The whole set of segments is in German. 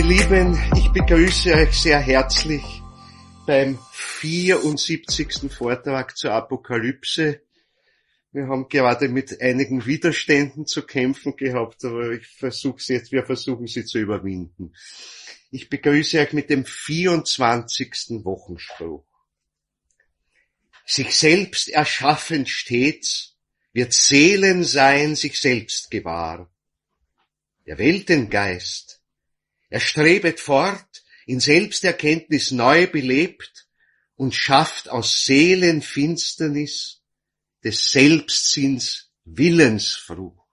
Lieben, ich begrüße euch sehr herzlich beim 74. Vortrag zur Apokalypse. Wir haben gerade mit einigen Widerständen zu kämpfen gehabt, aber wir versuchen sie zu überwinden. Ich begrüße euch mit dem 24. Wochenspruch. Sich selbst erschaffend stets, wird Seelensein sich selbst gewahr. Der Weltengeist, er strebet fort, in Selbsterkenntnis neu belebt und schafft aus Seelenfinsternis des Selbstsinns Willensfrucht.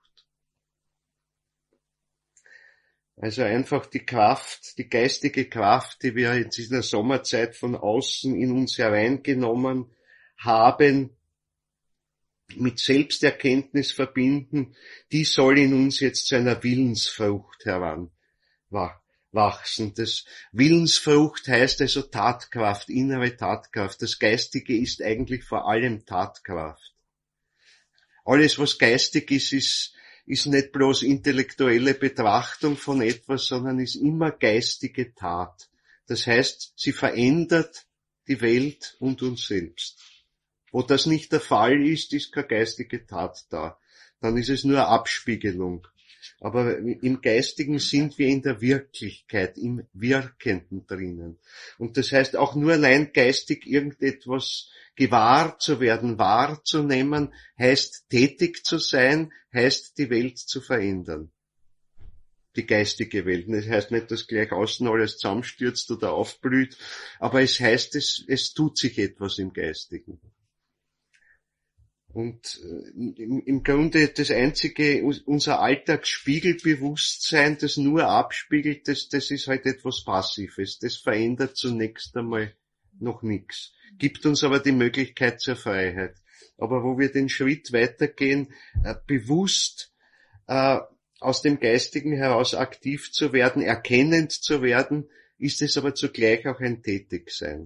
Also einfach die Kraft, die geistige Kraft, die wir in dieser Sommerzeit von außen in uns hereingenommen haben, mit Selbsterkenntnis verbinden, die soll in uns jetzt zu einer Willensfrucht heranwachsen. Das Willensfrucht heißt also Tatkraft, innere Tatkraft. Das Geistige ist eigentlich vor allem Tatkraft. Alles, was geistig ist nicht bloß intellektuelle Betrachtung von etwas, sondern ist immer geistige Tat. Das heißt, sie verändert die Welt und uns selbst. Wo das nicht der Fall ist, ist keine geistige Tat da. Dann ist es nur Abspiegelung. Aber im Geistigen sind wir in der Wirklichkeit, im Wirkenden drinnen. Und das heißt auch nur allein geistig irgendetwas gewahr zu werden, wahrzunehmen, heißt tätig zu sein, heißt die Welt zu verändern. Die geistige Welt. Das heißt nicht, dass gleich außen alles zusammenstürzt oder aufblüht, aber es heißt, es tut sich etwas im Geistigen. Und im Grunde das einzige, unser Alltagsspiegelbewusstsein, das nur abspiegelt, das ist halt etwas Passives. Das verändert zunächst einmal noch nichts. Gibt uns aber die Möglichkeit zur Freiheit. Aber wo wir den Schritt weitergehen, bewusst aus dem Geistigen heraus aktiv zu werden, erkennend zu werden, ist es aber zugleich auch ein Tätigsein.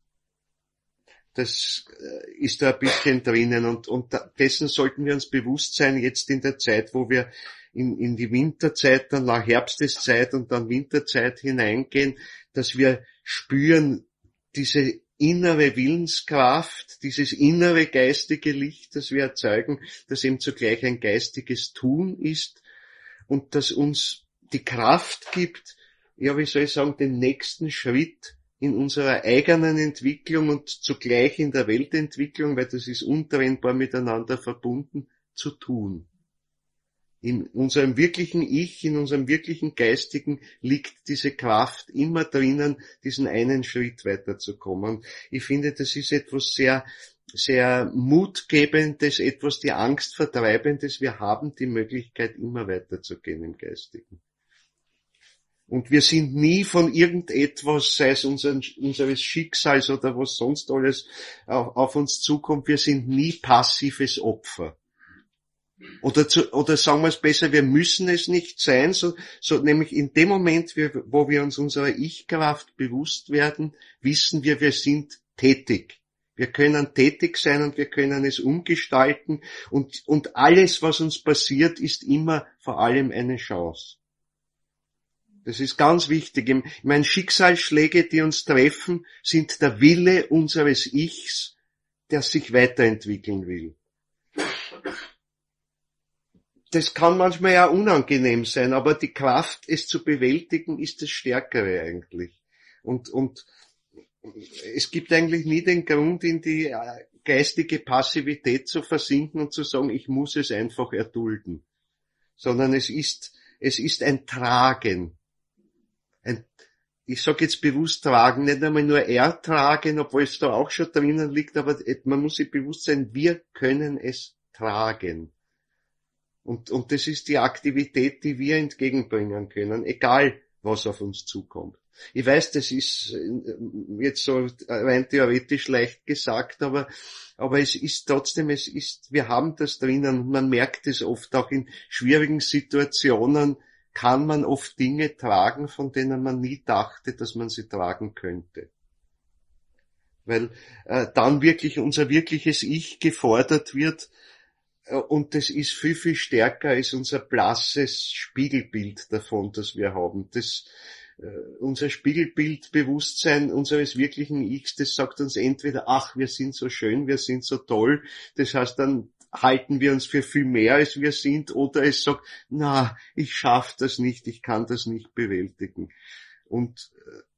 Das ist da ein bisschen drinnen und dessen sollten wir uns bewusst sein, jetzt in der Zeit, wo wir in die Winterzeit, dann nach Herbsteszeit und dann Winterzeit hineingehen, dass wir spüren, diese innere Willenskraft, dieses innere geistige Licht, das wir erzeugen, das eben zugleich ein geistiges Tun ist und das uns die Kraft gibt, ja, wie soll ich sagen, den nächsten Schritt in unserer eigenen Entwicklung und zugleich in der Weltentwicklung, weil das ist untrennbar miteinander verbunden, zu tun. In unserem wirklichen Ich, in unserem wirklichen Geistigen liegt diese Kraft immer drinnen, diesen einen Schritt weiterzukommen. Ich finde, das ist etwas sehr, sehr Mutgebendes, etwas die Angst Vertreibendes. Wir haben die Möglichkeit, immer weiterzugehen im Geistigen. Und wir sind nie von irgendetwas, sei es unseres Schicksals oder was sonst alles auf uns zukommt, wir sind nie passives Opfer. Oder sagen wir es besser, wir müssen es nicht sein, so nämlich in dem Moment, wo wir uns unserer Ich-Kraft bewusst werden, wissen wir sind tätig. Wir können tätig sein und wir können es umgestalten und alles, was uns passiert, ist immer vor allem eine Chance. Das ist ganz wichtig. Ich meine, Schicksalsschläge, die uns treffen, sind der Wille unseres Ichs, der sich weiterentwickeln will. Das kann manchmal ja unangenehm sein, aber die Kraft, es zu bewältigen, ist das Stärkere eigentlich. Und es gibt eigentlich nie den Grund, in die geistige Passivität zu versinken und zu sagen, ich muss es einfach erdulden. Sondern es ist ein Tragen. Ich sage jetzt bewusst tragen, nicht einmal nur ertragen, obwohl es da auch schon drinnen liegt, aber man muss sich bewusst sein, wir können es tragen. Und das ist die Aktivität, die wir entgegenbringen können, egal was auf uns zukommt. Ich weiß, das ist jetzt so rein theoretisch leicht gesagt, aber es ist trotzdem, wir haben das drinnen, man merkt es oft auch in schwierigen Situationen, kann man oft Dinge tragen, von denen man nie dachte, dass man sie tragen könnte. Weil dann wirklich unser wirkliches Ich gefordert wird und das ist viel, viel stärker als unser blasses Spiegelbild davon, das wir haben. unser Spiegelbildbewusstsein unseres wirklichen Ichs, das sagt uns entweder, ach, wir sind so schön, wir sind so toll, das heißt, dann halten wir uns für viel mehr, als wir sind, oder es sagt, na, ich schaff das nicht, ich kann das nicht bewältigen. Und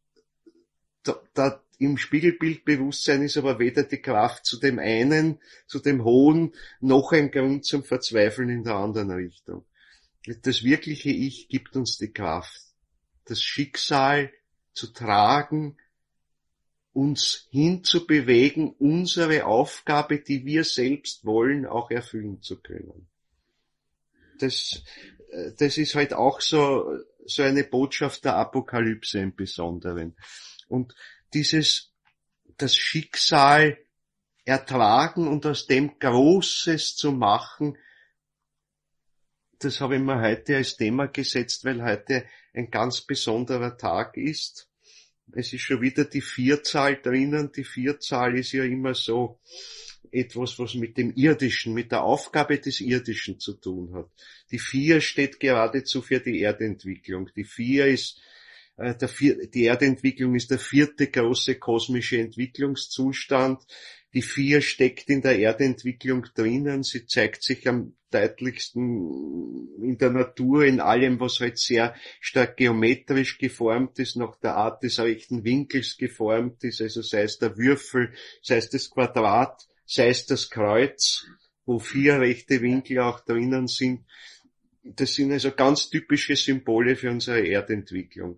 da im Spiegelbildbewusstsein ist aber weder die Kraft zu dem einen, zu dem Hohen, noch ein Grund zum Verzweifeln in der anderen Richtung. Das wirkliche Ich gibt uns die Kraft, das Schicksal zu tragen, uns hinzubewegen, unsere Aufgabe, die wir selbst wollen, auch erfüllen zu können. Das ist halt auch so eine Botschaft der Apokalypse im Besonderen. Und das Schicksal ertragen und aus dem Großes zu machen, das habe ich mir heute als Thema gesetzt, weil heute ein ganz besonderer Tag ist. Es ist schon wieder die Vierzahl drinnen. Die Vierzahl ist ja immer so etwas, was mit dem Irdischen, mit der Aufgabe des Irdischen zu tun hat. Die 4 steht geradezu für die Erdentwicklung. Die 4 ist die Erdentwicklung ist der 4. große kosmische Entwicklungszustand. Die 4 steckt in der Erdentwicklung drinnen. Sie zeigt sich am deutlichsten in der Natur, in allem, was halt sehr stark geometrisch geformt ist, nach der Art des rechten Winkels geformt ist, also sei es der Würfel, sei es das Quadrat, sei es das Kreuz, wo 4 rechte Winkel auch drinnen sind. Das sind also ganz typische Symbole für unsere Erdentwicklung.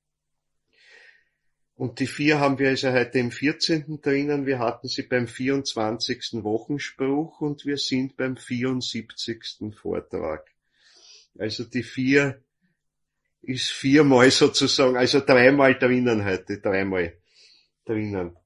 Und die 4 haben wir also heute im 14. drinnen. Wir hatten sie beim 24. Wochenspruch und wir sind beim 74. Vortrag. Also die 4 ist 4-mal sozusagen, also 3-mal drinnen heute, 3-mal drinnen.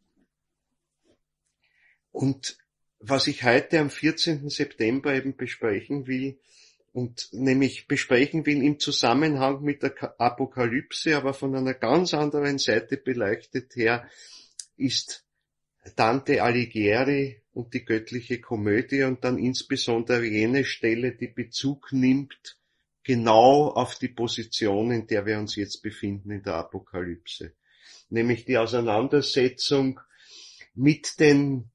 Und was ich heute am 14. September eben besprechen will, und nämlich besprechen will im Zusammenhang mit der Apokalypse, aber von einer ganz anderen Seite beleuchtet her, ist Dante Alighieri und die göttliche Komödie und dann insbesondere jene Stelle, die Bezug nimmt genau auf die Position, in der wir uns jetzt befinden in der Apokalypse. Nämlich die Auseinandersetzung mit den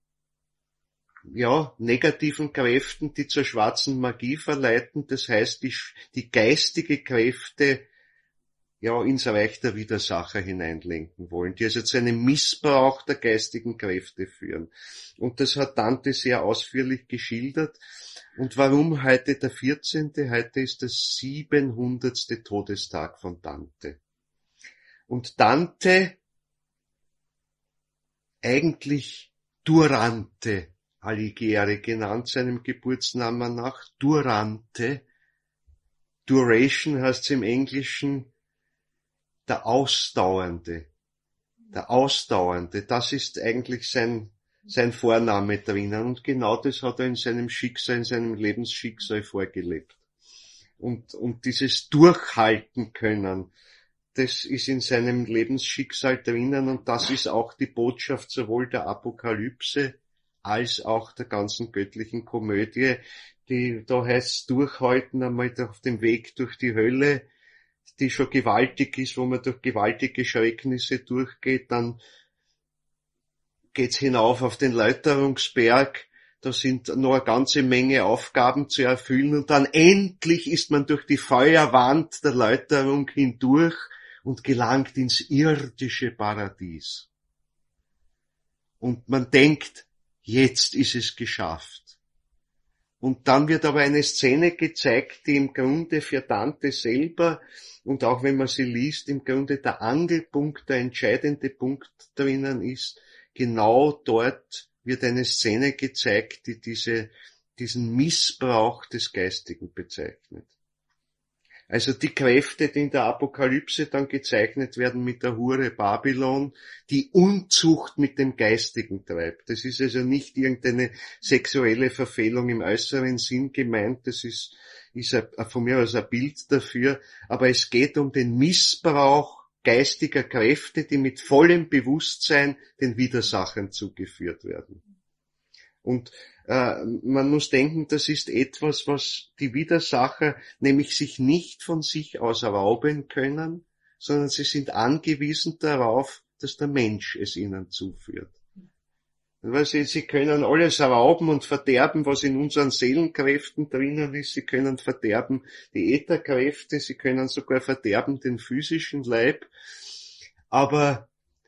negativen Kräften, die zur schwarzen Magie verleiten, das heißt, die geistige Kräfte, ins Reich der Widersacher hineinlenken wollen, die also zu einem Missbrauch der geistigen Kräfte führen. Und das hat Dante sehr ausführlich geschildert. Und warum heute der 14.? Heute ist der 700. Todestag von Dante. Und Dante, eigentlich Durante Alighieri genannt, seinem Geburtsnamen nach, Durante. Duration heißt es im Englischen der Ausdauernde. Der Ausdauernde, das ist eigentlich sein Vorname drinnen. Und genau das hat er in seinem Schicksal, in seinem Lebensschicksal vorgelebt. Und dieses Durchhalten können, das ist in seinem Lebensschicksal drinnen und das ist auch die Botschaft sowohl der Apokalypse als auch der ganzen göttlichen Komödie, die da heißt durchhalten einmal auf dem Weg durch die Hölle, die schon gewaltig ist, wo man durch gewaltige Schrecknisse durchgeht, dann geht's hinauf auf den Läuterungsberg, da sind noch eine ganze Menge Aufgaben zu erfüllen und dann endlich ist man durch die Feuerwand der Läuterung hindurch und gelangt ins irdische Paradies. Und man denkt, jetzt ist es geschafft. Und dann wird aber eine Szene gezeigt, die im Grunde für Dante selber und auch wenn man sie liest, im Grunde der Angelpunkt, der entscheidende Punkt drinnen ist. Genau dort wird eine Szene gezeigt, die diesen Missbrauch des Geistigen bezeichnet. Also die Kräfte, die in der Apokalypse dann gezeichnet werden mit der Hure Babylon, die Unzucht mit dem Geistigen treibt. Das ist also nicht irgendeine sexuelle Verfehlung im äußeren Sinn gemeint, das ist von mir aus ein Bild dafür, aber es geht um den Missbrauch geistiger Kräfte, die mit vollem Bewusstsein den Widersachern zugeführt werden. Und man muss denken, das ist etwas, was die Widersacher nämlich sich nicht von sich aus rauben können, sondern sie sind angewiesen darauf, dass der Mensch es ihnen zuführt. Weil sie können alles rauben und verderben, was in unseren Seelenkräften drinnen ist. Sie können verderben die Ätherkräfte, sie können sogar verderben den physischen Leib. Aber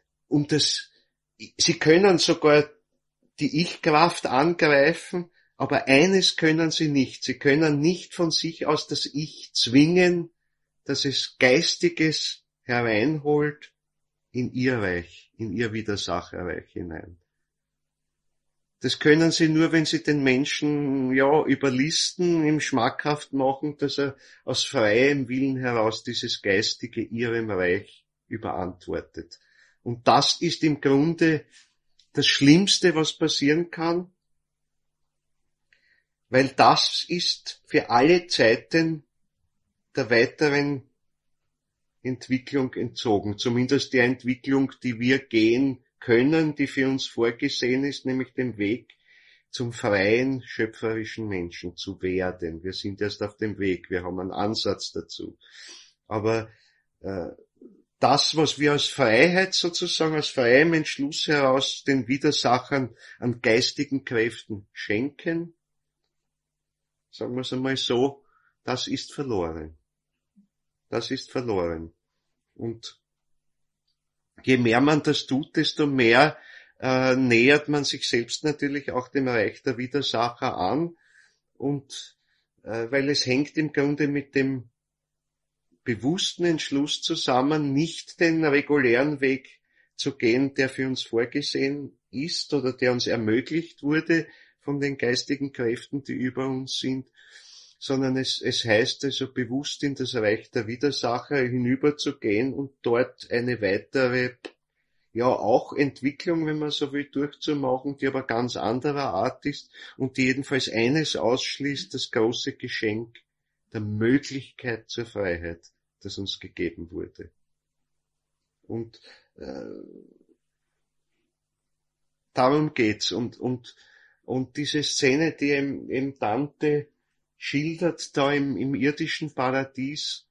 sie können sogar die Ich-Kraft angreifen, aber eines können sie nicht. Sie können nicht von sich aus das Ich zwingen, dass es Geistiges hereinholt in ihr Reich, in ihr Widersacherreich hinein. Das können sie nur, wenn sie den Menschen, überlisten, ihm schmackhaft machen, dass er aus freiem Willen heraus dieses Geistige ihrem Reich überantwortet. Und das ist im Grunde das Schlimmste, was passieren kann, weil das ist für alle Zeiten der weiteren Entwicklung entzogen. Zumindest der Entwicklung, die wir gehen können, die für uns vorgesehen ist, nämlich den Weg zum freien, schöpferischen Menschen zu werden. Wir sind erst auf dem Weg, wir haben einen Ansatz dazu. Aber das, was wir als Freiheit sozusagen, aus freiem Entschluss heraus den Widersachern an geistigen Kräften schenken, sagen wir es einmal so, das ist verloren. Das ist verloren. Und je mehr man das tut, desto mehr nähert man sich selbst natürlich auch dem Reich der Widersacher an. Und weil es hängt im Grunde mit dem bewussten Entschluss zusammen, nicht den regulären Weg zu gehen, der für uns vorgesehen ist oder der uns ermöglicht wurde von den geistigen Kräften, die über uns sind, sondern es heißt also bewusst in das Reich der Widersacher hinüberzugehen und dort eine weitere, auch Entwicklung, wenn man so will, durchzumachen, die aber ganz anderer Art ist und die jedenfalls eines ausschließt, das große Geschenk der Möglichkeit zur Freiheit, das uns gegeben wurde. Und darum geht's. Und diese Szene, die eben Dante schildert, da im irdischen Paradies,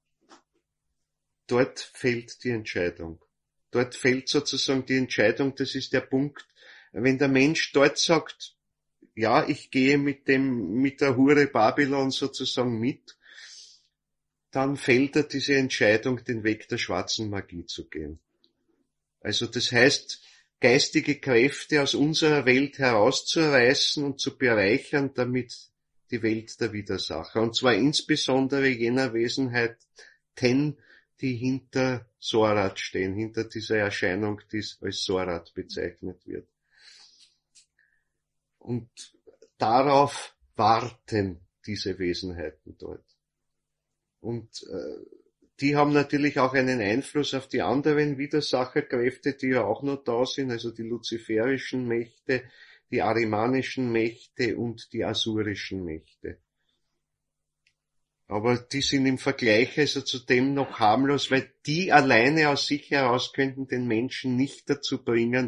dort fällt die Entscheidung. Dort fällt sozusagen die Entscheidung, das ist der Punkt, wenn der Mensch dort sagt, ja, ich gehe mit der Hure Babylon sozusagen mit, dann fällt er diese Entscheidung, den Weg der schwarzen Magie zu gehen. Also das heißt, geistige Kräfte aus unserer Welt herauszureißen und zu bereichern, damit die Welt der Widersacher. Und zwar insbesondere jener Wesenheiten, die hinter Sorat stehen, hinter dieser Erscheinung, die als Sorat bezeichnet wird. Und darauf warten diese Wesenheiten dort. Und die haben natürlich auch einen Einfluss auf die anderen Widersacherkräfte, die ja auch noch da sind, also die luziferischen Mächte, die arimanischen Mächte und die asurischen Mächte. Aber die sind im Vergleich also zu dem noch harmlos, weil die alleine aus sich heraus könnten den Menschen nicht dazu bringen,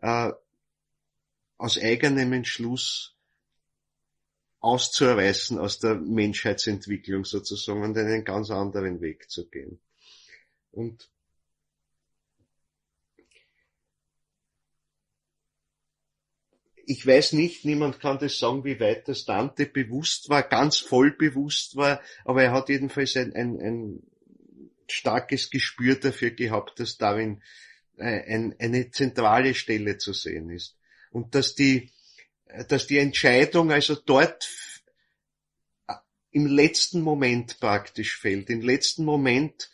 aus eigenem Entschluss auszureißen aus der Menschheitsentwicklung sozusagen und einen ganz anderen Weg zu gehen. Und ich weiß nicht, niemand kann das sagen, wie weit das Dante bewusst war, ganz voll bewusst war, aber er hat jedenfalls ein starkes Gespür dafür gehabt, dass darin eine zentrale Stelle zu sehen ist. Und dass die Entscheidung also dort im letzten Moment praktisch fällt. Im letzten Moment,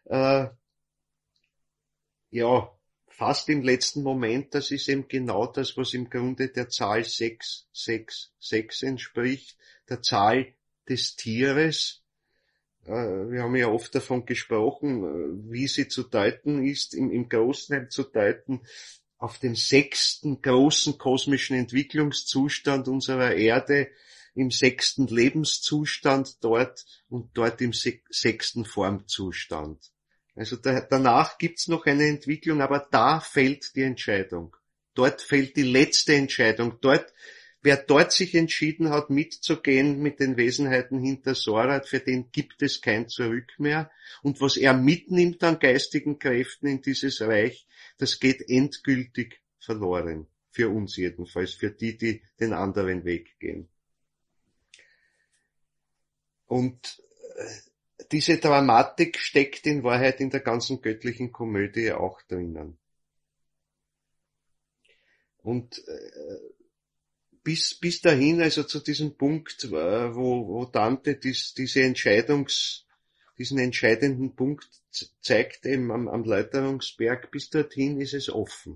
fast im letzten Moment, das ist eben genau das, was im Grunde der Zahl 666 entspricht, der Zahl des Tieres. Wir haben ja oft davon gesprochen, wie sie zu deuten ist, im Großen zu deuten, auf den 6. großen kosmischen Entwicklungszustand unserer Erde, im 6. Lebenszustand dort und dort im 6. Formzustand. Also danach gibt's noch eine Entwicklung, aber da fällt die Entscheidung. Dort fällt die letzte Entscheidung. Dort wer dort sich entschieden hat, mitzugehen mit den Wesenheiten hinter Sorath, für den gibt es kein Zurück mehr. Und was er mitnimmt an geistigen Kräften in dieses Reich, das geht endgültig verloren. Für uns jedenfalls, für die, die den anderen Weg gehen. Und diese Dramatik steckt in Wahrheit in der ganzen göttlichen Komödie auch drinnen. Und bis dahin, also zu diesem Punkt, wo Dante diesen entscheidenden Punkt zeigt, eben am Läuterungsberg, bis dorthin ist es offen.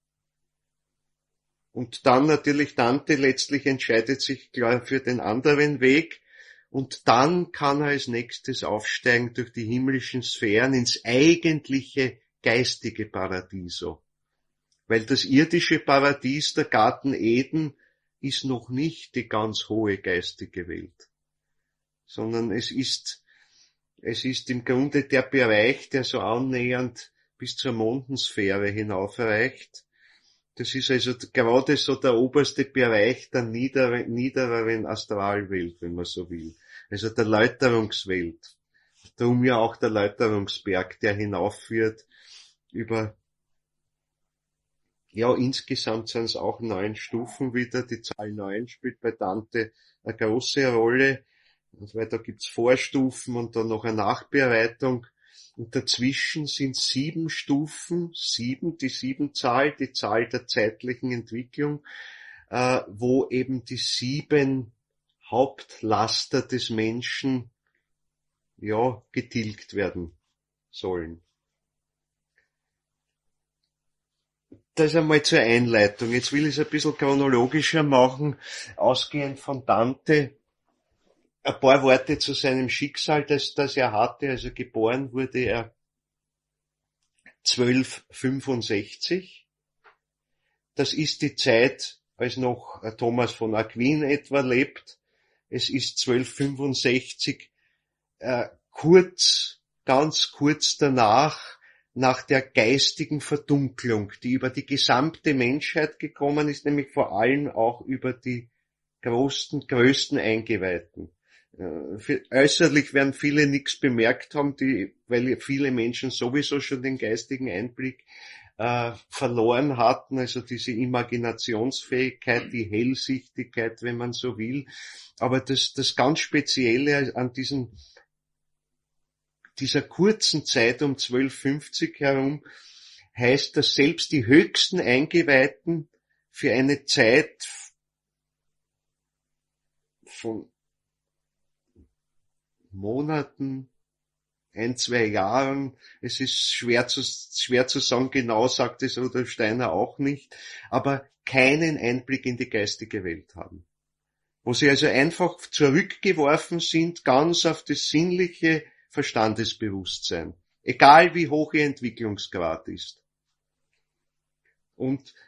Und dann natürlich Dante letztlich entscheidet sich klar für den anderen Weg, und dann kann er als nächstes aufsteigen durch die himmlischen Sphären ins eigentliche geistige Paradiso. Weil das irdische Paradies, der Garten Eden, ist noch nicht die ganz hohe geistige Welt, sondern es ist im Grunde der Bereich, der so annähernd bis zur Mondensphäre hinaufreicht. Das ist also gerade so der oberste Bereich der niedereren Astralwelt, wenn man so will. Also der Läuterungswelt. Darum ja auch der Läuterungsberg, der hinaufführt über, ja, insgesamt sind es auch 9 Stufen wieder. Die Zahl 9 spielt bei Dante eine große Rolle, weil da gibt's Vorstufen und dann noch eine Nachbereitung. Und dazwischen sind 7 Stufen, die 7-Zahl, die Zahl der zeitlichen Entwicklung, wo eben die 7 Hauptlaster des Menschen, ja, getilgt werden sollen. Das einmal zur Einleitung. Jetzt will ich es ein bisschen chronologischer machen, ausgehend von Dante. Ein paar Worte zu seinem Schicksal, das er hatte. Also geboren wurde er 1265. Das ist die Zeit, als noch Thomas von Aquin etwa lebt. Es ist 1265, ganz kurz danach, nach der geistigen Verdunklung, die über die gesamte Menschheit gekommen ist, nämlich vor allem auch über die größten Eingeweihten. Äußerlich werden viele nichts bemerkt haben, weil viele Menschen sowieso schon den geistigen Einblick verloren hatten, also diese Imaginationsfähigkeit, die Hellsichtigkeit, wenn man so will. Aber das ganz Spezielle an dieser kurzen Zeit um 1250 herum heißt, dass selbst die höchsten Eingeweihten für eine Zeit von Monaten, 1-2 Jahren, es ist schwer zu sagen, genau sagt es Rudolf Steiner auch nicht, aber keinen Einblick in die geistige Welt haben. Wo sie also einfach zurückgeworfen sind, ganz auf das sinnliche Verstandesbewusstsein, egal wie hoch ihr Entwicklungsgrad ist. Und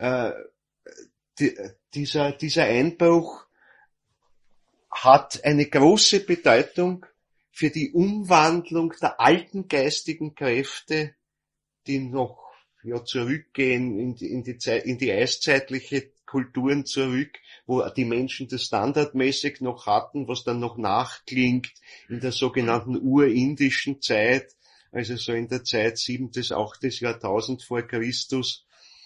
dieser Einbruch hat eine große Bedeutung für die Umwandlung der alten geistigen Kräfte, die noch zurückgehen in die eiszeitliche Kulturen zurück, wo die Menschen das standardmäßig noch hatten, was dann noch nachklingt in der sogenannten urindischen Zeit, also so in der Zeit 7. bis 8. Jahrtausend vor Christus,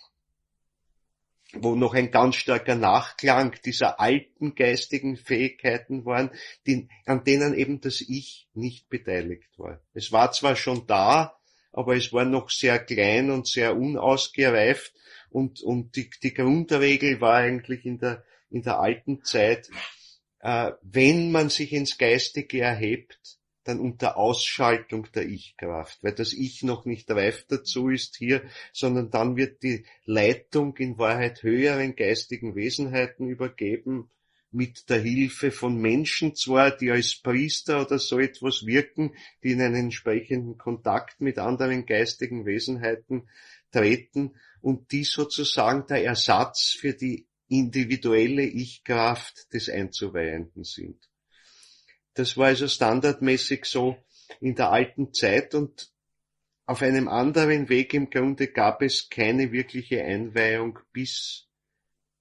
wo noch ein ganz starker Nachklang dieser alten geistigen Fähigkeiten waren, an denen eben das Ich nicht beteiligt war. Es war zwar schon da, aber es war noch sehr klein und sehr unausgereift, und die Grundregel war eigentlich in der alten Zeit, wenn man sich ins Geistige erhebt, dann unter Ausschaltung der Ich-Kraft, weil das Ich noch nicht reif dazu ist hier, sondern dann wird die Leitung in Wahrheit höheren geistigen Wesenheiten übergeben, mit der Hilfe von Menschen zwar, die als Priester oder so etwas wirken, die in einen entsprechenden Kontakt mit anderen geistigen Wesenheiten treten und die sozusagen der Ersatz für die individuelle Ich-Kraft des Einzuweihenden sind. Das war also standardmäßig so in der alten Zeit, und auf einem anderen Weg im Grunde gab es keine wirkliche Einweihung bis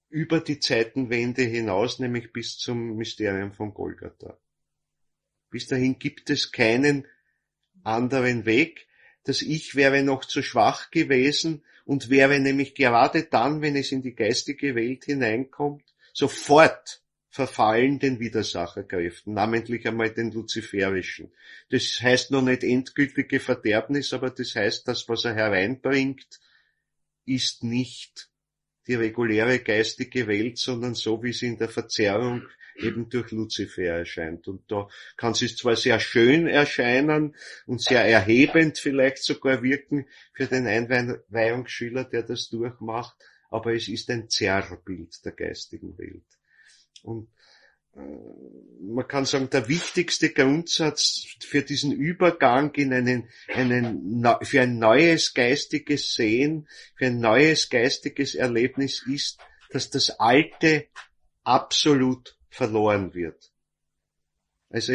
über die Zeitenwende hinaus, nämlich bis zum Mysterium von Golgatha. Bis dahin gibt es keinen anderen Weg. Das Ich wäre noch zu schwach gewesen und wäre nämlich gerade dann, wenn es in die geistige Welt hineinkommt, sofort verfallen den Widersacherkräften, namentlich einmal den luziferischen. Das heißt noch nicht endgültige Verderbnis, aber das heißt, das, was er hereinbringt, ist nicht die reguläre geistige Welt, sondern so, wie sie in der Verzerrung eben durch Luzifer erscheint. Und da kann es zwar sehr schön erscheinen und sehr erhebend vielleicht sogar wirken für den Einweihungsschüler, der das durchmacht, aber es ist ein Zerrbild der geistigen Welt. Und man kann sagen, der wichtigste Grundsatz für diesen Übergang in für ein neues geistiges Sehen, für ein neues geistiges Erlebnis ist, dass das Alte absolut verloren wird. Also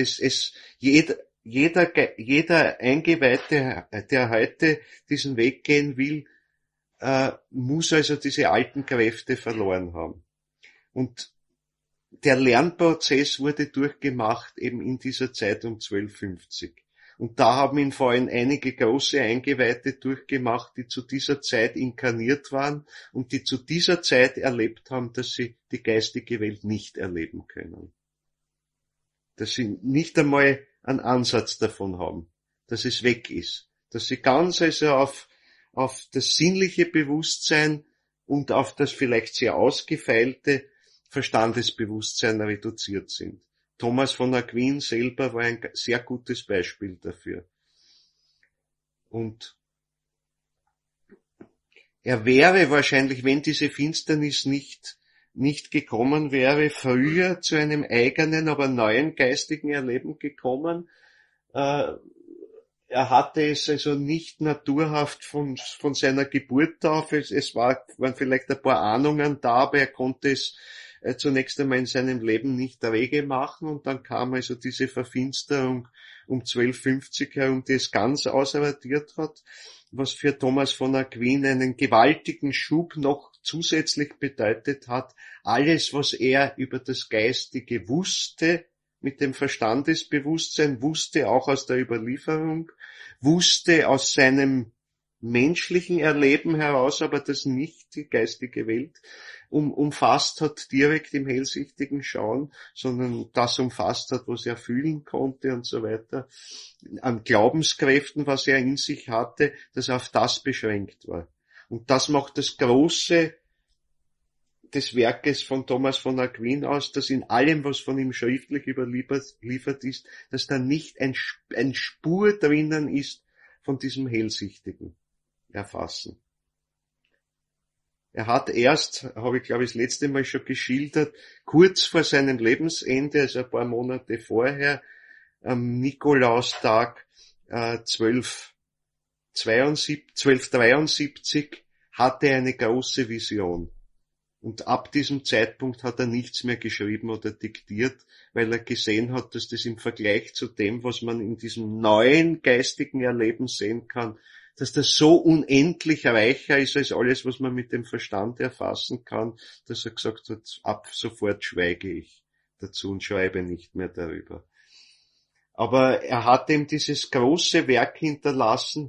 jeder Eingeweihte, der heute diesen Weg gehen will, muss also diese alten Kräfte verloren haben. Und der Lernprozess wurde durchgemacht eben in dieser Zeit um 1250. Und da haben ihn vor allem einige große Eingeweihte durchgemacht, die zu dieser Zeit inkarniert waren und die zu dieser Zeit erlebt haben, dass sie die geistige Welt nicht erleben können. Dass sie nicht einmal einen Ansatz davon haben, dass es weg ist. Dass sie ganz also auf das sinnliche Bewusstsein und auf das vielleicht sehr ausgefeilte Verstandesbewusstsein reduziert sind. Thomas von Aquin selber war ein sehr gutes Beispiel dafür. Und er wäre wahrscheinlich, wenn diese Finsternis nicht gekommen wäre, früher zu einem eigenen, aber neuen geistigen Erleben gekommen. Er hatte es also nicht naturhaft von seiner Geburt auf. Es waren vielleicht ein paar Ahnungen da, aber er konnte es zunächst einmal in seinem Leben nicht rege machen und dann kam also diese Verfinsterung um 1250 herum, die es ganz ausradiert hat, was für Thomas von Aquin einen gewaltigen Schub noch zusätzlich bedeutet hat. Alles, was er über das Geistige wusste, mit dem Verstandesbewusstsein, wusste auch aus der Überlieferung, wusste aus seinem menschlichen Erleben heraus, aber das nicht die geistige Welt umfasst hat, direkt im hellsichtigen Schauen, sondern das umfasst hat, was er fühlen konnte und so weiter, an Glaubenskräften, was er in sich hatte, das auf das beschränkt war. Und das macht das Große des Werkes von Thomas von Aquin aus, dass in allem, was von ihm schriftlich überliefert ist, dass da nicht ein Spur drinnen ist von diesem hellsichtigen Erfassen. Er hat erst, habe ich glaube ich das letzte Mal schon geschildert, kurz vor seinem Lebensende, also ein paar Monate vorher, am Nikolaustag 1273, hatte er eine große Vision. Und ab diesem Zeitpunkt hat er nichts mehr geschrieben oder diktiert, weil er gesehen hat, dass das im Vergleich zu dem, was man in diesem neuen geistigen Erleben sehen kann, dass das so unendlich reicher ist als alles, was man mit dem Verstand erfassen kann, dass er gesagt hat, ab sofort schweige ich dazu und schreibe nicht mehr darüber. Aber er hat ihm dieses große Werk hinterlassen,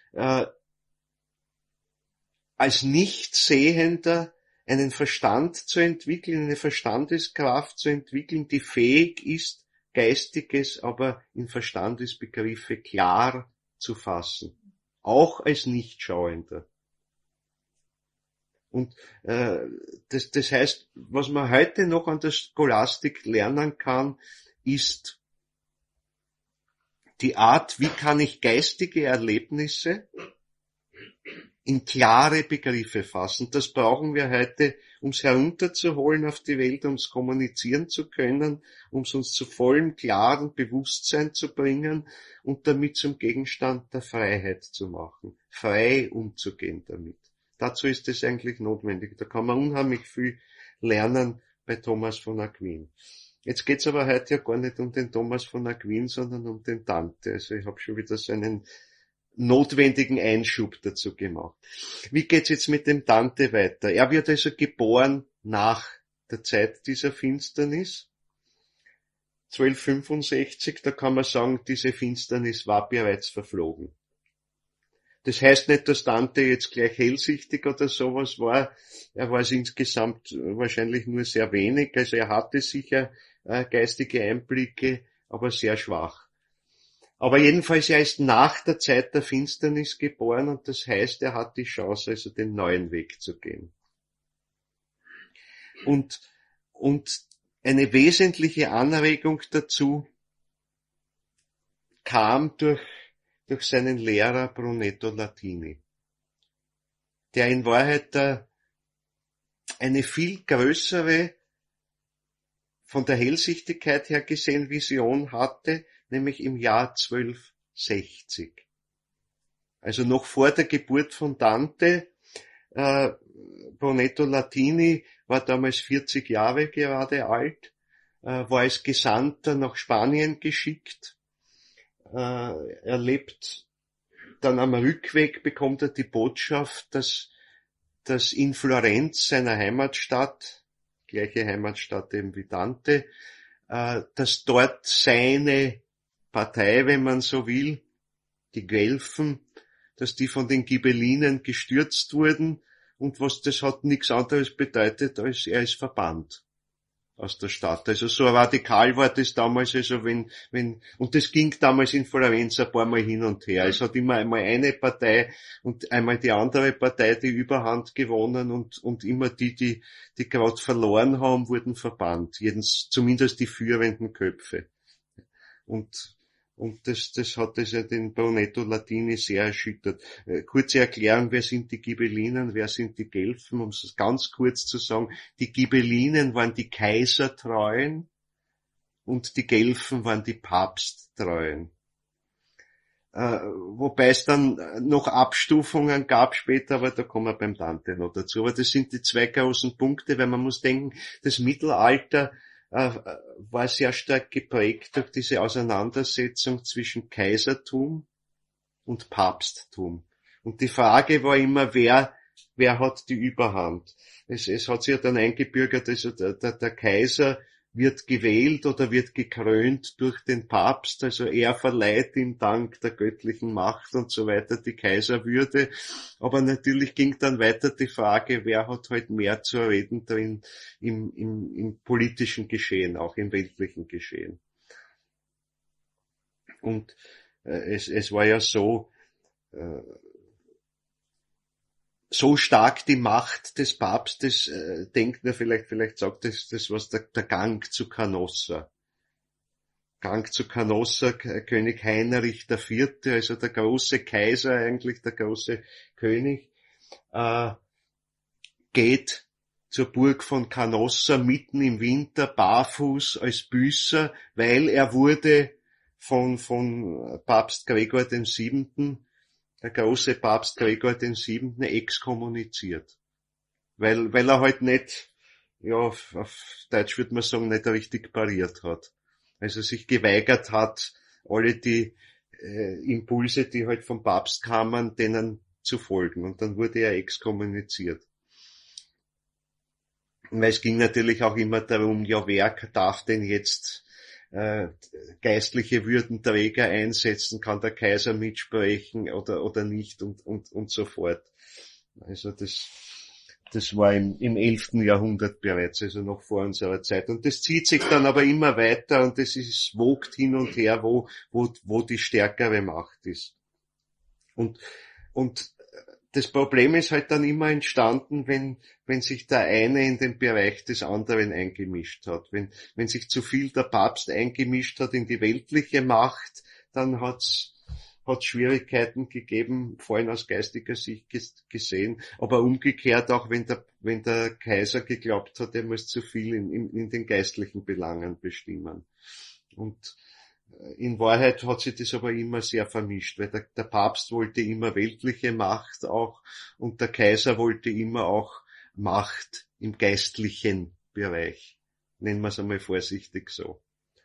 als Nichtsehender einen Verstand zu entwickeln, eine Verstandeskraft zu entwickeln, die fähig ist, Geistiges aber in Verstandesbegriffe klar zu fassen. Auch als Nichtschauender. Und das heißt, was man heute noch an der Scholastik lernen kann, ist die Art, wie kann ich geistige Erlebnisse in klare Begriffe fassen. Das brauchen wir heute, um es herunterzuholen auf die Welt, um es kommunizieren zu können, um es uns zu vollem, klaren Bewusstsein zu bringen und damit zum Gegenstand der Freiheit zu machen. Frei umzugehen damit. Dazu ist es eigentlich notwendig. Da kann man unheimlich viel lernen bei Thomas von Aquin. Jetzt geht's aber heute ja gar nicht um den Thomas von Aquin, sondern um den Dante. Also ich habe schon wieder so einen notwendigen Einschub dazu gemacht. Wie geht's jetzt mit dem Dante weiter? Er wird also geboren nach der Zeit dieser Finsternis. 1265, da kann man sagen, diese Finsternis war bereits verflogen. Das heißt nicht, dass Dante jetzt gleich hellsichtig oder sowas war. Er war es insgesamt wahrscheinlich nur sehr wenig. Also er hatte sicher geistige Einblicke, aber sehr schwach. Aber jedenfalls, er ist nach der Zeit der Finsternis geboren und das heißt, er hat die Chance, also den neuen Weg zu gehen. Und eine wesentliche Anregung dazu kam durch seinen Lehrer Brunetto Latini, der in Wahrheit eine viel größere, von der Hellsichtigkeit her gesehen, Vision hatte, nämlich im Jahr 1260. Also noch vor der Geburt von Dante. Brunetto Latini war damals 40 Jahre gerade alt, war als Gesandter nach Spanien geschickt. Er lebt dann am Rückweg, bekommt er die Botschaft, dass in Florenz, seiner Heimatstadt, gleiche Heimatstadt eben wie Dante, dass dort seine Partei, wenn man so will, die Guelfen, dass die von den Ghibellinen gestürzt wurden und was das hat nichts anderes bedeutet, als er ist verbannt aus der Stadt. Also so radikal war das damals, also und das ging damals in Florenz ein paar Mal hin und her. Es hat immer einmal eine Partei und einmal die andere Partei die Überhand gewonnen und immer die gerade verloren haben, wurden verbannt. Zumindest die führenden Köpfe. Und das hat also den Brunetto Latini sehr erschüttert. Kurze Erklärung, wer sind die Ghibellinen, wer sind die Guelfen, um es ganz kurz zu sagen. Die Ghibellinen waren die Kaisertreuen und die Guelfen waren die Papsttreuen. Wobei es dann noch Abstufungen gab später, aber da kommen wir beim Dante noch dazu. Aber das sind die zwei großen Punkte, weil man muss denken, das Mittelalter war sehr stark geprägt durch diese Auseinandersetzung zwischen Kaisertum und Papsttum. Und die Frage war immer, wer hat die Überhand? Es hat sich ja dann eingebürgert, also der Kaiser wird gewählt oder wird gekrönt durch den Papst, also er verleiht ihm dank der göttlichen Macht und so weiter die Kaiserwürde. Aber natürlich ging dann weiter die Frage, wer hat halt mehr zu reden drin im politischen Geschehen, auch im weltlichen Geschehen. Und es war ja so stark die Macht des Papstes, denkt mir vielleicht sagt das was der Gang zu Canossa. Gang zu Canossa, König Heinrich IV., also der große Kaiser eigentlich, der große König, geht zur Burg von Canossa mitten im Winter barfuß als Büßer, weil er wurde von Papst Gregor VII., der große Papst Gregor VII. Exkommuniziert. Weil er halt nicht, ja, auf Deutsch würde man sagen, nicht richtig pariert hat. Also sich geweigert hat, alle die Impulse, die halt vom Papst kamen, denen zu folgen. Und dann wurde er exkommuniziert. Weil es ging natürlich auch immer darum, ja, wer darf denn jetzt geistliche Würdenträger einsetzen, kann der Kaiser mitsprechen oder nicht und so fort. Also das war im 11. Jahrhundert bereits, also noch vor unserer Zeit. Und das zieht sich dann aber immer weiter und es wogt hin und her, wo die stärkere Macht ist. Und das Problem ist halt dann immer entstanden, wenn sich der eine in den Bereich des anderen eingemischt hat. Wenn sich zu viel der Papst eingemischt hat in die weltliche Macht, dann hat's Schwierigkeiten gegeben, vor allem aus geistiger Sicht gesehen, aber umgekehrt auch, wenn der Kaiser geglaubt hat, er muss zu viel in den geistlichen Belangen bestimmen. Und in Wahrheit hat sich das aber immer sehr vermischt, weil der Papst wollte immer weltliche Macht auch und der Kaiser wollte immer auch Macht im geistlichen Bereich. Nennen wir es einmal vorsichtig so.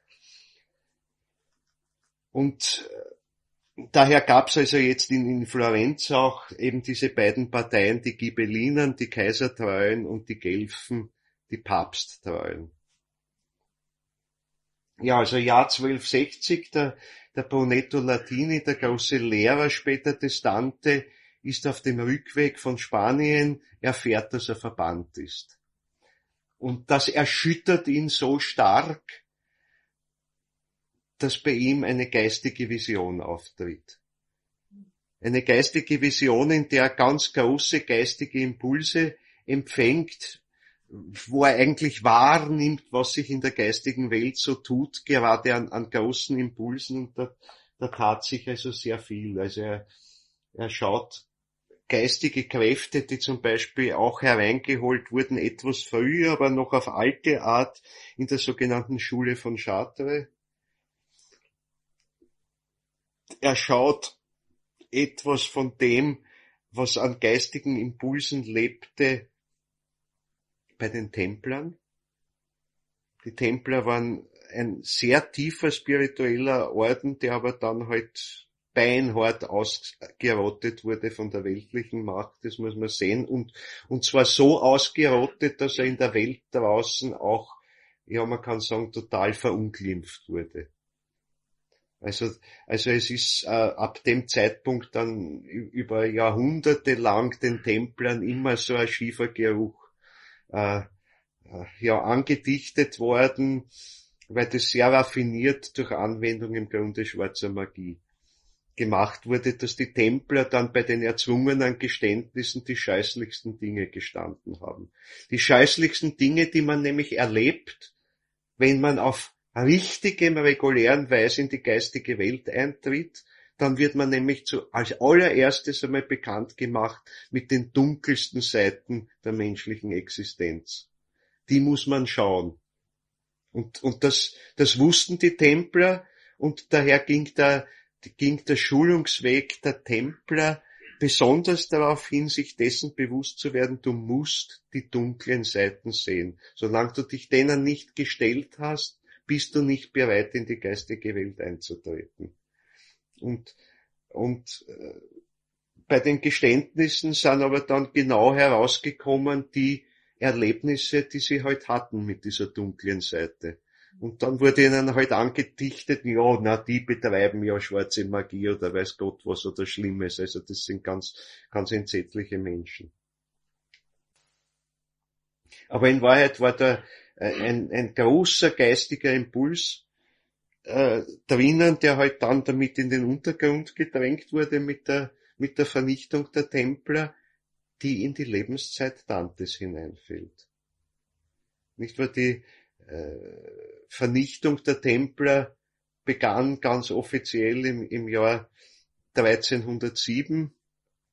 Und daher gab es also jetzt in Florenz auch eben diese beiden Parteien, die Ghibellinen, die Kaisertreuen und die Guelfen, die Papsttreuen. Ja, also Jahr 1260, der Brunetto Latini, der große Lehrer, später Testante, ist auf dem Rückweg von Spanien, erfährt, dass er verbannt ist. Und das erschüttert ihn so stark, dass bei ihm eine geistige Vision auftritt. Eine geistige Vision, in der er ganz große geistige Impulse empfängt, wo er eigentlich wahrnimmt, was sich in der geistigen Welt so tut, gerade an großen Impulsen, und da tat sich also sehr viel. Also er schaut geistige Kräfte, die zum Beispiel auch hereingeholt wurden, etwas früher, aber noch auf alte Art, in der sogenannten Schule von Chartres. Er schaut etwas von dem, was an geistigen Impulsen lebte, bei den Templern. Die Templer waren ein sehr tiefer spiritueller Orden, der aber dann halt beinhart ausgerottet wurde von der weltlichen Macht, das muss man sehen, und zwar so ausgerottet, dass er in der Welt draußen auch, ja, man kann sagen, total verunglimpft wurde. Also es ist ab dem Zeitpunkt dann über Jahrhunderte lang den Templern immer so ein Schiefergeruch angedichtet worden, weil das sehr raffiniert durch Anwendung im Grunde schwarzer Magie gemacht wurde, dass die Templer dann bei den erzwungenen Geständnissen die scheußlichsten Dinge gestanden haben. Die scheußlichsten Dinge, die man nämlich erlebt, wenn man auf richtigem, regulären Weise in die geistige Welt eintritt, dann wird man nämlich als allererstes einmal bekannt gemacht mit den dunkelsten Seiten der menschlichen Existenz. Die muss man schauen. Und das wussten die Templer, und daher ging der Schulungsweg der Templer besonders darauf hin, sich dessen bewusst zu werden, du musst die dunklen Seiten sehen. Solange du dich denen nicht gestellt hast, bist du nicht bereit, in die geistige Welt einzutreten. Und bei den Geständnissen sind aber dann genau herausgekommen die Erlebnisse, die sie halt hatten mit dieser dunklen Seite. Und dann wurde ihnen halt angedichtet, ja, na, die betreiben ja schwarze Magie oder weiß Gott was oder Schlimmes. Also das sind ganz, ganz entsetzliche Menschen. Aber in Wahrheit war da ein großer geistiger Impuls drinnen, der halt dann damit in den Untergrund gedrängt wurde mit der Vernichtung der Templer, die in die Lebenszeit Dantes hineinfällt. Nicht wahr? Die Vernichtung der Templer begann ganz offiziell im Jahr 1307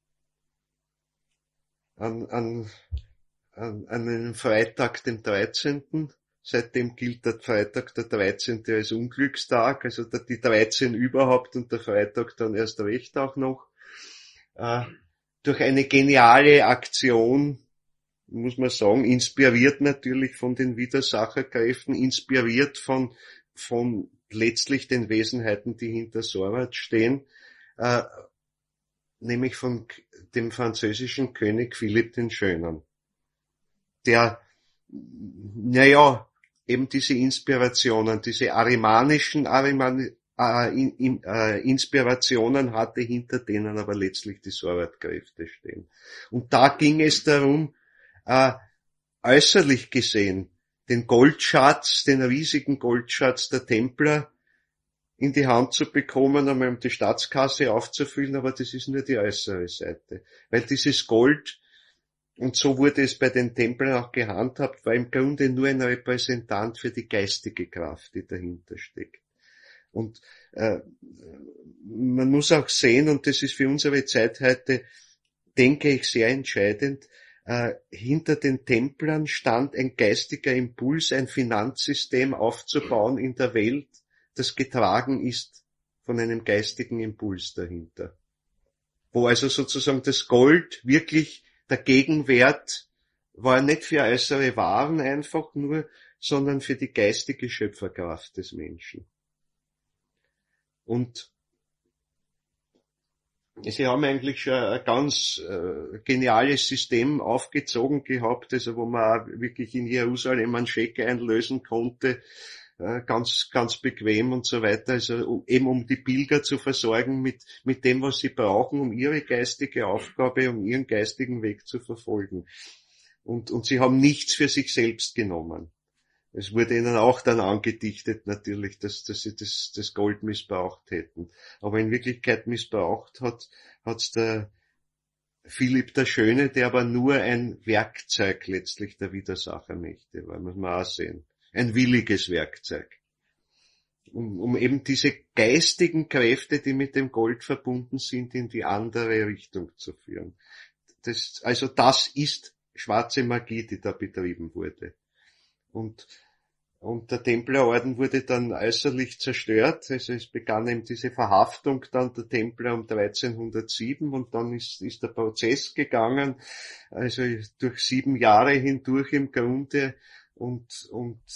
an einem Freitag, dem 13. Seitdem gilt der Freitag der 13. als Unglückstag, also die 13 überhaupt und der Freitag dann erst recht auch noch. Durch eine geniale Aktion, muss man sagen, inspiriert natürlich von den Widersacherkräften, inspiriert von letztlich den Wesenheiten, die hinter Sorat stehen, nämlich von dem französischen König Philipp den Schönen, der, eben diese Inspirationen, diese arimanischen Inspirationen hatte, hinter denen aber letztlich die Sorat-Kräfte stehen. Und da ging es darum, äußerlich gesehen, den Goldschatz, den riesigen Goldschatz der Templer in die Hand zu bekommen, einmal um die Staatskasse aufzufüllen, aber das ist nur die äußere Seite. Weil dieses Gold, und so wurde es bei den Templern auch gehandhabt, war im Grunde nur ein Repräsentant für die geistige Kraft, die dahinter steckt. Und man muss auch sehen, und das ist für unsere Zeit heute, denke ich, sehr entscheidend, hinter den Templern stand ein geistiger Impuls, ein Finanzsystem aufzubauen in der Welt, das getragen ist von einem geistigen Impuls dahinter. Wo also sozusagen das Gold wirklich der Gegenwert war, nicht für äußere Waren einfach nur, sondern für die geistige Schöpferkraft des Menschen. Und Sie haben eigentlich schon ein ganz geniales System aufgezogen gehabt, also wo man auch wirklich in Jerusalem einen Scheck einlösen konnte, ganz, ganz bequem und so weiter, also eben um die Pilger zu versorgen mit dem, was sie brauchen, um ihre geistige Aufgabe, um ihren geistigen Weg zu verfolgen. Und sie haben nichts für sich selbst genommen. Es wurde ihnen auch dann angedichtet natürlich, dass sie das Gold missbraucht hätten. Aber in Wirklichkeit missbraucht hat's der Philipp der Schöne, der aber nur ein Werkzeug letztlich der Widersachermächte war, muss man auch sehen. Ein williges Werkzeug. Um eben diese geistigen Kräfte, die mit dem Gold verbunden sind, in die andere Richtung zu führen. Das ist schwarze Magie, die da betrieben wurde. Und der Templerorden wurde dann äußerlich zerstört. Also es begann eben diese Verhaftung dann der Templer um 1307 und dann ist der Prozess gegangen, also durch 7 Jahre hindurch im Grunde und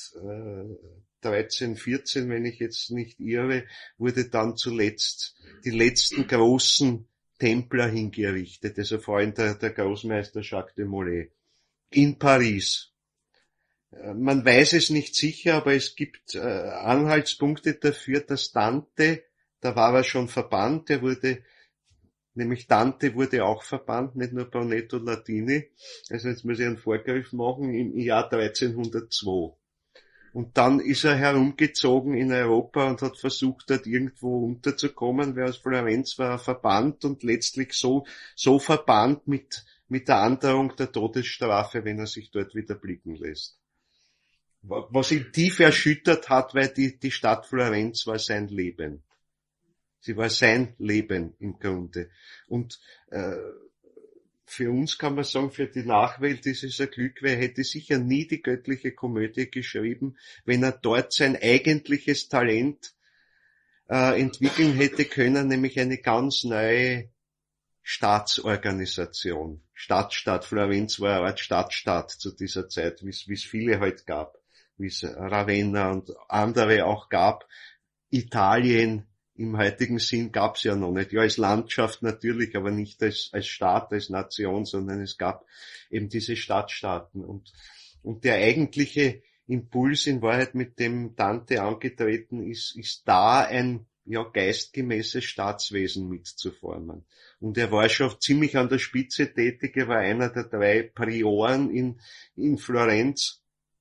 1314, wenn ich jetzt nicht irre, wurde dann zuletzt die letzten großen Templer hingerichtet, also vor allem der Großmeister Jacques de Molay in Paris. Man weiß es nicht sicher, aber es gibt Anhaltspunkte dafür, dass Dante, da war er schon verbannt, nämlich Dante wurde auch verbannt, nicht nur Brunetto Latini, also jetzt muss ich einen Vorgriff machen, im Jahr 1302. Und dann ist er herumgezogen in Europa und hat versucht, dort irgendwo unterzukommen, weil aus Florenz war er verbannt und letztlich so verbannt mit der Androhung der Todesstrafe, wenn er sich dort wieder blicken lässt. Was ihn tief erschüttert hat, weil die Stadt Florenz war sein Leben. Sie war sein Leben im Grunde. Und für uns kann man sagen, für die Nachwelt ist es ein Glück, weil er hätte sicher nie die göttliche Komödie geschrieben, wenn er dort sein eigentliches Talent entwickeln hätte können, nämlich eine ganz neue Staatsorganisation. Stadtstaat, Florenz war eine Art Stadtstaat zu dieser Zeit, wie es viele halt gab, wie es Ravenna und andere auch gab. Italien im heutigen Sinn gab es ja noch nicht. Ja, als Landschaft natürlich, aber nicht als Staat, als Nation, sondern es gab eben diese Stadtstaaten. Und der eigentliche Impuls in Wahrheit, mit dem Dante angetreten ist da ein geistgemäßes Staatswesen mitzuformen. Und er war schon ziemlich an der Spitze tätig, er war einer der 3 Prioren in Florenz.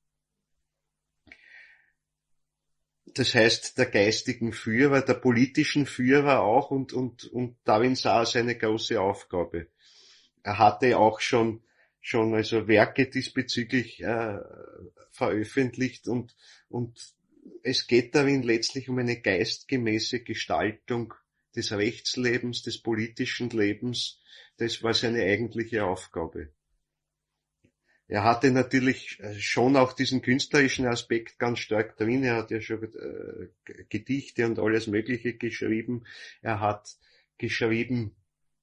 Das heißt, der geistigen Führer, der politischen Führer auch, und darin sah er seine große Aufgabe. Er hatte auch schon also Werke diesbezüglich veröffentlicht und es geht darin letztlich um eine geistgemäße Gestaltung des Rechtslebens, des politischen Lebens. Das war seine eigentliche Aufgabe. Er hatte natürlich schon auch diesen künstlerischen Aspekt ganz stark drin. Er hat ja schon Gedichte und alles Mögliche geschrieben. Er hat geschrieben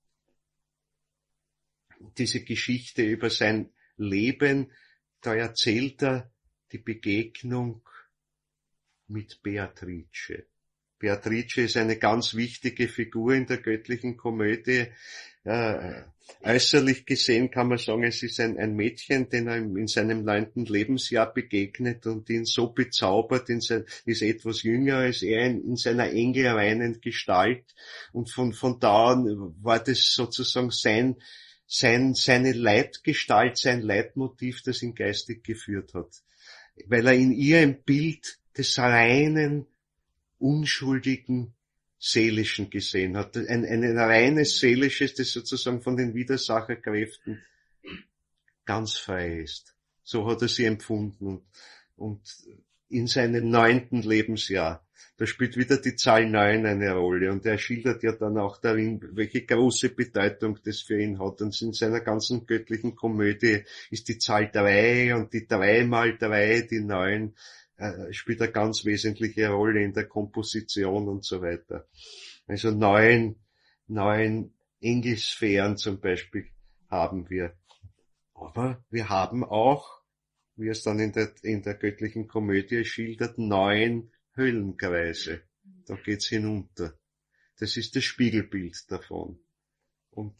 diese Geschichte über sein Leben. Da erzählt er die Begegnung mit Beatrice. Beatrice ist eine ganz wichtige Figur in der göttlichen Komödie. Äußerlich gesehen kann man sagen, es ist ein Mädchen, den er in seinem 9. Lebensjahr begegnet und ihn so bezaubert, ist etwas jünger als er in seiner engelreinen Gestalt. Und von da an war das sozusagen seine Leitgestalt, sein Leitmotiv, das ihn geistig geführt hat. Weil er in ihr ein Bild des reinen, unschuldigen, Seelischen gesehen hat. Ein reines Seelisches, das sozusagen von den Widersacherkräften ganz frei ist. So hat er sie empfunden. Und in seinem 9. Lebensjahr, da spielt wieder die Zahl 9 eine Rolle. Und er schildert ja dann auch darin, welche große Bedeutung das für ihn hat. Und in seiner ganzen göttlichen Komödie ist die Zahl 3 und die 3 mal 3, die 9, spielt eine ganz wesentliche Rolle in der Komposition und so weiter. Also 9 Engelsphären zum Beispiel haben wir. Aber wir haben auch, wie es dann in der göttlichen Komödie schildert, 9 Höllenkreise. Da geht's hinunter. Das ist das Spiegelbild davon. Und,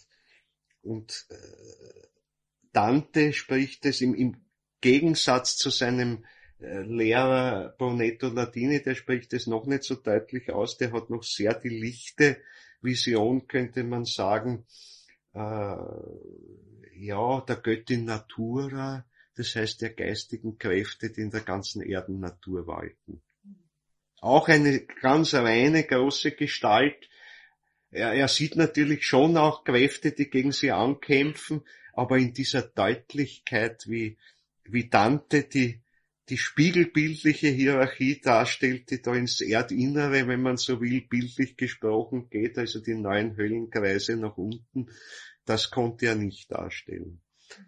Dante spricht es im Gegensatz zu seinem Lehrer Brunetto Ladini, der spricht es noch nicht so deutlich aus, der hat noch sehr die lichte Vision, könnte man sagen, der Göttin Natura, das heißt der geistigen Kräfte, die in der ganzen Erdennatur walten. Auch eine ganz reine, große Gestalt. Er sieht natürlich schon auch Kräfte, die gegen sie ankämpfen, aber in dieser Deutlichkeit, wie Dante die spiegelbildliche Hierarchie darstellt, die da ins Erdinnere, wenn man so will, bildlich gesprochen geht, also die 9 Höllenkreise nach unten, das konnte er nicht darstellen.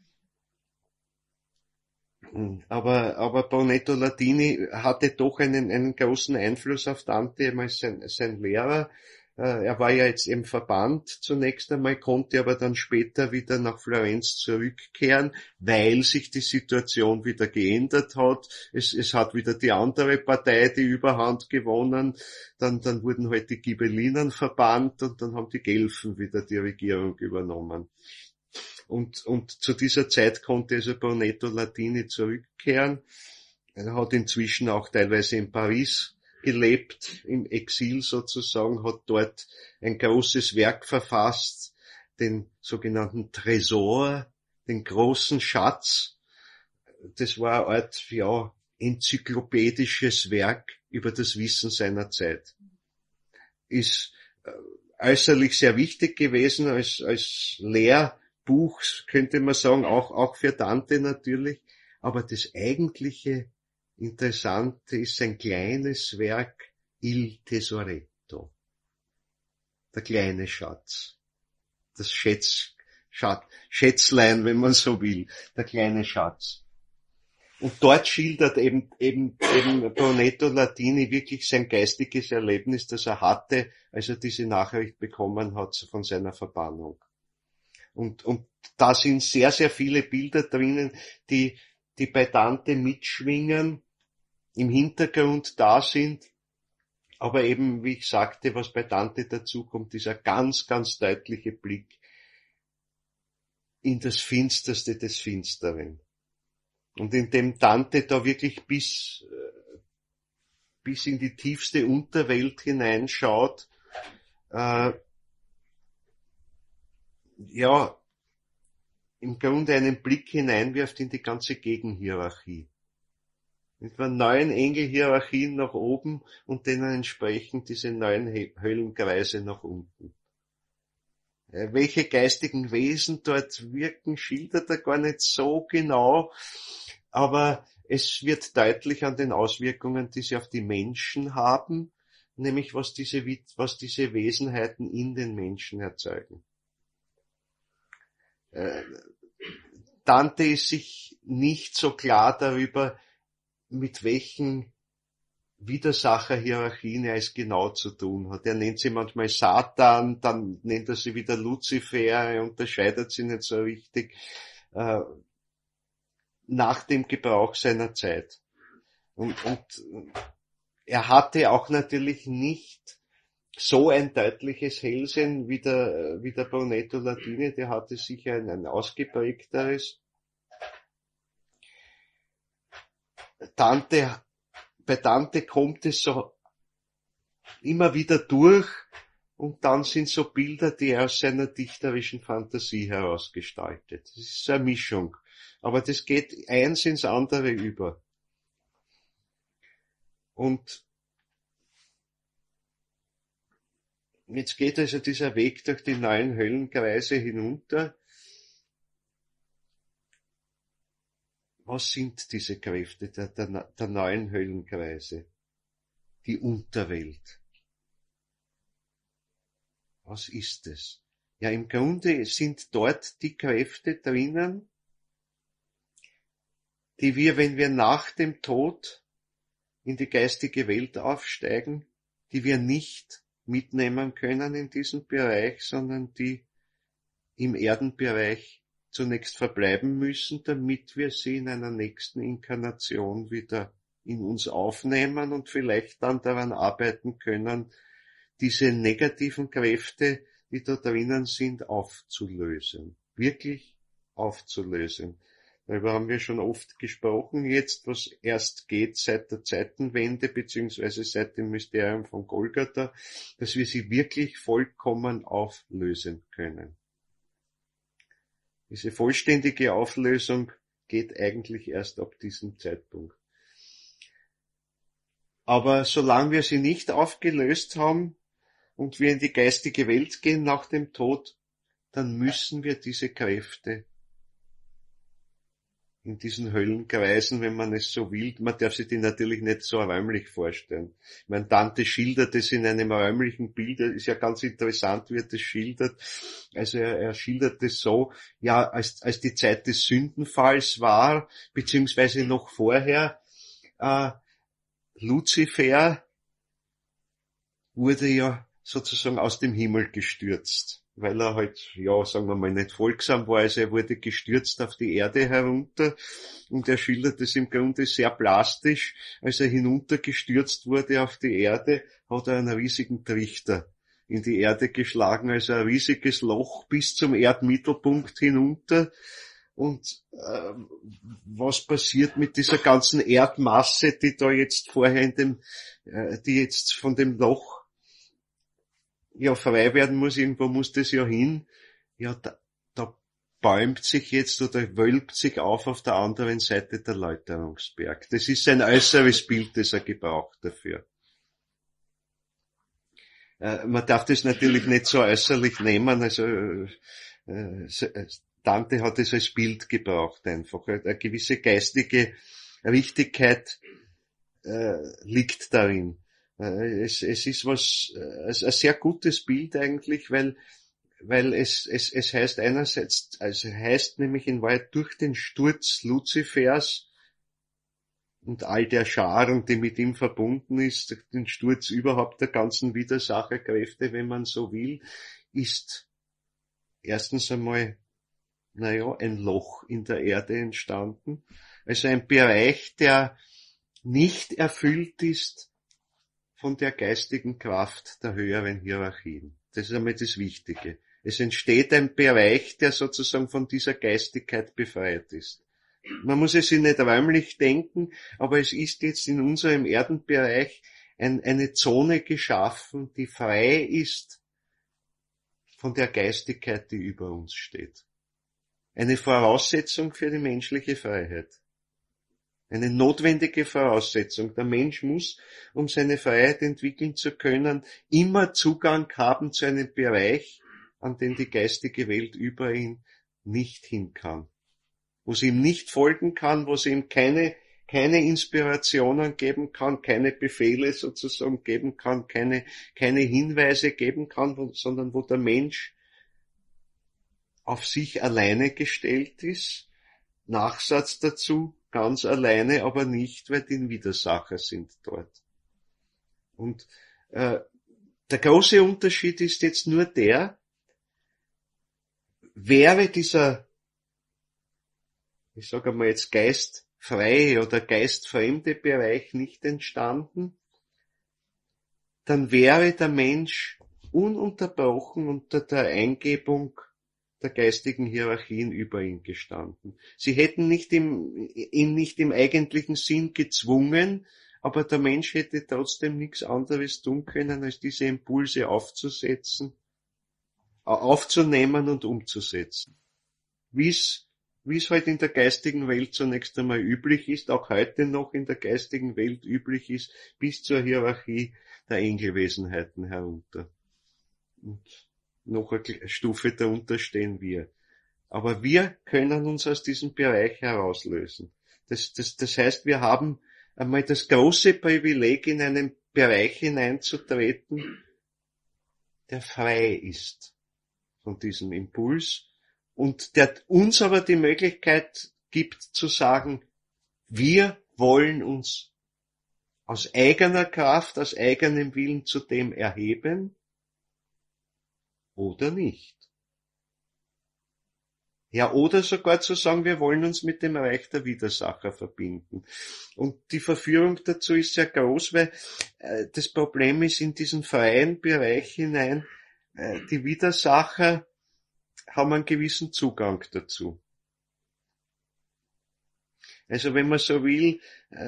Aber Brunetto Ladini hatte doch einen großen Einfluss auf Dante, er ist sein Lehrer. Er war ja jetzt im Verband zunächst einmal, konnte aber dann später wieder nach Florenz zurückkehren, weil sich die Situation wieder geändert hat. Es hat wieder die andere Partei die Überhand gewonnen. Dann wurden halt die Ghibellinen verbannt und dann haben die Guelfen wieder die Regierung übernommen. Und zu dieser Zeit konnte also Brunetto Ladini zurückkehren. Er hat inzwischen auch teilweise in Paris gelebt, im Exil sozusagen, hat dort ein großes Werk verfasst, den sogenannten Tresor, den großen Schatz. Das war eine Art, enzyklopädisches Werk über das Wissen seiner Zeit. Ist äußerlich sehr wichtig gewesen als Lehrbuch, könnte man sagen, auch für Dante natürlich, aber das eigentliche Interessante ist sein kleines Werk Il Tesoretto, der kleine Schatz, das Schätzlein, wenn man so will, der kleine Schatz. Und dort schildert eben Brunetto Ladini wirklich sein geistiges Erlebnis, das er hatte, als er diese Nachricht bekommen hat von seiner Verbannung. Und da sind sehr, sehr viele Bilder drinnen, die bei Dante mitschwingen, im Hintergrund da sind, aber eben, wie ich sagte, was bei Dante dazukommt, dieser ganz, ganz deutliche Blick in das Finsterste des Finsteren. Und indem Dante da wirklich bis in die tiefste Unterwelt hineinschaut, im Grunde einen Blick hineinwirft in die ganze Gegenhierarchie. Etwa 9 Engelhierarchien nach oben und denen entsprechend diese 9 Höllenkreise nach unten. Welche geistigen Wesen dort wirken, schildert er gar nicht so genau, aber es wird deutlich an den Auswirkungen, die sie auf die Menschen haben, nämlich was diese Wesenheiten in den Menschen erzeugen. Dante ist sich nicht so klar darüber, mit welchen Widersacherhierarchien er es genau zu tun hat. Er nennt sie manchmal Satan, dann nennt er sie wieder Luzifer, er unterscheidet sie nicht so richtig, nach dem Gebrauch seiner Zeit. Und er hatte auch natürlich nicht so ein deutliches Hellsehen wie der Brunetto Ladini, der hatte sicher ein ausgeprägteres. Bei Dante kommt es so immer wieder durch und dann sind so Bilder, die er aus seiner dichterischen Fantasie herausgestaltet. Das ist so eine Mischung. Aber das geht eins ins andere über. Und jetzt geht also dieser Weg durch die 9 Höllenkreise hinunter. Was sind diese Kräfte der 9 Höllenkreise? Die Unterwelt. Was ist es? Ja, im Grunde sind dort die Kräfte drinnen, die wir, wenn wir nach dem Tod in die geistige Welt aufsteigen, die wir nicht mitnehmen können in diesem Bereich, sondern die im Erdenbereich zunächst verbleiben müssen, damit wir sie in einer nächsten Inkarnation wieder in uns aufnehmen und vielleicht dann daran arbeiten können, diese negativen Kräfte, die da drinnen sind, aufzulösen. Wirklich aufzulösen. Darüber haben wir schon oft gesprochen jetzt, was erst geht seit der Zeitenwende, beziehungsweise seit dem Mysterium von Golgatha, dass wir sie wirklich vollkommen auflösen können. Diese vollständige Auflösung geht eigentlich erst ab diesem Zeitpunkt. Aber solange wir sie nicht aufgelöst haben und wir in die geistige Welt gehen nach dem Tod, dann müssen wir diese Kräfte in diesen Höllenkreisen, wenn man es so will. Man darf sich die natürlich nicht so räumlich vorstellen. Ich meine, Dante schildert es in einem räumlichen Bild, ist ja ganz interessant, wie er das schildert. Also er schildert es so, ja, als die Zeit des Sündenfalls war, beziehungsweise noch vorher, Luzifer wurde ja sozusagen aus dem Himmel gestürzt, weil er halt, ja, sagen wir mal, nicht folgsam war. Also er wurde gestürzt auf die Erde herunter und er schildert es im Grunde sehr plastisch. Als er hinuntergestürzt wurde auf die Erde, hat er einen riesigen Trichter in die Erde geschlagen, also ein riesiges Loch bis zum Erdmittelpunkt hinunter. Und was passiert mit dieser ganzen Erdmasse, die da jetzt vorher die jetzt von dem Loch ja frei werden muss, irgendwo muss das ja hin, ja, da bäumt sich jetzt oder wölbt sich auf der anderen Seite der Läuterungsberg. Das ist ein äußeres Bild, das er gebraucht dafür. Man darf das natürlich nicht so äußerlich nehmen, also Dante hat es als Bild gebraucht einfach. Eine gewisse geistige Richtigkeit liegt darin. Es ist ein sehr gutes Bild eigentlich, weil es heißt einerseits, also heißt nämlich in Wahrheit durch den Sturz Luzifers und all der Scharung, die mit ihm verbunden ist, den Sturz überhaupt der ganzen Widersacherkräfte, wenn man so will, ist erstens einmal, ein Loch in der Erde entstanden. Also ein Bereich, der nicht erfüllt ist von der geistigen Kraft der höheren Hierarchien. Das ist einmal das Wichtige. Es entsteht ein Bereich, der sozusagen von dieser Geistigkeit befreit ist. Man muss es sich nicht räumlich denken, aber es ist jetzt in unserem Erdenbereich eine Zone geschaffen, die frei ist von der Geistigkeit, die über uns steht. Eine Voraussetzung für die menschliche Freiheit. Eine notwendige Voraussetzung. Der Mensch muss, um seine Freiheit entwickeln zu können, immer Zugang haben zu einem Bereich, an den die geistige Welt über ihn nicht hin kann. Wo sie ihm nicht folgen kann, wo sie ihm keine Inspirationen geben kann, keine Befehle sozusagen geben kann, keine Hinweise geben kann, sondern wo der Mensch auf sich alleine gestellt ist. Nachsatz dazu, ganz alleine, aber nicht, weil die Widersacher sind dort. Und der große Unterschied ist jetzt nur der, wäre dieser, ich sage einmal jetzt geistfreie oder geistfremde Bereich nicht entstanden, dann wäre der Mensch ununterbrochen unter der Eingebung der geistigen Hierarchien über ihn gestanden. Sie hätten ihn nicht im eigentlichen Sinn gezwungen, aber der Mensch hätte trotzdem nichts anderes tun können, als diese Impulse aufzunehmen und umzusetzen. Wie es halt in der geistigen Welt zunächst einmal üblich ist, auch heute noch in der geistigen Welt üblich ist, bis zur Hierarchie der Engelwesenheiten herunter. Und noch eine Stufe darunter stehen wir. Aber wir können uns aus diesem Bereich herauslösen. Das heißt, wir haben einmal das große Privileg, in einen Bereich hineinzutreten, der frei ist von diesem Impuls und der uns aber die Möglichkeit gibt zu sagen, wir wollen uns aus eigener Kraft, aus eigenem Willen zu dem erheben oder nicht. Ja, oder sogar zu sagen, wir wollen uns mit dem Reich der Widersacher verbinden. Und die Verführung dazu ist sehr groß, weil das Problem ist, in diesen freien Bereich hinein die Widersacher haben einen gewissen Zugang dazu. Also wenn man so will,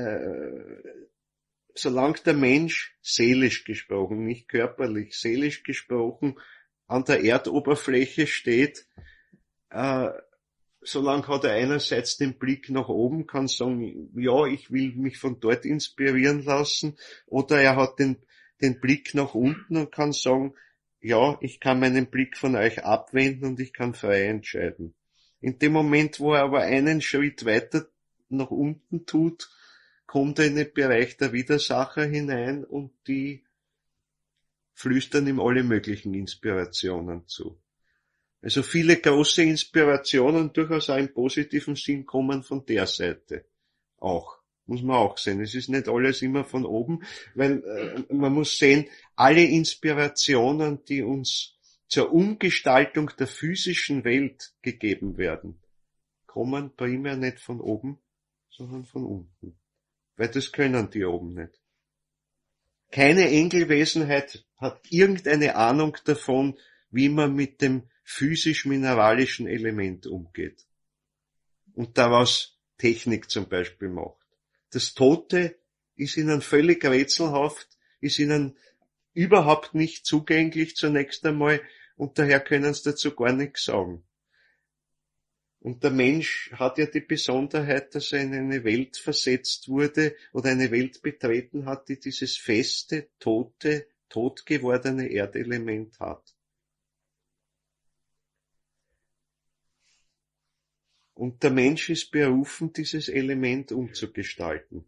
solange der Mensch seelisch gesprochen, nicht körperlich, seelisch gesprochen, an der Erdoberfläche steht, solange hat er einerseits den Blick nach oben, kann sagen, ja, ich will mich von dort inspirieren lassen, oder er hat den Blick nach unten und kann sagen, ja, ich kann meinen Blick von euch abwenden und ich kann frei entscheiden. In dem Moment, wo er aber einen Schritt weiter nach unten tut, kommt er in den Bereich der Widersacher hinein und die flüstern ihm alle möglichen Inspirationen zu. Also viele große Inspirationen, durchaus auch im positiven Sinn, kommen von der Seite auch. Muss man auch sehen. Es ist nicht alles immer von oben, weil man muss sehen, alle Inspirationen, die uns zur Umgestaltung der physischen Welt gegeben werden, kommen primär nicht von oben, sondern von unten. Weil das können die oben nicht. Keine Engelwesenheit hat irgendeine Ahnung davon, wie man mit dem physisch-mineralischen Element umgeht. Und daraus Technik zum Beispiel macht. Das Tote ist ihnen völlig rätselhaft, ist ihnen überhaupt nicht zugänglich zunächst einmal und daher können sie dazu gar nichts sagen. Und der Mensch hat ja die Besonderheit, dass er in eine Welt versetzt wurde oder eine Welt betreten hat, die dieses feste, tote, totgewordene Erdelement hat. Und der Mensch ist berufen, dieses Element umzugestalten.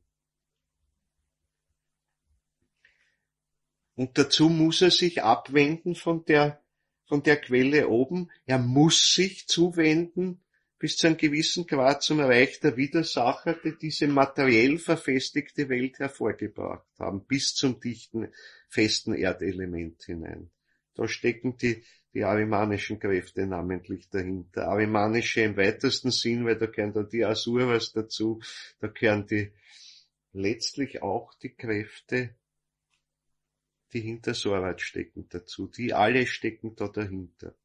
Und dazu muss er sich abwenden von der Quelle oben. Er muss sich zuwenden bis zu einem gewissen Grad zum Reich der Widersacher, die diese materiell verfestigte Welt hervorgebracht haben, bis zum dichten, festen Erdelement hinein. Da stecken die arimanischen Kräfte namentlich dahinter. Arimanische im weitesten Sinn, weil da gehören dann die Asuras dazu, da gehören letztlich auch die Kräfte, die hinter Sorat stecken dazu. Die alle stecken da dahinter.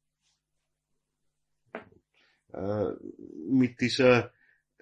Mit dieser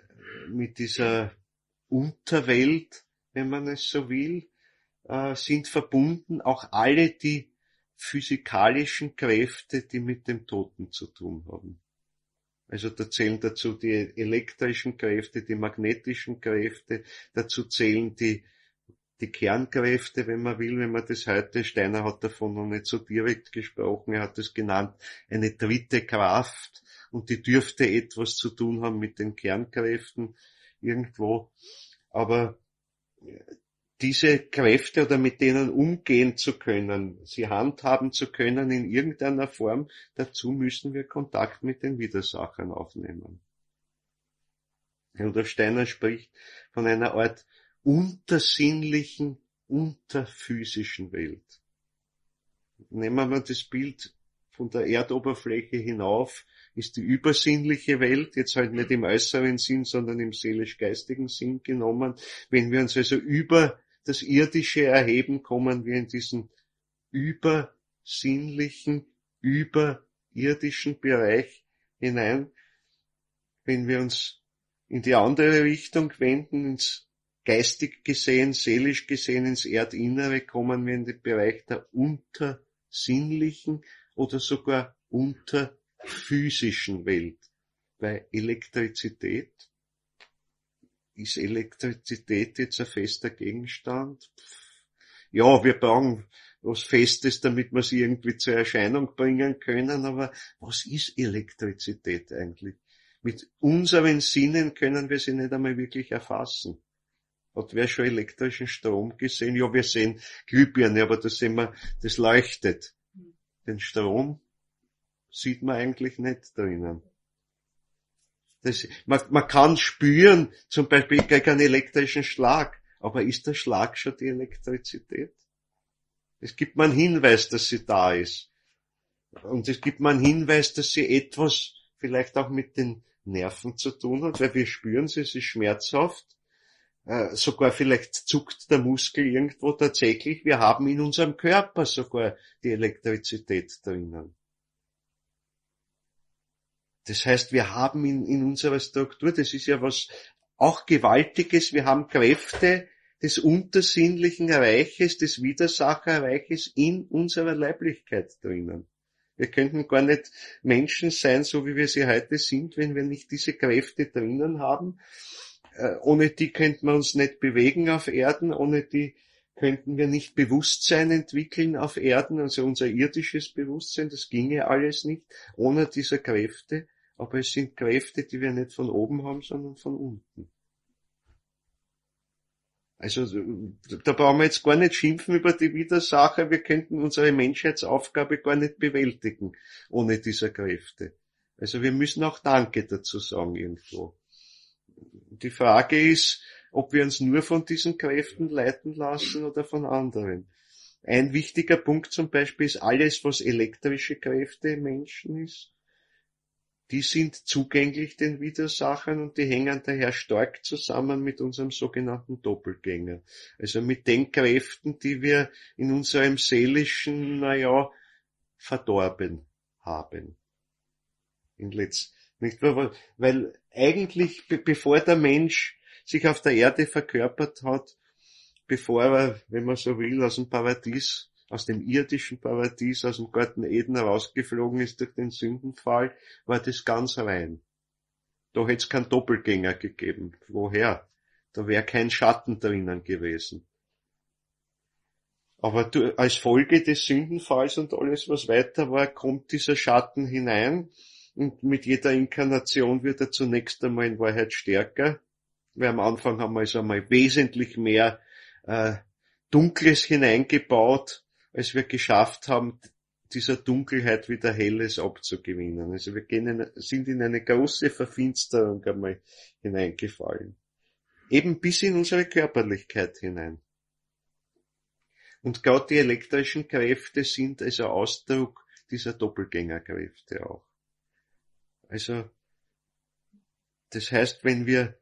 Unterwelt, wenn man es so will, sind verbunden auch alle die physikalischen Kräfte, die mit dem Toten zu tun haben. Also da zählen dazu die elektrischen Kräfte, die magnetischen Kräfte, dazu zählen die Kernkräfte, wenn man will, wenn man das heute, Steiner hat davon noch nicht so direkt gesprochen, er hat es genannt, eine dritte Kraft, und die dürfte etwas zu tun haben mit den Kernkräften irgendwo, aber diese Kräfte oder mit denen umgehen zu können, sie handhaben zu können in irgendeiner Form, dazu müssen wir Kontakt mit den Widersachern aufnehmen. Rudolf Steiner spricht von einer Art untersinnlichen, unterphysischen Welt. Nehmen wir das Bild von der Erdoberfläche hinauf, ist die übersinnliche Welt, jetzt halt nicht im äußeren Sinn, sondern im seelisch-geistigen Sinn genommen. Wenn wir uns also über das Irdische erheben, kommen wir in diesen übersinnlichen, überirdischen Bereich hinein. Wenn wir uns in die andere Richtung wenden, ins geistig gesehen, seelisch gesehen, ins Erdinnere, kommen wir in den Bereich der untersinnlichen oder sogar unterphysischen Welt. Bei Elektrizität, ist Elektrizität jetzt ein fester Gegenstand? Ja, wir brauchen was Festes, damit wir sie irgendwie zur Erscheinung bringen können, aber was ist Elektrizität eigentlich? Mit unseren Sinnen können wir sie nicht einmal wirklich erfassen. Hat wer schon elektrischen Strom gesehen? Ja, wir sehen Glühbirne, aber da sehen wir, das leuchtet. Den Strom sieht man eigentlich nicht drinnen. Man kann spüren, zum Beispiel gegen einen elektrischen Schlag, aber ist der Schlag schon die Elektrizität? Es gibt mir einen Hinweis, dass sie da ist. Und es gibt mir einen Hinweis, dass sie etwas vielleicht auch mit den Nerven zu tun hat, weil wir spüren sie, es ist schmerzhaft. sogar vielleicht zuckt der Muskel irgendwo tatsächlich. Wir haben in unserem Körper sogar die Elektrizität drinnen. Das heißt, wir haben in unserer Struktur, das ist ja was auch Gewaltiges, wir haben Kräfte des untersinnlichen Reiches, des Widersacherreiches in unserer Leiblichkeit drinnen. Wir könnten gar nicht Menschen sein, so wie wir sie heute sind, wenn wir nicht diese Kräfte drinnen haben. Ohne die könnten wir uns nicht bewegen auf Erden, ohne die könnten wir nicht Bewusstsein entwickeln auf Erden, also unser irdisches Bewusstsein, das ginge alles nicht ohne diese Kräfte. Aber es sind Kräfte, die wir nicht von oben haben, sondern von unten. Also da brauchen wir jetzt gar nicht schimpfen über die Widersacher. Wir könnten unsere Menschheitsaufgabe gar nicht bewältigen ohne diese Kräfte. Also wir müssen auch Danke dazu sagen irgendwo. Die Frage ist, ob wir uns nur von diesen Kräften leiten lassen oder von anderen. Ein wichtiger Punkt zum Beispiel ist alles, was elektrische Kräfte im Menschen ist. Die sind zugänglich den Widersachern und die hängen daher stark zusammen mit unserem sogenannten Doppelgänger. Also mit den Kräften, die wir in unserem seelischen, verdorben haben. Nicht wahr? Weil eigentlich, bevor der Mensch sich auf der Erde verkörpert hat, bevor er, wenn man so will, aus dem Paradies, aus dem irdischen Paradies, aus dem Garten Eden rausgeflogen ist durch den Sündenfall, war das ganz rein. Da hätte es keinen Doppelgänger gegeben. Woher? Da wäre kein Schatten drinnen gewesen. Aber als Folge des Sündenfalls und alles, was weiter war, kommt dieser Schatten hinein und mit jeder Inkarnation wird er zunächst einmal in Wahrheit stärker. Weil am Anfang haben wir also einmal wesentlich mehr Dunkles hineingebaut, als wir geschafft haben, dieser Dunkelheit wieder Helles abzugewinnen. Also wir sind in eine große Verfinsterung einmal hineingefallen. Eben bis in unsere Körperlichkeit hinein. Und gerade die elektrischen Kräfte sind also Ausdruck dieser Doppelgängerkräfte auch. Also, das heißt, wenn wir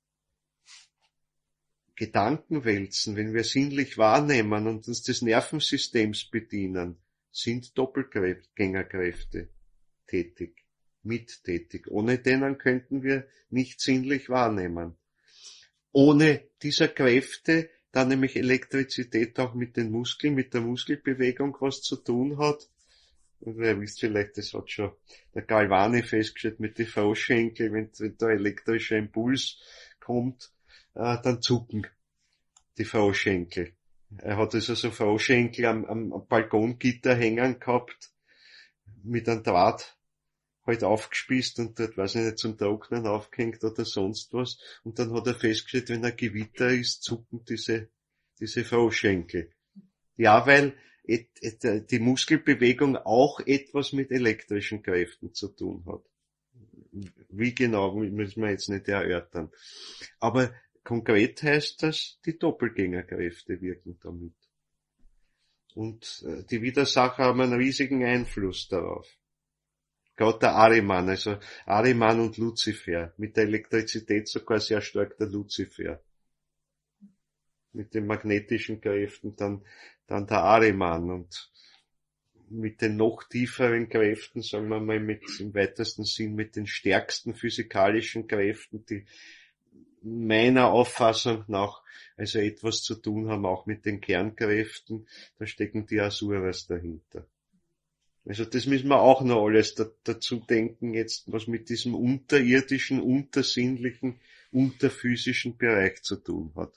Gedanken wälzen, wenn wir sinnlich wahrnehmen und uns des Nervensystems bedienen, sind Doppelgängerkräfte mittätig. Ohne denen könnten wir nicht sinnlich wahrnehmen. Ohne dieser Kräfte, da nämlich Elektrizität auch mit den Muskeln, mit der Muskelbewegung was zu tun hat. Und ihr wisst vielleicht, das hat schon der Galvani festgestellt mit den Froschschenkel, wenn da elektrischer Impuls kommt, dann zucken die Froschschenkel. Er hat also so Froschschenkel am Balkongitter hängen gehabt, mit einem Draht halt aufgespießt und dort, weiß ich nicht, zum Trocknen aufgehängt oder sonst was. Und dann hat er festgestellt, wenn ein Gewitter ist, zucken diese Froschschenkel. Ja, weil die Muskelbewegung auch etwas mit elektrischen Kräften zu tun hat. Wie genau, müssen wir jetzt nicht erörtern. Aber konkret heißt das, die Doppelgängerkräfte wirken damit. Und die Widersacher haben einen riesigen Einfluss darauf. Gerade der Ahriman, also Ahriman und Luzifer, mit der Elektrizität sogar sehr stark der Luzifer. Mit den magnetischen Kräften dann der Ahriman und mit den noch tieferen Kräften, sagen wir mal im weitesten Sinn mit den stärksten physikalischen Kräften, die meiner Auffassung nach also etwas zu tun haben, auch mit den Kernkräften, da stecken die Asuras dahinter. Also das müssen wir auch noch alles dazu denken, jetzt was mit diesem unterirdischen, untersinnlichen, unterphysischen Bereich zu tun hat.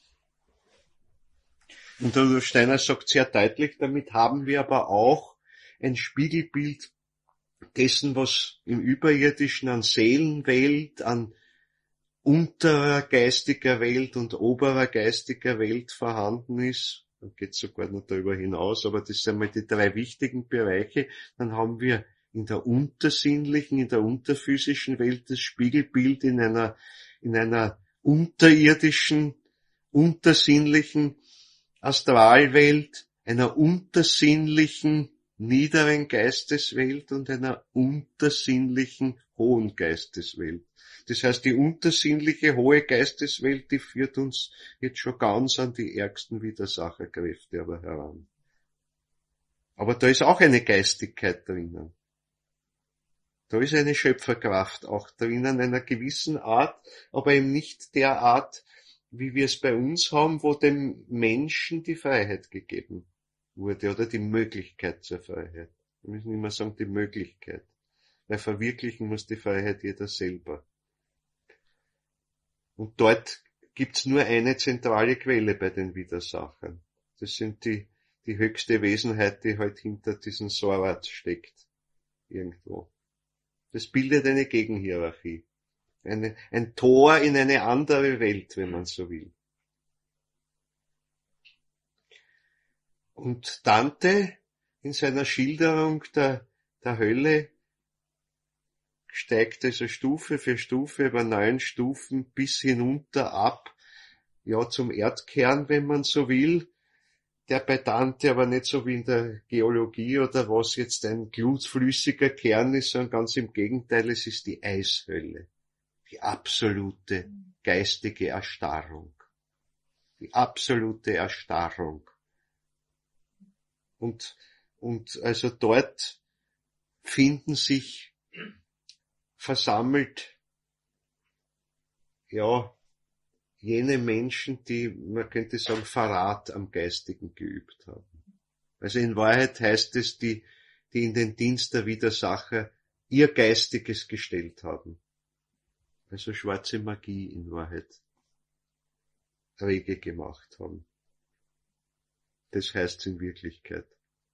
Und Rudolf Steiner sagt sehr deutlich, damit haben wir aber auch ein Spiegelbild dessen, was im Überirdischen an Seelenwelt, an unterer geistiger Welt und oberer geistiger Welt vorhanden ist. Dann geht es sogar noch darüber hinaus, aber das sind einmal die drei wichtigen Bereiche. Dann haben wir in der untersinnlichen, in der unterphysischen Welt das Spiegelbild in einer unterirdischen, untersinnlichen Astralwelt, einer untersinnlichen niederen Geisteswelt und einer untersinnlichen hohen Geisteswelt. Das heißt, die untersinnliche hohe Geisteswelt, die führt uns jetzt schon ganz an die ärgsten Widersacherkräfte aber heran. Aber da ist auch eine Geistigkeit drinnen. Da ist eine Schöpferkraft auch drinnen, einer gewissen Art, aber eben nicht der Art, wie wir es bei uns haben, wo dem Menschen die Freiheit gegeben wurde oder die Möglichkeit zur Freiheit. Wir müssen immer sagen, die Möglichkeit. Weil verwirklichen muss die Freiheit jeder selber. Und dort gibt's nur eine zentrale Quelle bei den Widersachern. Das sind die höchste Wesenheit, die halt hinter diesen Sorat steckt. Irgendwo. Das bildet eine Gegenhierarchie. Ein Tor in eine andere Welt, wenn man so will. Und Dante in seiner Schilderung der Hölle steigt also Stufe für Stufe über 9 Stufen bis hinunter ab, ja zum Erdkern, wenn man so will, der bei Dante aber nicht so wie in der Geologie oder was jetzt ein glutflüssiger Kern ist, sondern ganz im Gegenteil, es ist die Eishölle. Die absolute geistige Erstarrung. Die absolute Erstarrung. Und also dort finden sich versammelt, ja, jene Menschen, die, man könnte sagen, Verrat am Geistigen geübt haben. Also in Wahrheit heißt es, die in den Dienst der Widersacher ihr Geistiges gestellt haben. Also schwarze Magie in Wahrheit rege gemacht haben. Das heißt's in Wirklichkeit.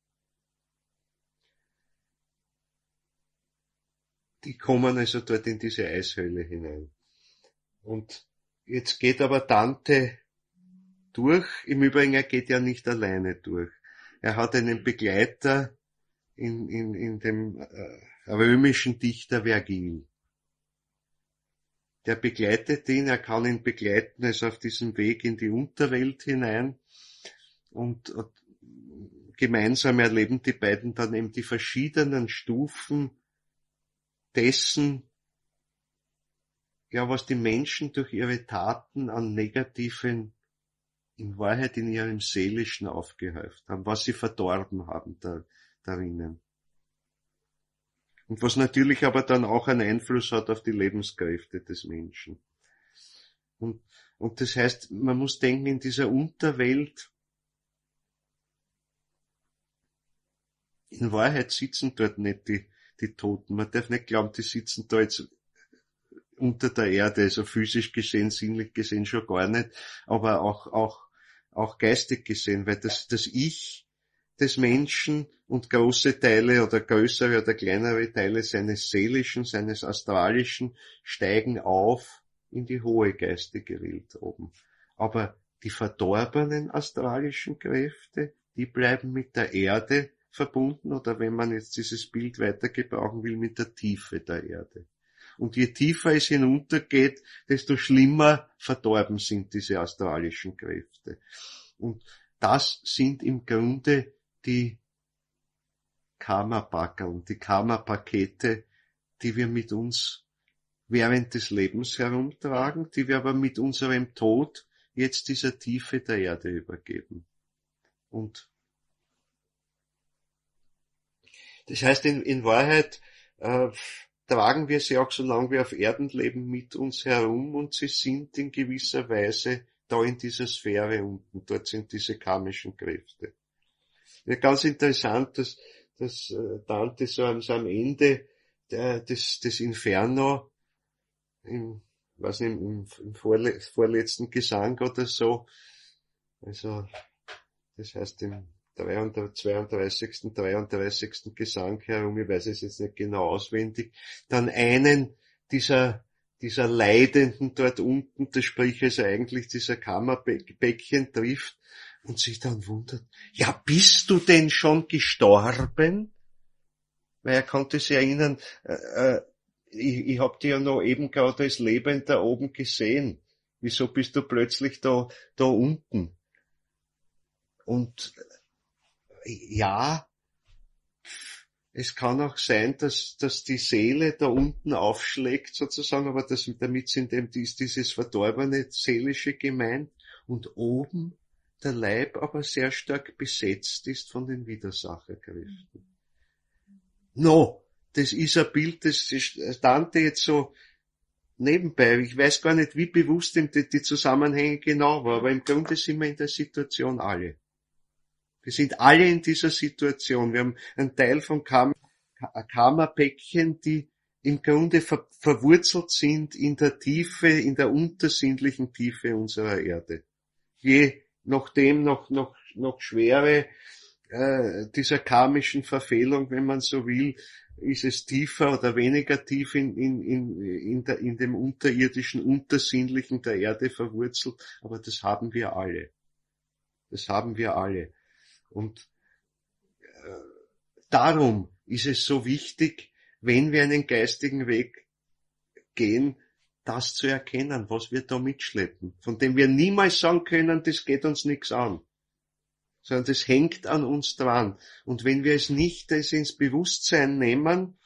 Die kommen also dort in diese Eishöhle hinein. Und jetzt geht aber Dante durch. Im Übrigen, er geht ja nicht alleine durch. Er hat einen Begleiter in dem römischen Dichter Vergil. Der begleitet ihn, er kann ihn begleiten, also auf diesem Weg in die Unterwelt hinein. Und gemeinsam erleben die beiden dann eben die verschiedenen Stufen dessen, ja, was die Menschen durch ihre Taten an Negativen in Wahrheit in ihrem Seelischen aufgehäuft haben, was sie verdorben haben darinnen. Und was natürlich aber dann auch einen Einfluss hat auf die Lebenskräfte des Menschen. Und das heißt, man muss denken, in dieser Unterwelt, in Wahrheit sitzen dort nicht die Toten. Man darf nicht glauben, die sitzen da jetzt unter der Erde, also physisch gesehen, sinnlich gesehen schon gar nicht, aber auch geistig gesehen, weil das Ich des Menschen und große Teile oder größere oder kleinere Teile seines seelischen, seines astralischen steigen auf in die hohe geistige Welt oben. Aber die verdorbenen astralischen Kräfte, die bleiben mit der Erde verbunden, oder wenn man jetzt dieses Bild weiter gebrauchen will, mit der Tiefe der Erde. Und je tiefer es hinuntergeht, desto schlimmer verdorben sind diese astralischen Kräfte. Und das sind im Grunde die Karma-Packeln, die Karma-Pakete, die wir mit uns während des Lebens herumtragen, die wir aber mit unserem Tod jetzt dieser Tiefe der Erde übergeben. Und das heißt, in Wahrheit tragen wir sie auch, solange wir auf Erden leben, mit uns herum, und sie sind in gewisser Weise da in dieser Sphäre unten. Dort sind diese karmischen Kräfte. Ja, ganz interessant, dass Dante so am Ende des Inferno, im vorletzten Gesang oder so, also das heißt im 32. 33. Gesang herum, ich weiß es jetzt nicht genau auswendig, dann einen dieser Leidenden dort unten, das sprich also eigentlich dieser Kammerbäckchen trifft und sich dann wundert, ja, bist du denn schon gestorben? Weil er konnte sich erinnern, ich hab dich ja noch eben gerade als lebend da oben gesehen. Wieso bist du plötzlich da unten? Und ja, es kann auch sein, dass die Seele da unten aufschlägt sozusagen, aber damit sind eben dieses verdorbene Seelische gemeint und oben der Leib aber sehr stark besetzt ist von den Widersacherkräften. No, das ist ein Bild, das Dante jetzt so nebenbei, ich weiß gar nicht, wie bewusst ihm die Zusammenhänge genau war, aber im Grunde sind wir in der Situation alle. Wir sind alle in dieser Situation. Wir haben einen Teil von Karma-Päckchen, die im Grunde verwurzelt sind in der Tiefe, in der untersinnlichen Tiefe unserer Erde. Je nachdem noch Schwere dieser karmischen Verfehlung, wenn man so will, ist es tiefer oder weniger tief in dem unterirdischen, untersinnlichen der Erde verwurzelt, aber das haben wir alle. Das haben wir alle. Und darum ist es so wichtig, wenn wir einen geistigen Weg gehen, das zu erkennen, was wir da mitschleppen, von dem wir niemals sagen können, das geht uns nichts an, sondern das hängt an uns dran. Und wenn wir es nicht ins Bewusstsein nehmen,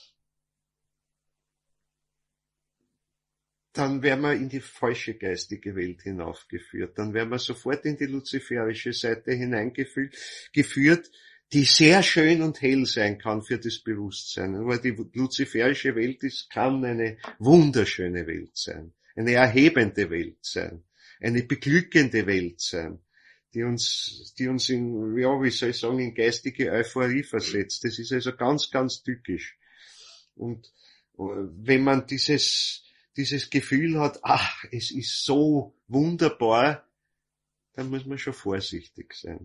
dann werden wir in die falsche geistige Welt hinaufgeführt. Dann werden wir sofort in die luziferische Seite hineingeführt, die sehr schön und hell sein kann für das Bewusstsein. Aber die luziferische Welt kann eine wunderschöne Welt sein, eine erhebende Welt sein, eine beglückende Welt sein, die uns in, ja, wie soll ich sagen, in geistige Euphorie versetzt. Das ist also ganz, ganz tückisch. Und wenn man dieses Gefühl hat, ach, es ist so wunderbar, dann muss man schon vorsichtig sein.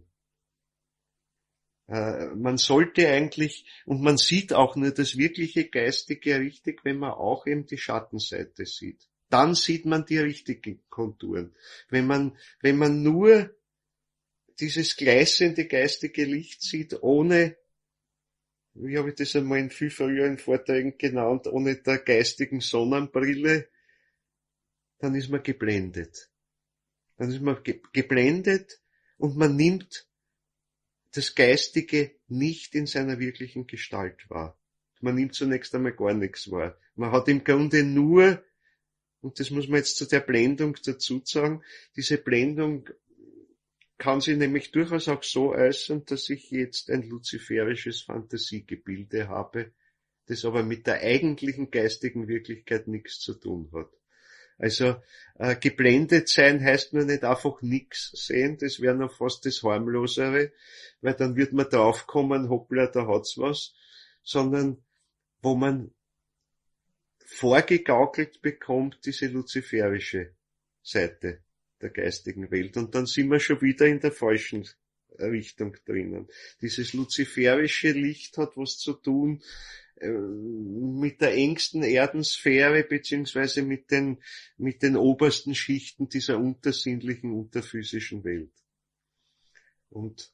Man sollte eigentlich, und man sieht auch nur das wirkliche Geistige richtig, wenn man auch eben die Schattenseite sieht. Dann sieht man die richtigen Konturen. Wenn man nur dieses gleißende geistige Licht sieht, ohne, wie habe ich das einmal in viel früheren Vorträgen genannt, ohne der geistigen Sonnenbrille, dann ist man geblendet. Dann ist man geblendet und man nimmt das Geistige nicht in seiner wirklichen Gestalt wahr. Man nimmt zunächst einmal gar nichts wahr. Man hat im Grunde nur, und das muss man jetzt zu der Blendung dazu sagen, diese Blendung kann sich nämlich durchaus auch so äußern, dass ich jetzt ein luziferisches Fantasiegebilde habe, das aber mit der eigentlichen geistigen Wirklichkeit nichts zu tun hat. Also geblendet sein heißt nur nicht einfach nichts sehen, das wäre noch fast das Harmlosere, weil dann wird man draufkommen, hoppla, da hat's was, sondern wo man vorgegaukelt bekommt, diese luziferische Seite der geistigen Welt. Und dann sind wir schon wieder in der falschen Richtung drinnen. Dieses luziferische Licht hat was zu tun mit der engsten Erdensphäre beziehungsweise mit den obersten Schichten dieser untersinnlichen, unterphysischen Welt. Und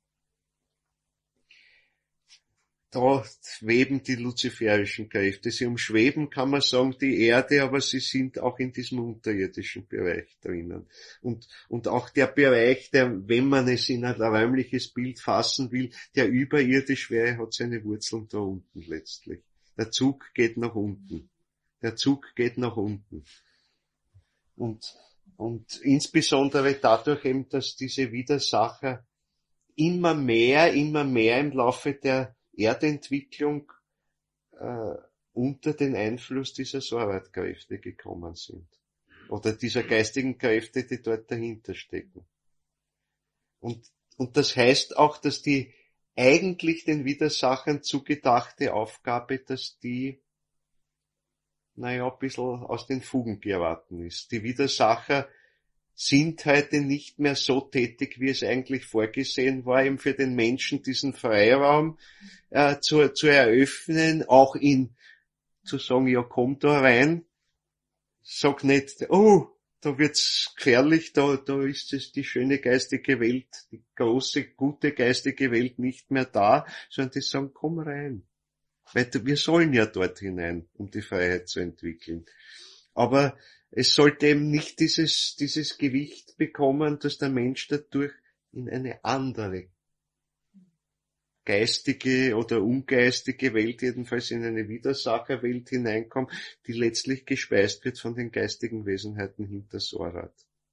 da schweben die luziferischen Kräfte. Sie umschweben, kann man sagen, die Erde, aber sie sind auch in diesem unterirdischen Bereich drinnen. Und auch der Bereich, der, wenn man es in ein räumliches Bild fassen will, der überirdisch wäre, hat seine Wurzeln da unten letztlich. Der Zug geht nach unten. Der Zug geht nach unten. Und insbesondere dadurch eben, dass diese Widersacher immer mehr im Laufe der Erdentwicklung unter den Einfluss dieser Sorvatkräfte gekommen sind. Oder dieser geistigen Kräfte, die dort dahinter stecken. Und das heißt auch, dass die eigentlich den Widersachern zugedachte Aufgabe, dass die, ein bisschen aus den Fugen geraten ist. Die Widersacher sind heute nicht mehr so tätig, wie es eigentlich vorgesehen war, eben für den Menschen diesen Freiraum zu eröffnen, auch zu sagen, ja, komm da rein, sag nicht, oh, da wird's gefährlich, da ist es die schöne geistige Welt, die große, gute geistige Welt nicht mehr da, sondern die sagen, komm rein. Weil wir sollen ja dort hinein, um die Freiheit zu entwickeln. Aber es sollte eben nicht dieses Gewicht bekommen, dass der Mensch dadurch in eine andere geistige oder ungeistige Welt, jedenfalls in eine Widersacherwelt hineinkommen, die letztlich gespeist wird von den geistigen Wesenheiten hinter Sorat.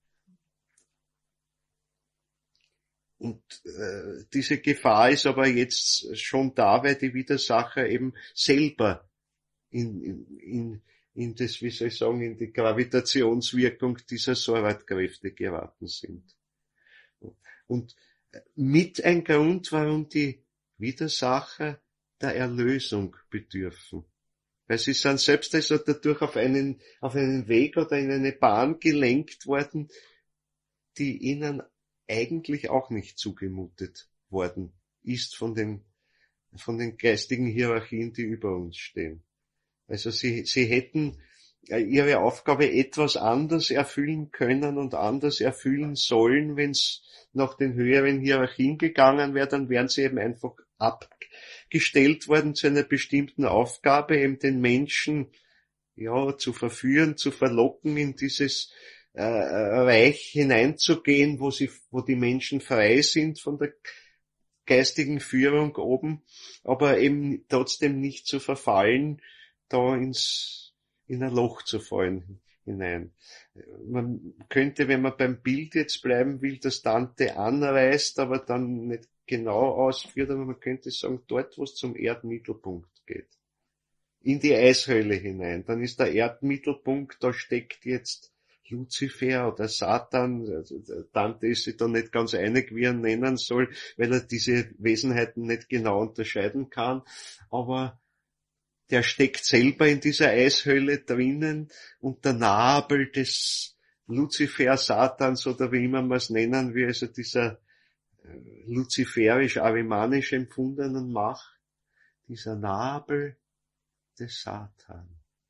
Und diese Gefahr ist aber jetzt schon da, weil die Widersacher eben selber in das, wie soll ich sagen, in die Gravitationswirkung dieser Sorat-Kräfte geraten sind. Und mit ein Grund, warum die Widersacher der Erlösung bedürfen. Weil sie sind selbst also dadurch auf einen Weg oder in eine Bahn gelenkt worden, die ihnen eigentlich auch nicht zugemutet worden ist von den geistigen Hierarchien, die über uns stehen. Also sie hätten ihre Aufgabe etwas anders erfüllen können und anders erfüllen sollen, wenn es nach den höheren Hierarchien gegangen wäre, dann wären sie eben einfach abgestellt worden zu einer bestimmten Aufgabe, eben den Menschen zu verführen, zu verlocken, in dieses Reich hineinzugehen, wo die Menschen frei sind von der geistigen Führung oben, aber eben trotzdem nicht zu verfallen, da in ein Loch zu fallen hinein. Man könnte, wenn man beim Bild jetzt bleiben will, das Dante anreißt, aber dann nicht genau ausführt, aber man könnte sagen, dort, wo es zum Erdmittelpunkt geht. In die Eishöhle hinein. Dann ist der Erdmittelpunkt, da steckt jetzt Luzifer oder Satan. Dante ist sich da nicht ganz einig, wie er ihn nennen soll, weil er diese Wesenheiten nicht genau unterscheiden kann. Aber der steckt selber in dieser Eishöhle drinnen und der Nabel des Luzifer, Satans oder wie immer man es nennen will, also dieser luziferisch-arimanisch empfundenen Macht, dieser Nabel des Satan.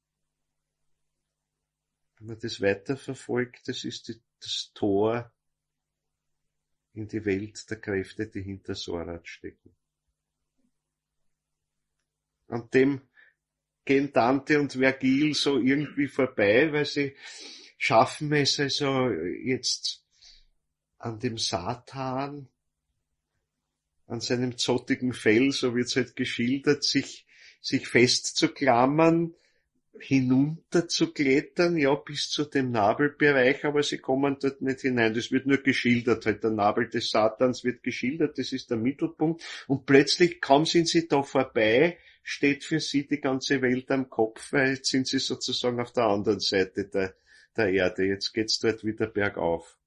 Wenn man das weiterverfolgt, das ist das Tor in die Welt der Kräfte, die hinter Sorat stecken. An dem gehen Dante und Vergil so irgendwie vorbei, weil sie schaffen es also jetzt an dem Satan, an seinem zottigen Fell, so wird's halt geschildert, sich festzuklammern, hinunterzuklettern, bis zu dem Nabelbereich, aber sie kommen dort nicht hinein. Das wird nur geschildert, halt der Nabel des Satans wird geschildert, das ist der Mittelpunkt. Und plötzlich, kaum sind sie da vorbei, steht für sie die ganze Welt am Kopf, weil jetzt sind sie sozusagen auf der anderen Seite der Erde. Jetzt geht's dort wieder bergauf.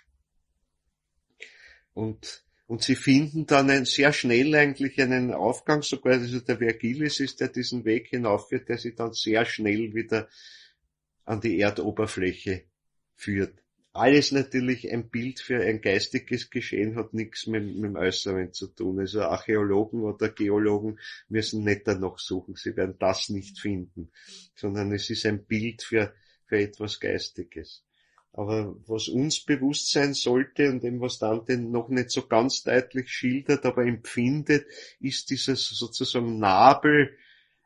Und sie finden dann sehr schnell eigentlich einen Aufgang, sogar also der Vergilius ist, der diesen Weg hinaufführt, der sie dann sehr schnell wieder an die Erdoberfläche führt. Alles natürlich ein Bild für ein geistiges Geschehen, hat nichts mit dem Äußeren zu tun. Also Archäologen oder Geologen müssen nicht danach suchen, sie werden das nicht finden, sondern es ist ein Bild für etwas Geistiges. Aber was uns bewusst sein sollte und dem, was Dante noch nicht so ganz deutlich schildert, aber empfindet, ist dieses sozusagen Nabel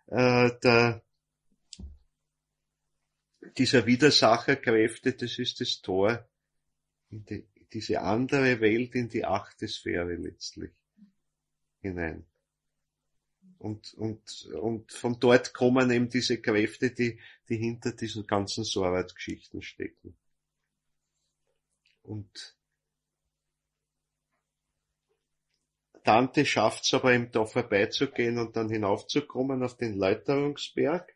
dieser Widersacherkräfte, das ist das Tor in diese andere Welt, in die 8. Sphäre letztlich hinein. Und von dort kommen eben diese Kräfte, die hinter diesen ganzen Sorat-Geschichten stecken. Und Dante schafft es aber eben da vorbeizugehen und dann hinaufzukommen auf den Läuterungsberg.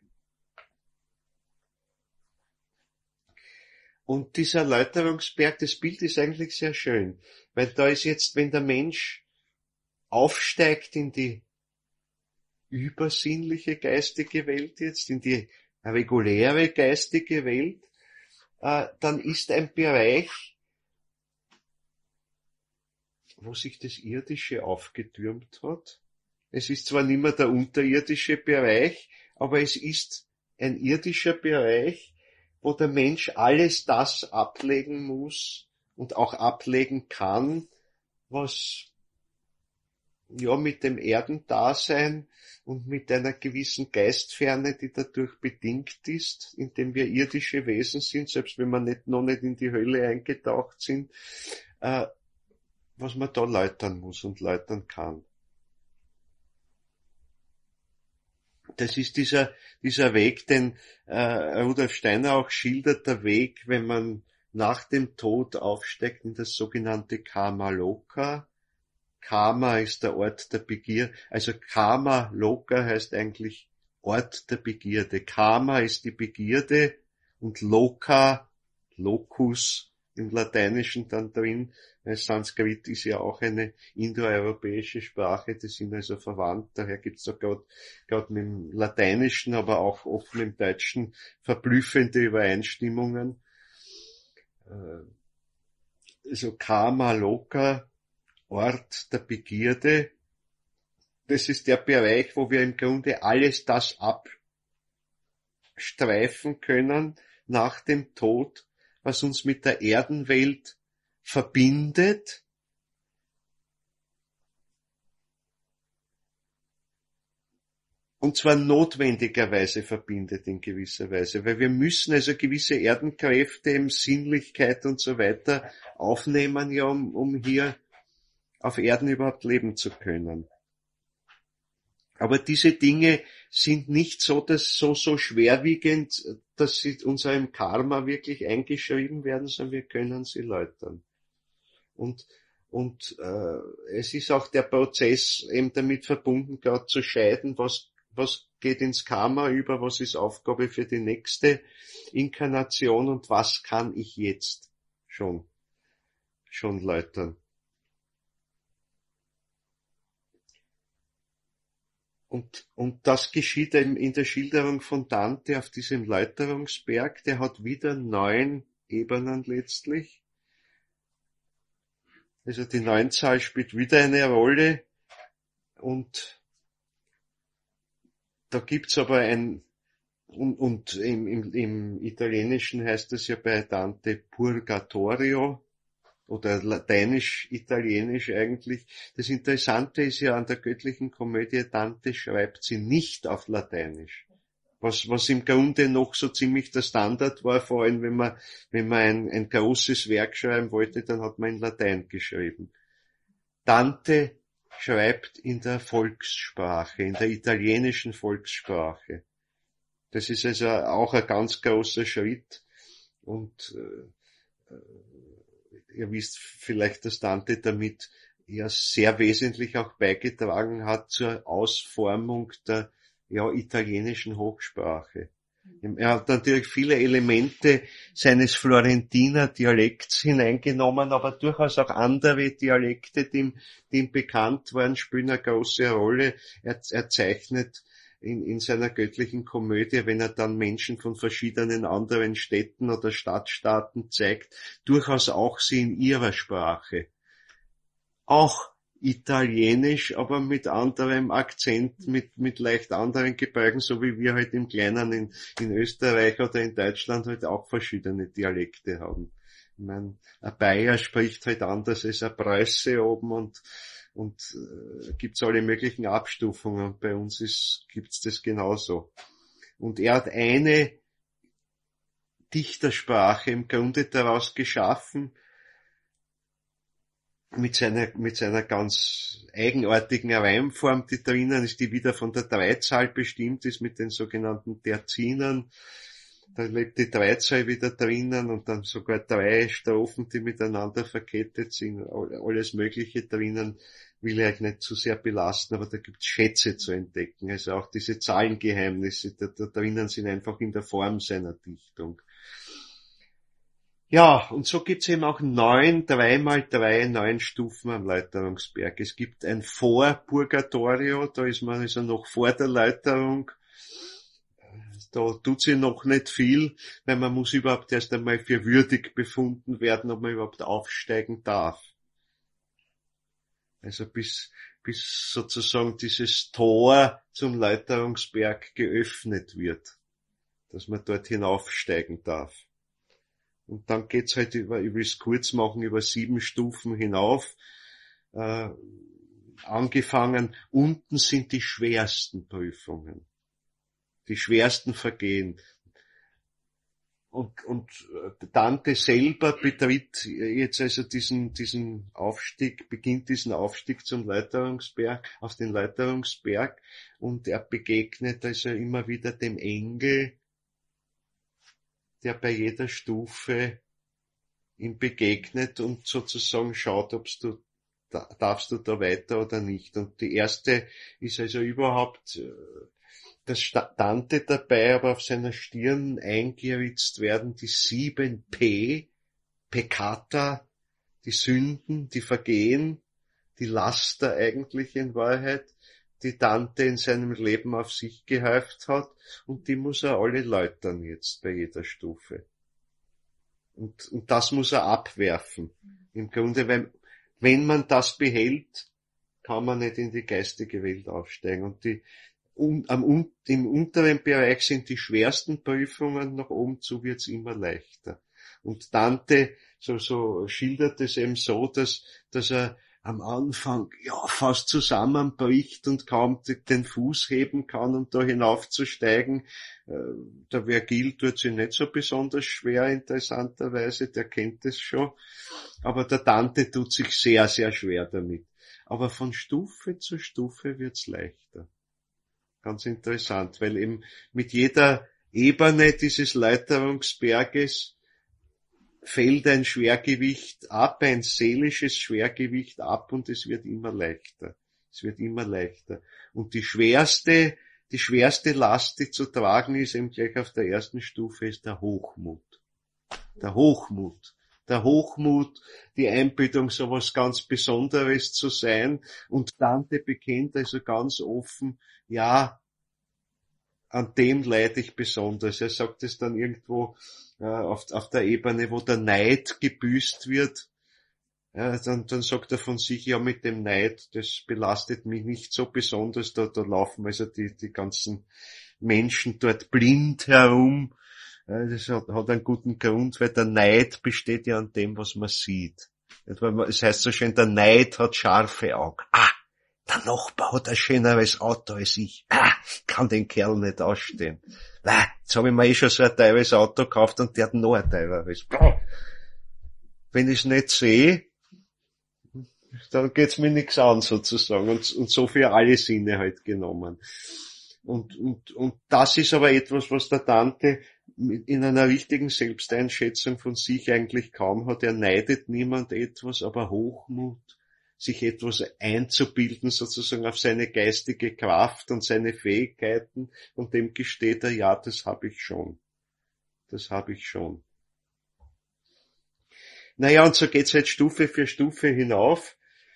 Und dieser Läuterungsberg, das Bild ist eigentlich sehr schön, weil da ist jetzt, wenn der Mensch aufsteigt in die übersinnliche geistige Welt jetzt, in die reguläre geistige Welt, dann ist ein Bereich, wo sich das Irdische aufgetürmt hat. Es ist zwar nicht mehr der unterirdische Bereich, aber es ist ein irdischer Bereich, wo der Mensch alles das ablegen muss und auch ablegen kann, was mit dem Erdendasein und mit einer gewissen Geistferne, die dadurch bedingt ist, indem wir irdische Wesen sind, selbst wenn wir noch nicht in die Hölle eingetaucht sind, was man da läutern muss und läutern kann. Das ist dieser Weg, den Rudolf Steiner auch schildert, der Weg, wenn man nach dem Tod aufsteigt in das sogenannte Karma Loka. Karma ist der Ort der Begierde, also Karma Loka heißt eigentlich Ort der Begierde. Karma ist die Begierde und Loka, Locus im Lateinischen dann drin. Sanskrit ist ja auch eine indoeuropäische Sprache, die sind also verwandt, daher gibt's da gerade mit dem Lateinischen, aber auch oft mit dem Deutschen verblüffende Übereinstimmungen. Also Karma Loka, Ort der Begierde, das ist der Bereich, wo wir im Grunde alles das abstreifen können nach dem Tod, was uns mit der Erdenwelt verbindet, und zwar notwendigerweise verbindet in gewisser Weise, weil wir müssen also gewisse Erdenkräfte, eben Sinnlichkeit und so weiter aufnehmen, ja, um hier auf Erden überhaupt leben zu können. Aber diese Dinge sind nicht so schwerwiegend, dass sie unserem Karma wirklich eingeschrieben werden, sondern wir können sie läutern. Und es ist auch der Prozess eben damit verbunden, gerade zu scheiden, was geht ins Karma über, was ist Aufgabe für die nächste Inkarnation und was kann ich jetzt schon läutern. Und das geschieht eben in der Schilderung von Dante auf diesem Läuterungsberg, der hat wieder 9 Ebenen letztlich. Also die 9-Zahl spielt wieder eine Rolle, und da gibt's aber und im Italienischen heißt es ja bei Dante Purgatorio, oder lateinisch-italienisch eigentlich. Das Interessante ist ja an der göttlichen Komödie, Dante schreibt sie nicht auf Lateinisch. Was im Grunde noch so ziemlich der Standard war, vor allem wenn man ein großes Werk schreiben wollte, dann hat man in Latein geschrieben. Dante schreibt in der Volkssprache, in der italienischen Volkssprache. Das ist also auch ein ganz großer Schritt, und ihr wisst vielleicht, dass Dante damit ja sehr wesentlich auch beigetragen hat zur Ausformung der italienischen Hochsprache. Er hat natürlich viele Elemente seines Florentiner Dialekts hineingenommen, aber durchaus auch andere Dialekte, die ihm bekannt waren, spielen eine große Rolle. Er zeichnet in seiner göttlichen Komödie, wenn er dann Menschen von verschiedenen anderen Städten oder Stadtstaaten zeigt, durchaus auch sie in ihrer Sprache. Auch Italienisch, aber mit anderem Akzent, mit leicht anderen Gebräuchen, so wie wir halt im Kleinen in Österreich oder in Deutschland halt auch verschiedene Dialekte haben. Ich meine, ein Bayer spricht halt anders als ein Preuße oben, und gibt's alle möglichen Abstufungen. Bei uns gibt's das genauso. Und er hat eine Dichtersprache im Grunde daraus geschaffen, mit seiner ganz eigenartigen Reimform, die drinnen ist, die wieder von der Dreizahl bestimmt ist, mit den sogenannten Terzinern. Da lebt die Dreizahl wieder drinnen und dann sogar 3 Strophen, die miteinander verkettet sind, alles Mögliche drinnen. Will ich euch nicht zu sehr belasten, aber da gibt's Schätze zu entdecken. Also auch diese Zahlengeheimnisse, da drinnen sind einfach in der Form seiner Dichtung. Ja, und so gibt's eben auch 9 Stufen am Läuterungsberg. Es gibt ein Vorpurgatorio, da ist man also noch vor der Läuterung. Da tut sich noch nicht viel, weil man muss überhaupt erst einmal für würdig befunden werden, ob man überhaupt aufsteigen darf. Also bis sozusagen dieses Tor zum Läuterungsberg geöffnet wird, dass man dort hinaufsteigen darf. Und dann geht's halt ich will's kurz machen, über 7 Stufen hinauf. Angefangen, unten sind die schwersten Prüfungen. Die schwersten Vergehen. Dante selber betritt jetzt also diesen Aufstieg, beginnt diesen Aufstieg zum Läuterungsberg, auf den Läuterungsberg, und er begegnet also immer wieder dem Engel, der bei jeder Stufe ihm begegnet und sozusagen schaut, darfst du da weiter oder nicht. Und die erste ist also überhaupt das Dante dabei, aber auf seiner Stirn eingeritzt werden die 7 P, Peccata, die Sünden, die Vergehen, die Laster eigentlich in Wahrheit, die Dante in seinem Leben auf sich gehäuft hat, und die muss er alle läutern jetzt bei jeder Stufe. Und das muss er abwerfen. Im Grunde, wenn man das behält, kann man nicht in die geistige Welt aufsteigen. Und im unteren Bereich sind die schwersten Prüfungen, nach oben zu wird's immer leichter. Und Dante, so schildert es eben so, dass er am Anfang, fast zusammenbricht und kaum den Fuß heben kann, um da hinaufzusteigen. Der Vergil tut sich nicht so besonders schwer, interessanterweise, der kennt es schon. Aber der Dante tut sich sehr, sehr schwer damit. Aber von Stufe zu Stufe wird's leichter. Ganz interessant, weil eben mit jeder Ebene dieses Läuterungsberges fällt ein Schwergewicht ab, ein seelisches Schwergewicht ab, und es wird immer leichter. Es wird immer leichter. Und die schwerste Last, die zu tragen ist, eben gleich auf der ersten Stufe, ist der Hochmut. Der Hochmut. Der Hochmut, die Einbildung, so was ganz Besonderes zu sein. Und Dante bekennt also ganz offen, ja, an dem leide ich besonders. Er sagt es dann irgendwo auf der Ebene, wo der Neid gebüßt wird. Ja, dann sagt er von sich, ja, mit dem Neid, das belastet mich nicht so besonders. Da laufen also die ganzen Menschen dort blind herum. Ja, das hat einen guten Grund, weil der Neid besteht ja an dem, was man sieht. Es heißt so schön, der Neid hat scharfe Augen. Der Nachbar hat ein schöneres Auto als ich. Kann den Kerl nicht ausstehen. Jetzt habe ich mir schon so ein teures Auto gekauft und der hat noch ein teureres. Wenn ich es nicht sehe, dann geht's mir nichts an sozusagen, und so für alle Sinne halt genommen. Und das ist aber etwas, was der Dante in einer richtigen Selbsteinschätzung von sich eigentlich kaum hat. Er neidet niemand etwas, aber Hochmut, sich etwas einzubilden, sozusagen auf seine geistige Kraft und seine Fähigkeiten, und dem gesteht er, ja, das habe ich schon. Das habe ich schon. Naja, und so geht's halt Stufe für Stufe hinauf,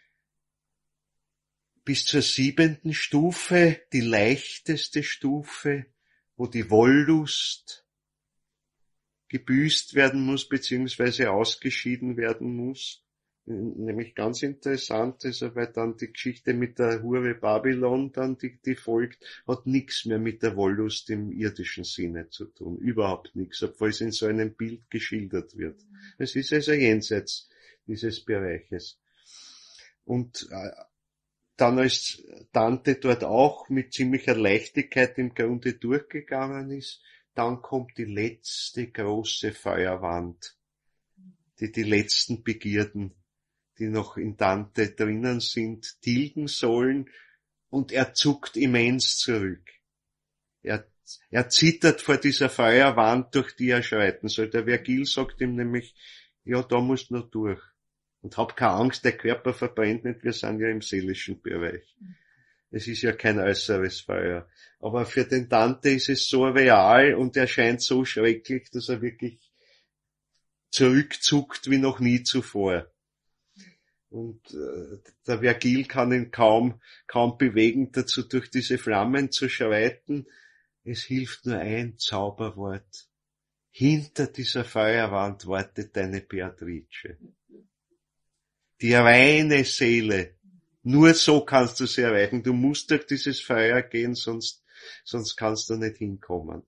bis zur 7. Stufe, die leichteste Stufe, wo die Wollust gebüßt werden muss, beziehungsweise ausgeschieden werden muss. Nämlich ganz interessant, also weil dann die Geschichte mit der Hure Babylon dann, die folgt, hat nichts mehr mit der Wollust im irdischen Sinne zu tun. Überhaupt nichts, obwohl es in so einem Bild geschildert wird. Es ist also jenseits dieses Bereiches. Und dann, als Dante dort auch mit ziemlicher Leichtigkeit im Grunde durchgegangen ist, dann kommt die letzte große Feuerwand, die letzten Begierden, die noch in Dante drinnen sind, tilgen sollen, und er zuckt immens zurück. Er zittert vor dieser Feuerwand, durch die er schreiten soll. Der Vergil sagt ihm nämlich, ja, da musst du noch durch. Und hab keine Angst, der Körper verbrennt nicht, wir sind ja im seelischen Bereich. Es ist ja kein äußeres Feuer. Aber für den Dante ist es so real und er scheint so schrecklich, dass er wirklich zurückzuckt wie noch nie zuvor. Und der Vergil kann ihn kaum bewegen, dazu durch diese Flammen zu schreiten. Es hilft nur ein Zauberwort. Hinter dieser Feuerwand wartet deine Beatrice. Die reine Seele. Nur so kannst du sie erreichen. Du musst durch dieses Feuer gehen, sonst kannst du nicht hinkommen.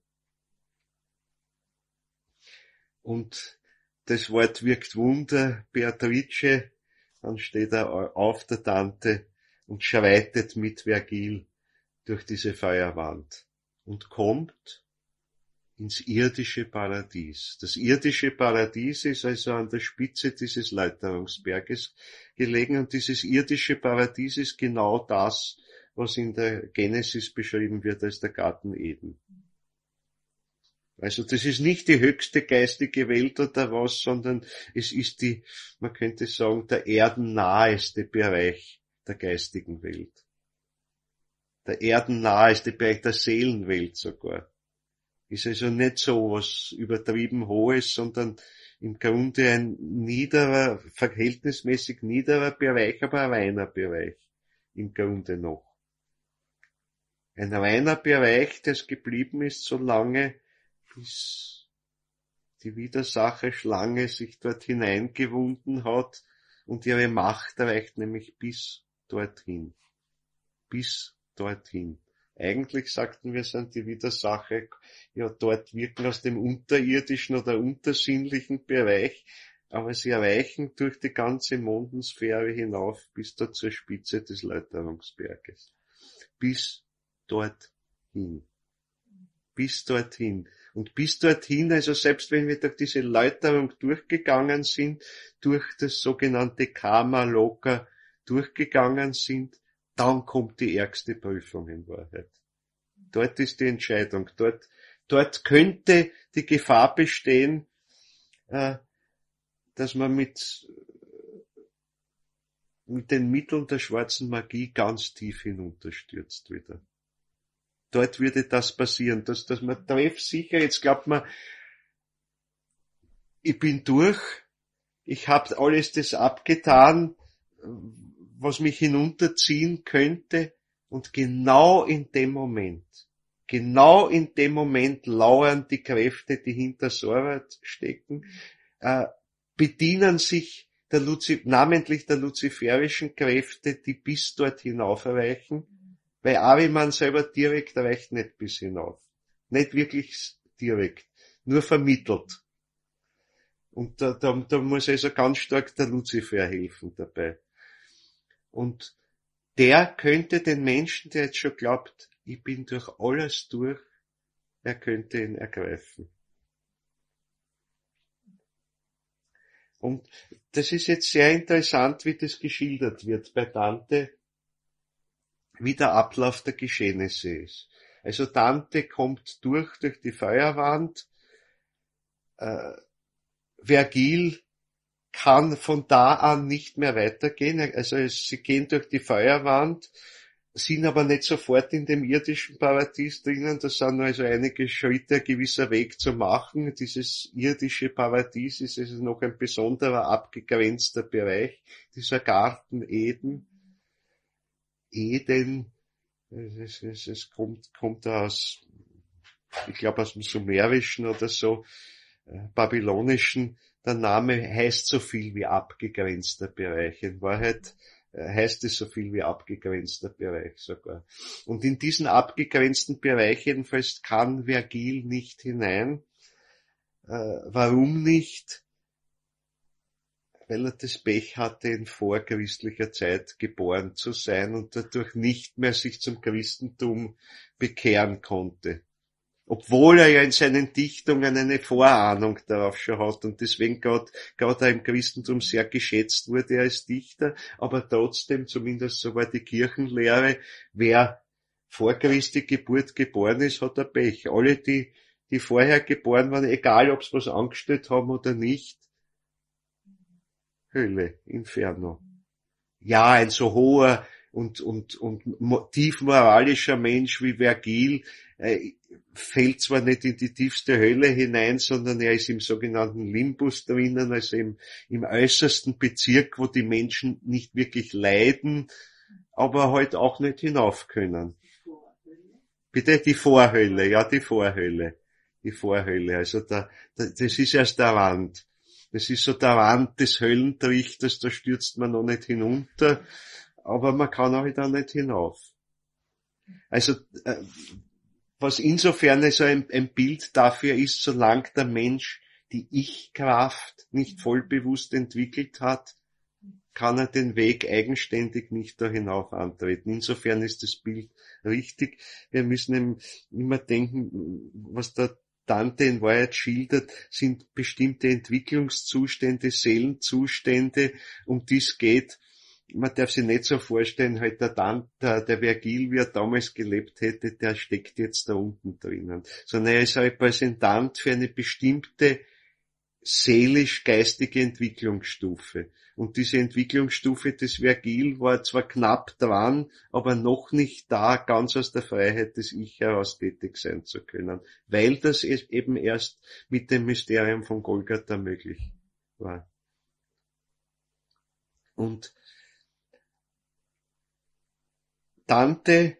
Und das Wort wirkt Wunder, Beatrice. Dann steht er auf, der Dante, und schreitet mit Vergil durch diese Feuerwand und kommt ins irdische Paradies. Das irdische Paradies ist also an der Spitze dieses Läuterungsberges gelegen und dieses irdische Paradies ist genau das, was in der Genesis beschrieben wird als der Garten Eden. Also das ist nicht die höchste geistige Welt oder was, sondern es ist die, man könnte sagen, der erdennaheste Bereich der geistigen Welt. Der erdennaheste Bereich der Seelenwelt sogar. Ist also nicht so was übertrieben Hohes, sondern im Grunde ein niederer, verhältnismäßig niederer Bereich, aber ein reiner Bereich. Im Grunde noch. Ein reiner Bereich, das geblieben ist, solange bis die Widersacher Schlange sich dort hineingewunden hat und ihre Macht reicht nämlich bis dorthin. Bis dorthin. Eigentlich sagten wir, sind die Widersacher ja dort wirken aus dem unterirdischen oder untersinnlichen Bereich, aber sie erreichen durch die ganze Mondensphäre hinauf bis dort zur Spitze des Läuterungsberges. Bis dorthin. Bis dorthin. Und bis dorthin, also selbst wenn wir durch diese Läuterung durchgegangen sind, durch das sogenannte Karma-Loka durchgegangen sind, dann kommt die ärgste Prüfung in Wahrheit. Dort ist die Entscheidung. Dort könnte die Gefahr bestehen, dass man mit den Mitteln der schwarzen Magie ganz tief hinunterstürzt wieder. Dort würde das passieren, dass man treffsicher, jetzt glaubt man, ich bin durch, ich habe alles das abgetan, was mich hinunterziehen könnte, und genau in dem Moment lauern die Kräfte, die hinter Sorat stecken, bedienen sich namentlich der luziferischen Kräfte, die bis dort hinauf reichen, weil Ahriman selber direkt reicht nicht bis hinauf. Nicht wirklich direkt, nur vermittelt. Und da muss also ganz stark der Luzifer helfen dabei. Und der könnte den Menschen, der jetzt schon glaubt, ich bin durch alles durch, er könnte ihn ergreifen. Und das ist jetzt sehr interessant, wie das geschildert wird bei Dante, wie der Ablauf der Geschehnisse ist. Also Dante kommt durch die Feuerwand, Vergil kann von da an nicht mehr weitergehen, also sie gehen durch die Feuerwand, sind aber nicht sofort in dem irdischen Paradies drinnen, da sind also einige Schritte, ein gewisser Weg zu machen. Dieses irdische Paradies ist also noch ein besonderer abgegrenzter Bereich, dieser Garten Eden, es kommt aus, ich glaube aus dem Sumerischen oder so, Babylonischen, der Name heißt so viel wie abgegrenzter Bereich. In Wahrheit heißt es so viel wie abgegrenzter Bereich sogar. Und in diesen abgegrenzten Bereich jedenfalls kann Vergil nicht hinein. Warum nicht? Weil er das Pech hatte, in vorchristlicher Zeit geboren zu sein und dadurch nicht mehr sich zum Christentum bekehren konnte. Obwohl er ja in seinen Dichtungen eine Vorahnung darauf schon hat und deswegen gerade er im Christentum sehr geschätzt wurde als Dichter, aber trotzdem, zumindest so war die Kirchenlehre, wer vor Christi Geburt geboren ist, hat er Pech. Alle, die vorher geboren waren, egal ob sie was angestellt haben oder nicht, Hölle, Inferno. Ja, ein so hoher und tief moralischer Mensch wie Vergil fällt zwar nicht in die tiefste Hölle hinein, sondern er ist im sogenannten Limbus drinnen, also im äußersten Bezirk, wo die Menschen nicht wirklich leiden, aber halt auch nicht hinauf können. Bitte, die Vorhölle, ja, die Vorhölle. Also das ist erst der Rand. Das ist so der Rand des Höllentrichters, da stürzt man noch nicht hinunter, aber man kann auch da nicht hinauf. Also, was insofern also ein Bild dafür ist, solange der Mensch die Ich-Kraft nicht vollbewusst entwickelt hat, kann er den Weg eigenständig nicht da hinauf antreten. Insofern ist das Bild richtig. Wir müssen immer denken, was der Dante in Wahrheit schildert, sind bestimmte Entwicklungszustände, Seelenzustände, um die es geht. Man darf sich nicht so vorstellen, halt der Vergil, wie er damals gelebt hätte, der steckt jetzt da unten drinnen. Sondern er ist ein Repräsentant für eine bestimmte seelisch-geistige Entwicklungsstufe. Und diese Entwicklungsstufe des Vergil war zwar knapp dran, aber noch nicht da, ganz aus der Freiheit des Ich heraus tätig sein zu können. Weil das eben erst mit dem Mysterium von Golgatha möglich war. Und Dante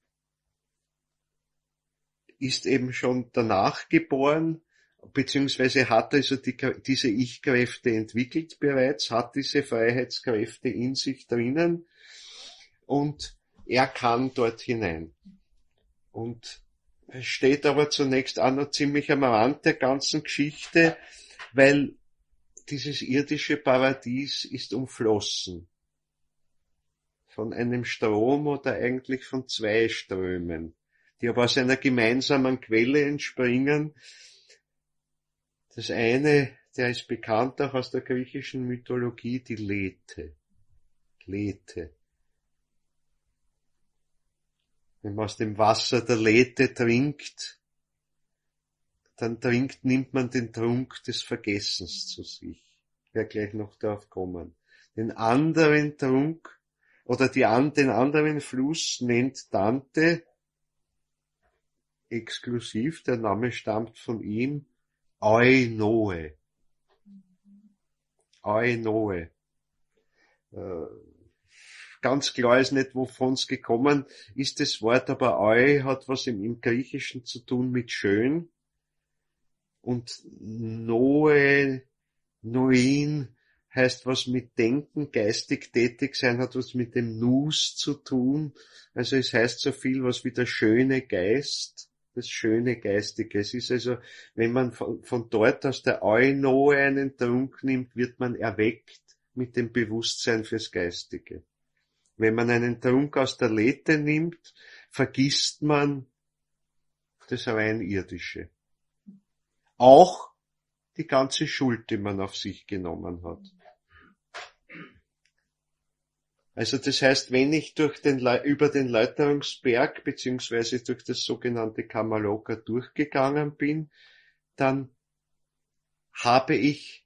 ist eben schon danach geboren, beziehungsweise hat also diese Ich-Kräfte entwickelt bereits, hat diese Freiheitskräfte in sich drinnen und er kann dort hinein. Und es steht aber zunächst auch noch ziemlich am Rand der ganzen Geschichte, weil dieses irdische Paradies ist umflossen von einem Strom oder eigentlich von zwei Strömen, die aber aus einer gemeinsamen Quelle entspringen. Das eine, der ist bekannt auch aus der griechischen Mythologie, die Lethe. Lethe. Wenn man aus dem Wasser der Lethe trinkt, dann nimmt man den Trunk des Vergessens zu sich. Ich werde gleich noch darauf kommen. Den anderen Trunk oder den anderen Fluss nennt Dante exklusiv, der Name stammt von ihm, Eunoe. Eunoe. Ganz klar ist nicht, wovon es gekommen ist, das Wort, aber Eu hat was im Griechischen zu tun mit schön. Und Noe, Noin heißt was mit Denken, geistig tätig sein, hat was mit dem Nous zu tun. Also es heißt so viel was wie der schöne Geist, das schöne Geistige. Es ist also, wenn man von dort aus der Eunoe einen Trunk nimmt, wird man erweckt mit dem Bewusstsein fürs Geistige. Wenn man einen Trunk aus der Lethe nimmt, vergisst man das rein Irdische. Auch die ganze Schuld, die man auf sich genommen hat. Also das heißt, wenn ich über den Läuterungsberg beziehungsweise durch das sogenannte Kamaloka durchgegangen bin, dann habe ich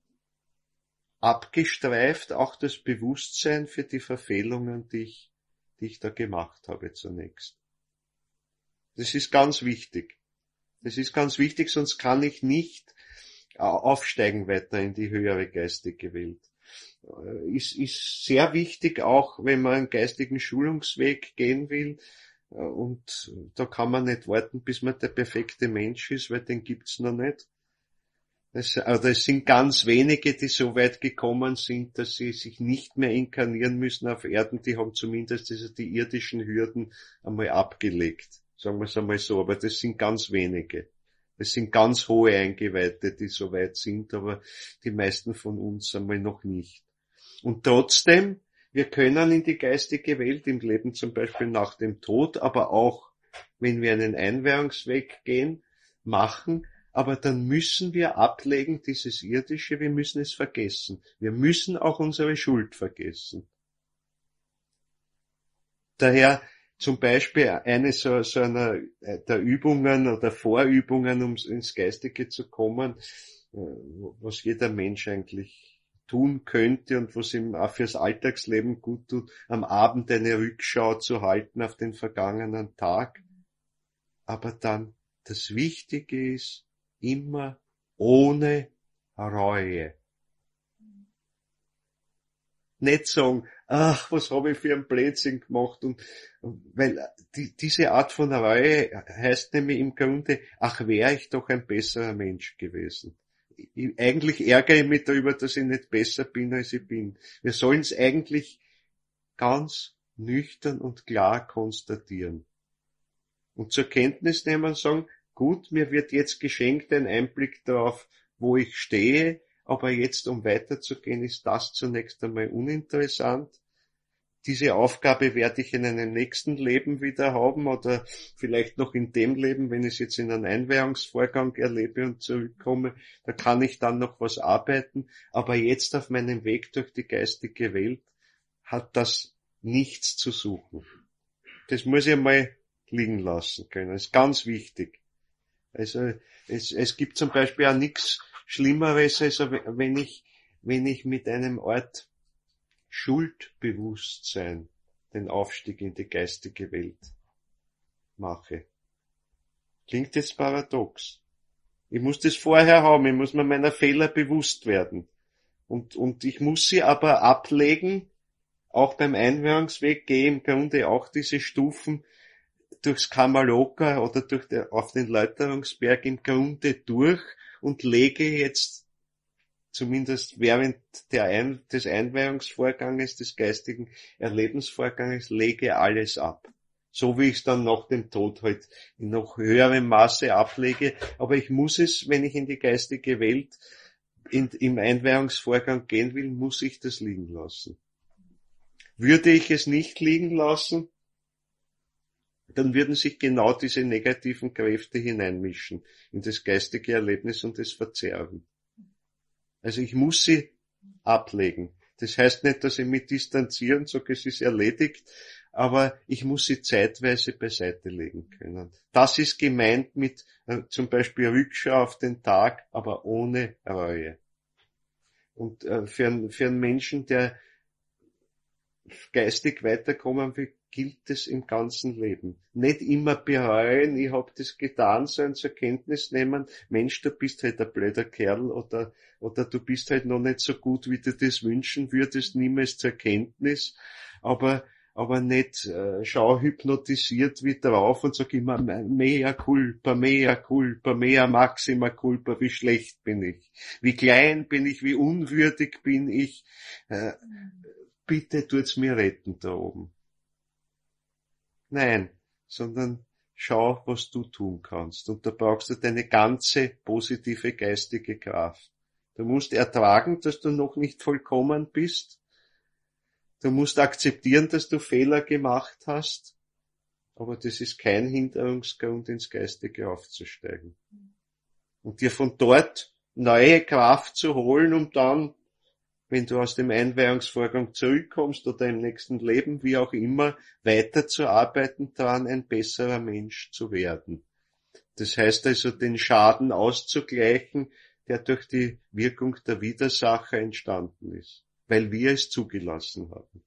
abgestreift auch das Bewusstsein für die Verfehlungen, die ich da gemacht habe zunächst. Das ist ganz wichtig. Das ist ganz wichtig, sonst kann ich nicht aufsteigen weiter in die höhere geistige Welt. Ist sehr wichtig, auch wenn man einen geistigen Schulungsweg gehen will. Und da kann man nicht warten, bis man der perfekte Mensch ist, weil den gibt's noch nicht. Es sind ganz wenige, die so weit gekommen sind, dass sie sich nicht mehr inkarnieren müssen auf Erden. Die haben zumindest die irdischen Hürden einmal abgelegt. Sagen wir es einmal so. Aber das sind ganz wenige. Es sind ganz hohe Eingeweihte, die so weit sind, aber die meisten von uns einmal noch nicht. Und trotzdem, wir können in die geistige Welt, im Leben zum Beispiel nach dem Tod, aber auch, wenn wir einen Einweihungsweg gehen, machen, aber dann müssen wir ablegen dieses Irdische, wir müssen es vergessen. Wir müssen auch unsere Schuld vergessen. Daher zum Beispiel eine so einer der Übungen oder Vorübungen, um ins Geistige zu kommen, was jeder Mensch eigentlich tun könnte und was ihm auch fürs Alltagsleben gut tut, am Abend eine Rückschau zu halten auf den vergangenen Tag. Aber dann das Wichtige ist, immer ohne Reue. Nicht sagen, ach, was habe ich für ein Blödsinn gemacht, und weil diese Art von Reue heißt nämlich im Grunde, ach, wäre ich doch ein besserer Mensch gewesen. Eigentlich ärgere ich mich darüber, dass ich nicht besser bin, als ich bin. Wir sollen es eigentlich ganz nüchtern und klar konstatieren. Und zur Kenntnis nehmen und sagen, gut, mir wird jetzt geschenkt ein Einblick darauf, wo ich stehe, aber jetzt, um weiterzugehen, ist das zunächst einmal uninteressant. diese Aufgabe werde ich in einem nächsten Leben wieder haben oder vielleicht noch in dem Leben, wenn ich es jetzt in einem Einweihungsvorgang erlebe und zurückkomme, da kann ich dann noch was arbeiten. Aber jetzt auf meinem Weg durch die geistige Welt hat das nichts zu suchen. Das muss ich einmal liegen lassen können. Das ist ganz wichtig. Also es gibt zum Beispiel auch nichts Schlimmeres, also wenn ich mit einem Art Schuldbewusstsein den Aufstieg in die geistige Welt mache. Klingt jetzt paradox. Ich muss das vorher haben, ich muss mir meiner Fehler bewusst werden. Und ich muss sie aber ablegen, auch beim Einweihungsweg gehe im Grunde auch diese Stufen durchs Kamaloka oder auf den Läuterungsberg im Grunde durch und lege jetzt zumindest während des Einweihungsvorganges, des geistigen Erlebensvorganges, lege alles ab. So wie ich es dann nach dem Tod halt in noch höherem Maße ablege. Aber ich muss es, wenn ich in die geistige Welt im Einweihungsvorgang gehen will, muss ich das liegen lassen. Würde ich es nicht liegen lassen, dann würden sich genau diese negativen Kräfte hineinmischen in das geistige Erlebnis und das Verzerren. Also ich muss sie ablegen. Das heißt nicht, dass ich mich distanziere und sage, es ist erledigt, aber ich muss sie zeitweise beiseite legen können. Das ist gemeint mit zum Beispiel Rückschau auf den Tag, aber ohne Reue. Und für einen Menschen, der geistig weiterkommen will, gilt es im ganzen Leben. Nicht immer bereuen, ich hab das getan, sondern zur Kenntnis nehmen, Mensch, du bist halt ein blöder Kerl oder du bist halt noch nicht so gut, wie du das wünschen würdest, nimm es zur Kenntnis, aber nicht schau hypnotisiert wie drauf und sag immer mea culpa, mea maxima culpa, wie schlecht bin ich, wie klein bin ich, wie unwürdig bin ich, bitte tut's mir retten da oben. Nein, sondern schau, was du tun kannst. Und da brauchst du deine ganze positive geistige Kraft. Du musst ertragen, dass du noch nicht vollkommen bist. Du musst akzeptieren, dass du Fehler gemacht hast. Aber das ist kein Hinderungsgrund, ins Geistige aufzusteigen. Und dir von dort neue Kraft zu holen, um dann, wenn du aus dem Einweihungsvorgang zurückkommst oder im nächsten Leben, wie auch immer, weiterzuarbeiten daran, ein besserer Mensch zu werden. Das heißt also, den Schaden auszugleichen, der durch die Wirkung der Widersacher entstanden ist, weil wir es zugelassen haben.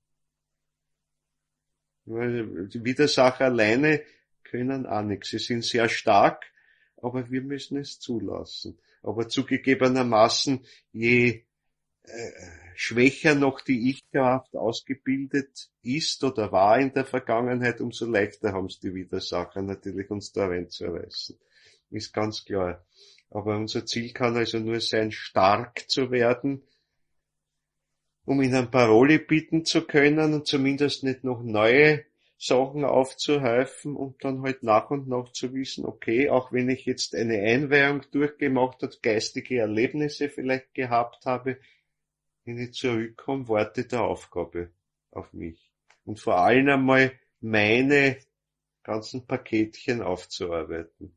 Weil die Widersacher alleine können auch nichts. Sie sind sehr stark, aber wir müssen es zulassen. Aber zugegebenermaßen, je schwächer noch die Ich-Kraft ausgebildet ist oder war in der Vergangenheit, umso leichter haben es die Widersacher natürlich, uns da reinzureißen. Ist ganz klar. Aber unser Ziel kann also nur sein, stark zu werden, um ihnen Parole bieten zu können und zumindest nicht noch neue Sachen aufzuhäufen und dann halt nach und nach zu wissen, okay, auch wenn ich jetzt eine Einweihung durchgemacht habe, geistige Erlebnisse vielleicht gehabt habe, wenn ich zurückkomme, wartet eine Aufgabe auf mich. Und vor allem einmal meine ganzen Paketchen aufzuarbeiten.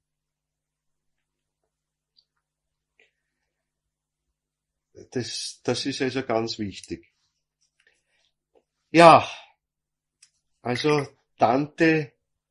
Das ist also ganz wichtig. Ja, also Dante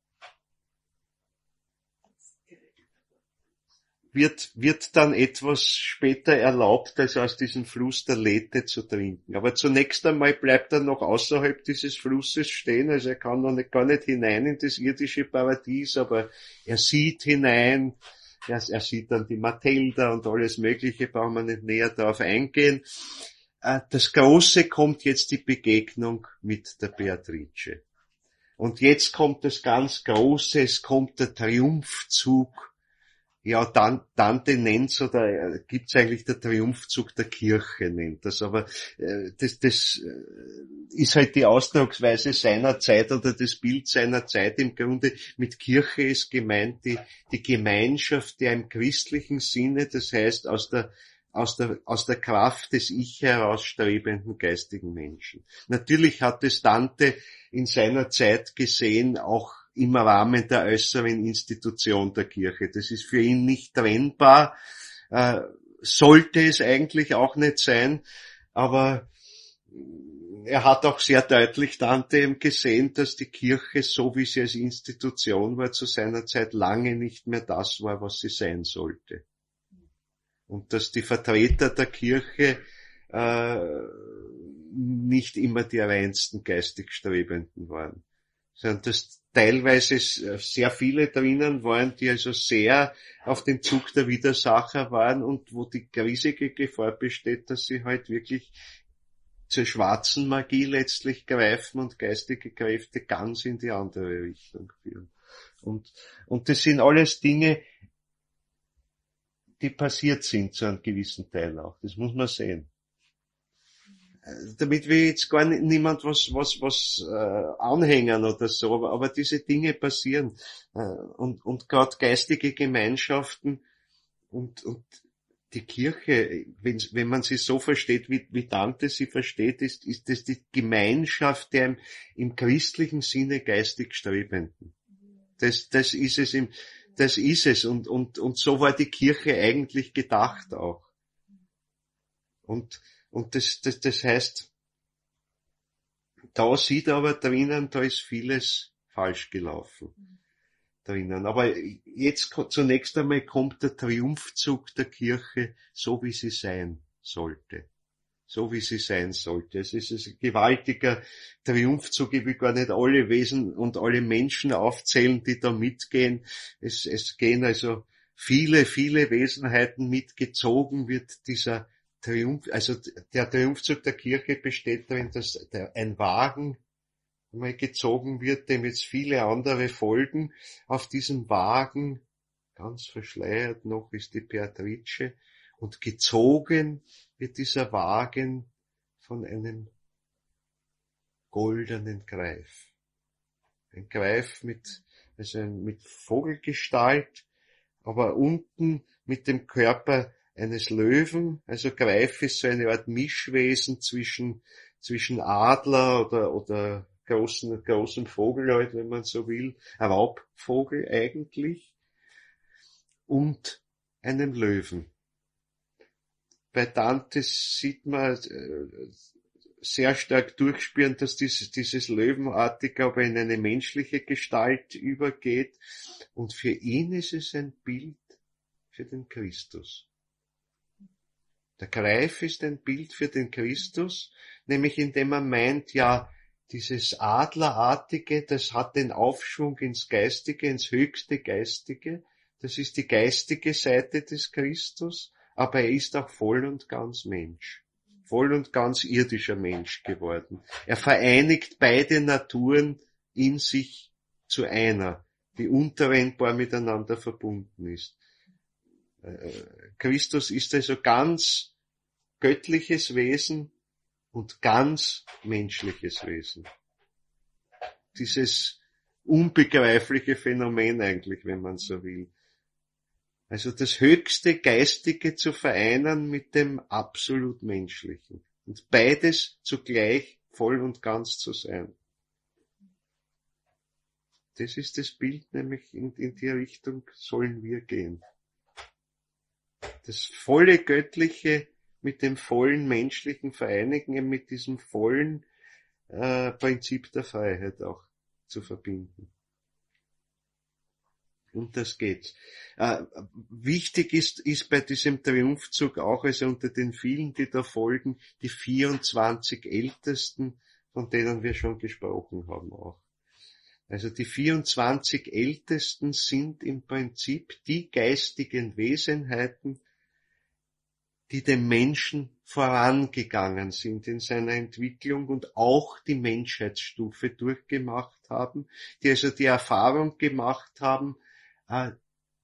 wird dann etwas später erlaubt, also aus diesem Fluss der Lethe zu trinken. Aber zunächst einmal bleibt er noch außerhalb dieses Flusses stehen, also er kann noch gar nicht hinein in das irdische Paradies, aber er sieht hinein, er sieht dann die Mathilda und alles Mögliche, brauchen wir nicht näher darauf eingehen. Das Große kommt jetzt die Begegnung mit der Beatrice. Und jetzt kommt das ganz Große, es kommt der Triumphzug. Ja, Dante nennt's, oder gibt's eigentlich der Triumphzug der Kirche, nennt das, aber das ist halt die Ausdrucksweise seiner Zeit oder das Bild seiner Zeit. Im Grunde mit Kirche ist gemeint die Gemeinschaft, der im christlichen Sinne, das heißt aus der aus der Kraft des Ich herausstrebenden geistigen Menschen. Natürlich hat es Dante in seiner Zeit gesehen, auch im Rahmen der äußeren Institution der Kirche. Das ist für ihn nicht trennbar, sollte es eigentlich auch nicht sein, aber er hat auch sehr deutlich Dante eben gesehen, dass die Kirche, so wie sie als Institution war, zu seiner Zeit lange nicht mehr das war, was sie sein sollte. Und dass die Vertreter der Kirche nicht immer die reinsten geistig Strebenden waren, sondern dass teilweise sehr viele drinnen waren, die also sehr auf den Zug der Widersacher waren und wo die riesige Gefahr besteht, dass sie halt wirklich zur schwarzen Magie letztlich greifen und geistige Kräfte ganz in die andere Richtung führen. Und das sind alles Dinge, die passiert sind zu einem gewissen Teil auch. Das muss man sehen. Damit will jetzt gar niemand was anhängen oder so, aber diese Dinge passieren. Und gerade geistige Gemeinschaften und die Kirche, wenn man sie so versteht, wie Dante sie versteht, ist das die Gemeinschaft der im christlichen Sinne geistig Strebenden. Das ist es das ist es. Und so war die Kirche eigentlich gedacht auch. Und das heißt, da sieht aber drinnen, da ist vieles falsch gelaufen drinnen. Aber jetzt zunächst einmal kommt der Triumphzug der Kirche, so wie sie sein sollte. So wie sie sein sollte. Es ist ein gewaltiger Triumphzug. Ich will gar nicht alle Wesen und alle Menschen aufzählen, die da mitgehen. Es gehen also viele Wesenheiten mitgezogen wird dieser Triumph, also der Triumphzug der Kirche besteht darin, dass ein Wagen mal gezogen wird, dem jetzt viele andere folgen. Auf diesem Wagen, ganz verschleiert noch, ist die Beatrice, und gezogen wird dieser Wagen von einem goldenen Greif. Ein Greif mit Vogelgestalt, aber unten mit dem Körper eines Löwen. Also Greif ist so eine Art Mischwesen zwischen Adler oder großen Vogel halt, wenn man so will, ein Raubvogel eigentlich, und einem Löwen. Bei Dante sieht man sehr stark durchspüren, dass dieses Löwenartige aber in eine menschliche Gestalt übergeht, und für ihn ist es ein Bild für den Christus. Der Greif ist ein Bild für den Christus, nämlich indem er meint, ja, dieses Adlerartige, das hat den Aufschwung ins Geistige, ins höchste Geistige. Das ist die geistige Seite des Christus, aber er ist auch voll und ganz Mensch. Voll und ganz irdischer Mensch geworden. Er vereinigt beide Naturen in sich zu einer, die untrennbar miteinander verbunden ist. Christus ist also ganz göttliches Wesen und ganz menschliches Wesen. Dieses unbegreifliche Phänomen eigentlich, wenn man so will. Also das höchste Geistige zu vereinen mit dem absolut Menschlichen. Und beides zugleich voll und ganz zu sein. Das ist das Bild, nämlich in die Richtung sollen wir gehen. Das volle Göttliche mit dem vollen Menschlichen vereinigen, mit diesem vollen Prinzip der Freiheit auch zu verbinden. Und das geht. Wichtig ist bei diesem Triumphzug auch, also unter den vielen, die da folgen, die 24 Ältesten, von denen wir schon gesprochen haben auch. Also die 24 Ältesten sind im Prinzip die geistigen Wesenheiten, die dem Menschen vorangegangen sind in seiner Entwicklung und auch die Menschheitsstufe durchgemacht haben, die also die Erfahrung gemacht haben,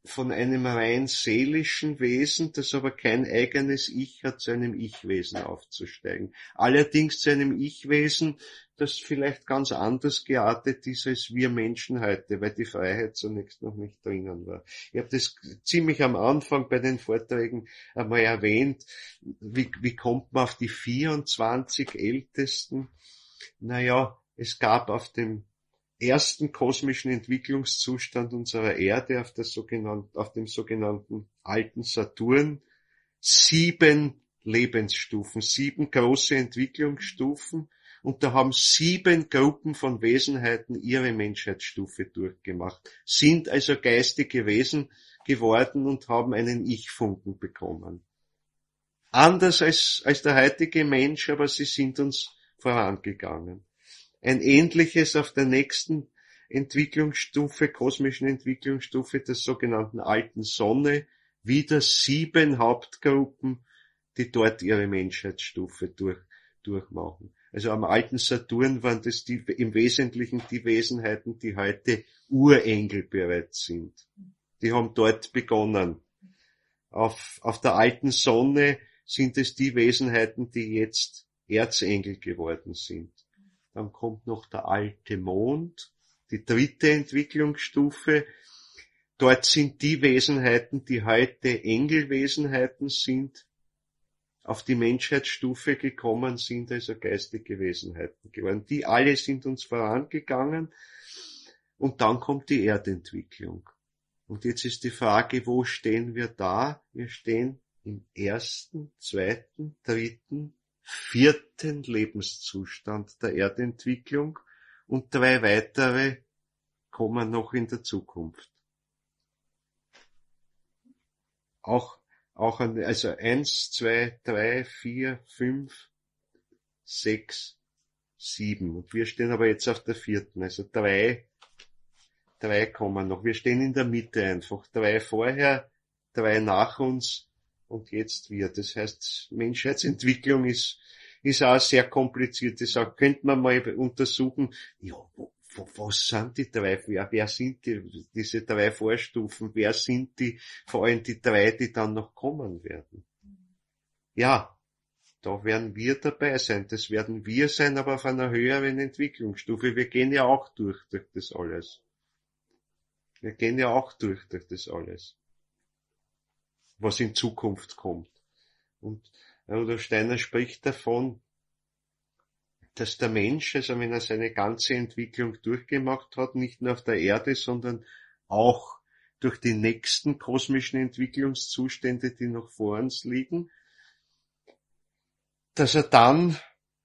von einem rein seelischen Wesen, das aber kein eigenes Ich hat, zu einem Ich-Wesen aufzusteigen. Allerdings zu einem Ich-Wesen, das vielleicht ganz anders geartet ist als wir Menschen heute, weil die Freiheit zunächst noch nicht drinnen war. Ich habe das ziemlich am Anfang bei den Vorträgen einmal erwähnt. Wie kommt man auf die 24 Ältesten? Naja, es gab auf dem ersten kosmischen Entwicklungszustand unserer Erde auf dem sogenannten alten Saturn 7 Lebensstufen, 7 große Entwicklungsstufen, und da haben 7 Gruppen von Wesenheiten ihre Menschheitsstufe durchgemacht, sind also geistige Wesen geworden und haben einen Ich-Funken bekommen. Anders als der heutige Mensch, aber sie sind uns vorangegangen. Ein ähnliches auf der nächsten Entwicklungsstufe, kosmischen Entwicklungsstufe der sogenannten alten Sonne, wieder 7 Hauptgruppen, die dort ihre Menschheitsstufe durchmachen. Also am alten Saturn waren das im Wesentlichen die Wesenheiten, die heute Urengel bereits sind. Die haben dort begonnen. Auf der alten Sonne sind es die Wesenheiten, die jetzt Erzengel geworden sind. Dann kommt noch der alte Mond, die 3. Entwicklungsstufe. Dort sind die Wesenheiten, die heute Engelwesenheiten sind, auf die Menschheitsstufe gekommen sind, also geistige Wesenheiten geworden. Die alle sind uns vorangegangen. Und dann kommt die Erdentwicklung. Und jetzt ist die Frage, wo stehen wir da? Wir stehen im 1., 2., 3., 4. Lebenszustand der Erdentwicklung, und 3 weitere kommen noch in der Zukunft. Also 1, 2, 3, 4, 5, 6, 7. Und wir stehen aber jetzt auf der 4. Also 3 kommen noch. Wir stehen in der Mitte einfach. 3 vorher, 3 nach uns und jetzt wir. Das heißt, Menschheitsentwicklung ist auch sehr kompliziert. Das könnte man mal untersuchen. Ja, was sind die 3? Wer sind diese 3 Vorstufen? Wer sind vor allem die 3, die dann noch kommen werden? Ja, da werden wir dabei sein. Das werden wir sein, aber auf einer höheren Entwicklungsstufe. Wir gehen ja auch durch das alles. Wir gehen ja auch durch das alles, was in Zukunft kommt. Und Rudolf Steiner spricht davon, dass der Mensch, also wenn er seine ganze Entwicklung durchgemacht hat, nicht nur auf der Erde, sondern auch durch die nächsten kosmischen Entwicklungszustände, die noch vor uns liegen, dass er dann,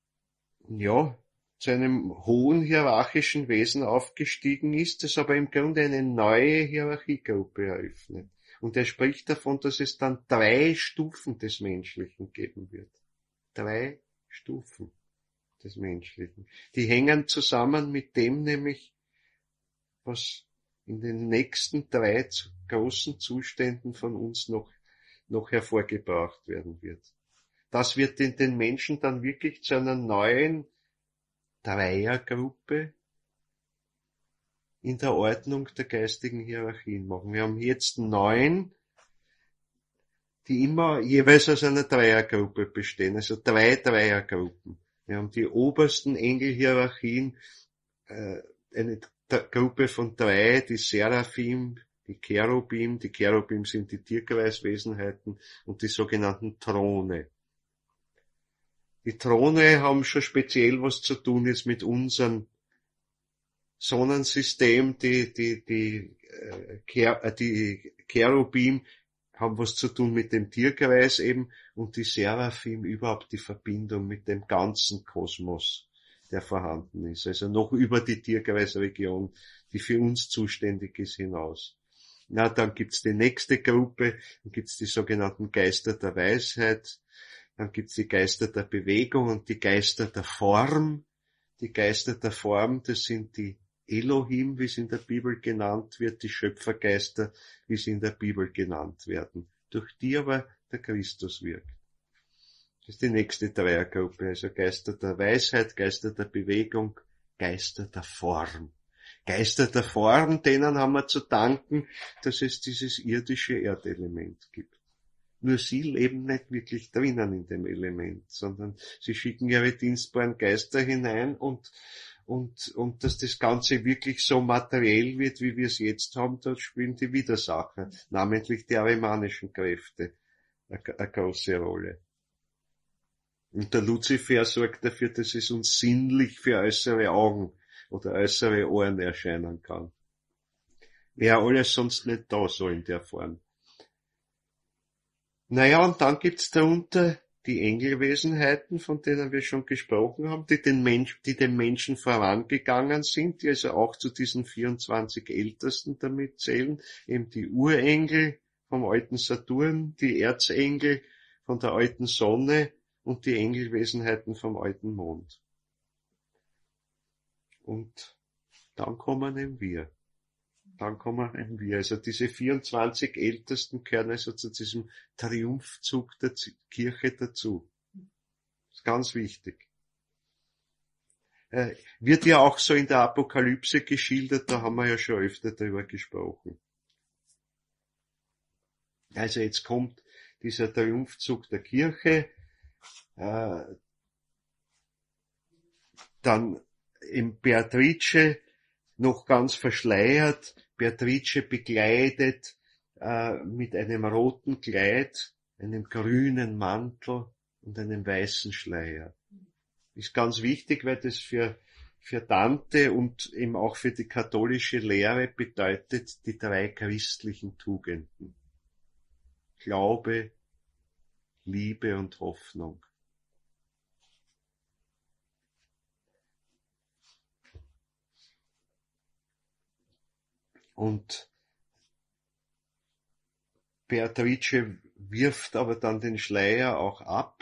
zu einem hohen hierarchischen Wesen aufgestiegen ist, das aber im Grunde eine neue Hierarchiegruppe eröffnet. Und er spricht davon, dass es dann 3 Stufen des Menschlichen geben wird. 3 Stufen des Menschlichen. Die hängen zusammen mit dem nämlich, was in den nächsten 3 großen Zuständen von uns noch hervorgebracht werden wird. Das wird den Menschen dann wirklich zu einer neuen Dreiergruppe in der Ordnung der geistigen Hierarchien machen. Wir haben jetzt 9, die immer jeweils aus einer Dreiergruppe bestehen, also 3 Dreiergruppen. Wir haben die obersten Engelhierarchien, eine Gruppe von 3, die Seraphim, die Cherubim. Die Cherubim sind die Tierkreiswesenheiten und die sogenannten Throne. Die Throne haben schon speziell was zu tun jetzt mit unserem Sonnensystem. Die Cherubim haben was zu tun mit dem Tierkreis eben, und die Seraphim überhaupt die Verbindung mit dem ganzen Kosmos, der vorhanden ist. Also noch über die Tierkreisregion, die für uns zuständig ist, hinaus. Dann gibt's die nächste Gruppe, dann gibt's die sogenannten Geister der Weisheit, dann gibt's die Geister der Bewegung und die Geister der Form. Die Geister der Form, das sind die Elohim, wie es in der Bibel genannt wird, die Schöpfergeister, wie sie in der Bibel genannt werden, durch die aber der Christus wirkt. Das ist die nächste Dreiergruppe, also Geister der Weisheit, Geister der Bewegung, Geister der Form. Geister der Form, denen haben wir zu danken, dass es dieses irdische Erdelement gibt. Nur sie leben nicht wirklich drinnen in dem Element, sondern sie schicken ihre dienstbaren Geister hinein und dass das Ganze wirklich so materiell wird, wie wir es jetzt haben, da spielen die Widersacher, namentlich die arimanischen Kräfte, eine große Rolle. Und der Luzifer sorgt dafür, dass es uns sinnlich für äußere Augen oder äußere Ohren erscheinen kann. Wäre alles sonst nicht da, so in der Form. Naja, und dann gibt's darunter die Engelwesenheiten, von denen wir schon gesprochen haben, die dem Menschen vorangegangen sind, die also auch zu diesen 24 Ältesten damit zählen, eben die Urengel vom alten Saturn, die Erzengel von der alten Sonne und die Engelwesenheiten vom alten Mond. Und dann kommen eben wir. Also diese 24 Ältesten gehören also zu diesem Triumphzug der Kirche dazu. Das ist ganz wichtig. Wird ja auch so in der Apokalypse geschildert, da haben wir ja schon öfter darüber gesprochen. Also jetzt kommt dieser Triumphzug der Kirche, dann im Beatrice noch ganz verschleiert, Beatrice bekleidet mit einem roten Kleid, einem grünen Mantel und einem weißen Schleier. Ist ganz wichtig, weil das für Dante und eben auch für die katholische Lehre bedeutet die 3 christlichen Tugenden. Glaube, Liebe und Hoffnung. Und Beatrice wirft aber dann den Schleier auch ab.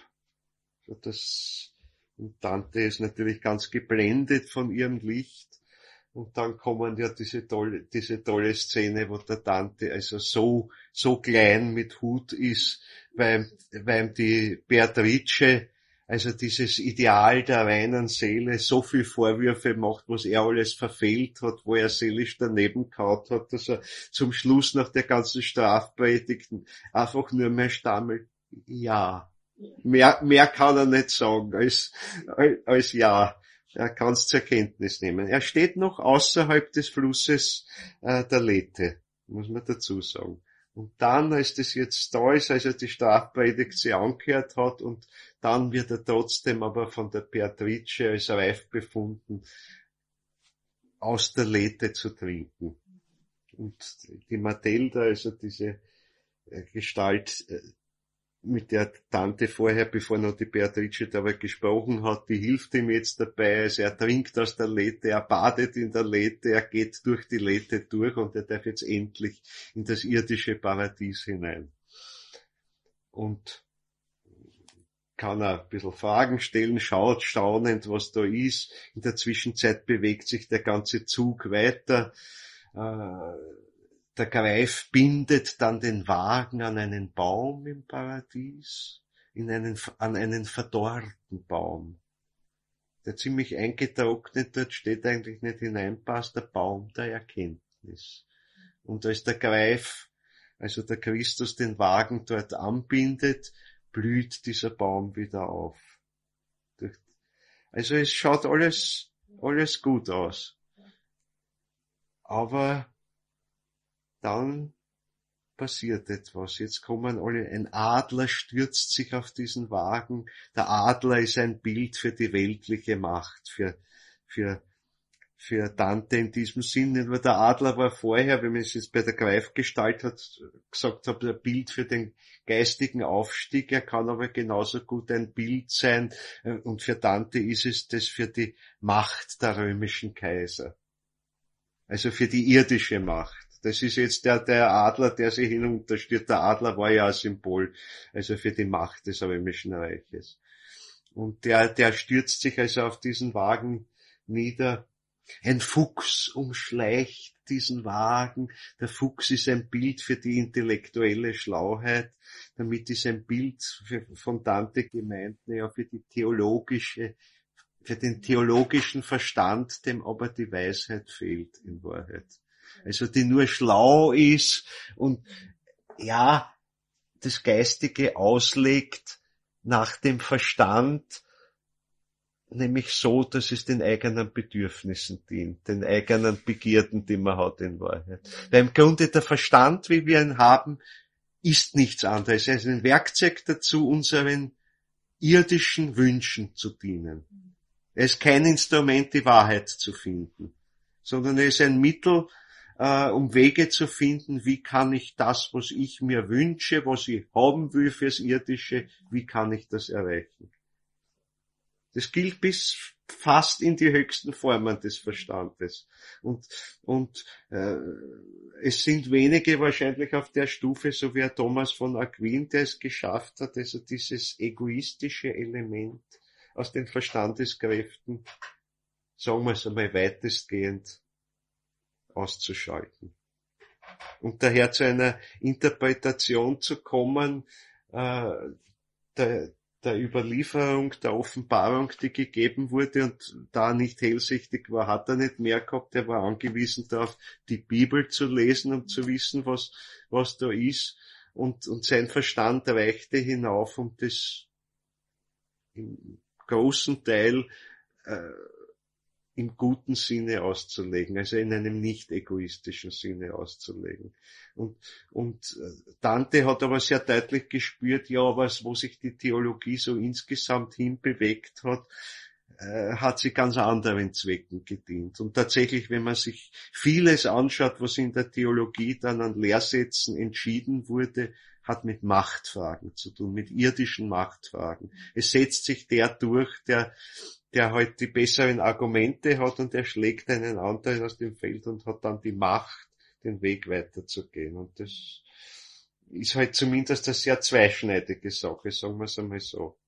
Und Dante ist natürlich ganz geblendet von ihrem Licht. Und dann kommen ja diese tolle Szene, wo der Dante also so klein mit Hut ist, weil die Beatrice also dieses Ideal der reinen Seele so viel Vorwürfe macht, was er alles verfehlt hat, wo er seelisch daneben gehaut hat, dass er zum Schluss nach der ganzen Strafpredigten einfach nur mehr stammelt, ja. Mehr kann er nicht sagen als ja. Er kann es zur Kenntnis nehmen. Er steht noch außerhalb des Flusses der Lethe, muss man dazu sagen. Und dann, als das jetzt da ist, als er die Strafpredigt sie angehört hat, und dann wird er trotzdem aber von der Beatrice als reif befunden, aus der Lethe zu trinken. Und die Mathilda, also diese Gestalt, mit der Tante vorher, bevor noch die Beatrice dabei gesprochen hat, die hilft ihm jetzt dabei, also er trinkt aus der Lethe, er badet in der Lethe, er geht durch die Lethe durch und er darf jetzt endlich in das irdische Paradies hinein. Und kann er ein bisschen Fragen stellen, schaut staunend, was da ist. In der Zwischenzeit bewegt sich der ganze Zug weiter. Der Greif bindet dann den Wagen an einen Baum im Paradies, an einen verdorrten Baum, der ziemlich eingetrocknet dort steht, eigentlich nicht hineinpasst, der Baum der Erkenntnis. Und als der Greif, also der Christus, den Wagen dort anbindet, blüht dieser Baum wieder auf. Also es schaut alles gut aus. Aber dann passiert etwas. Jetzt kommen alle, ein Adler stürzt sich auf diesen Wagen. Der Adler ist ein Bild für die weltliche Macht, für Dante in diesem Sinne. Nur der Adler war vorher, wenn man es jetzt bei der Greifgestalt gesagt hat, ein Bild für den geistigen Aufstieg. Er kann aber genauso gut ein Bild sein. Und für Dante ist es das für die Macht der römischen Kaiser. Also für die irdische Macht. Das ist jetzt der Adler, der sich hinunterstürzt. Der Adler war ja ein Symbol, also für die Macht des römischen Reiches. Und der stürzt sich also auf diesen Wagen nieder. Ein Fuchs umschleicht diesen Wagen. Der Fuchs ist ein Bild für die intellektuelle Schlauheit. Damit ist ein Bild von Dante gemeint, ja, für die theologische für den theologischen Verstand, dem aber die Weisheit fehlt in Wahrheit. Also die nur schlau ist und ja, das Geistige auslegt nach dem Verstand, nämlich so, dass es den eigenen Bedürfnissen dient, den eigenen Begierden, die man hat in Wahrheit. Weil im Grunde der Verstand, wie wir ihn haben, ist nichts anderes. Er ist ein Werkzeug dazu, unseren irdischen Wünschen zu dienen. Er ist kein Instrument, die Wahrheit zu finden, sondern er ist ein Mittel, um Wege zu finden, wie kann ich das, was ich mir wünsche, was ich haben will fürs Irdische, wie kann ich das erreichen. Das gilt bis fast in die höchsten Formen des Verstandes. Und es sind wenige wahrscheinlich auf der Stufe, so wie Thomas von Aquin, der es geschafft hat, also dieses egoistische Element aus den Verstandeskräften, sagen wir es einmal, weitestgehend auszuschalten. Und daher zu einer Interpretation zu kommen, der Überlieferung, der Offenbarung, die gegeben wurde, und da er nicht hellsichtig war, hat er nicht mehr gehabt, er war angewiesen darauf, die Bibel zu lesen, um zu wissen, was da ist, und sein Verstand reichte hinauf, um das im großen Teil im guten Sinne auszulegen, also in einem nicht egoistischen Sinne auszulegen. Und Dante hat aber sehr deutlich gespürt, ja, aber wo sich die Theologie so insgesamt hinbewegt hat, hat sie ganz anderen Zwecken gedient. Und tatsächlich, wenn man sich vieles anschaut, was in der Theologie dann an Lehrsätzen entschieden wurde, hat mit Machtfragen zu tun, mit irdischen Machtfragen. Es setzt sich der durch, der halt die besseren Argumente hat, und der schlägt einen anderen aus dem Feld und hat dann die Macht, den Weg weiterzugehen. Und das ist halt zumindest eine sehr zweischneidige Sache, sagen wir es einmal so.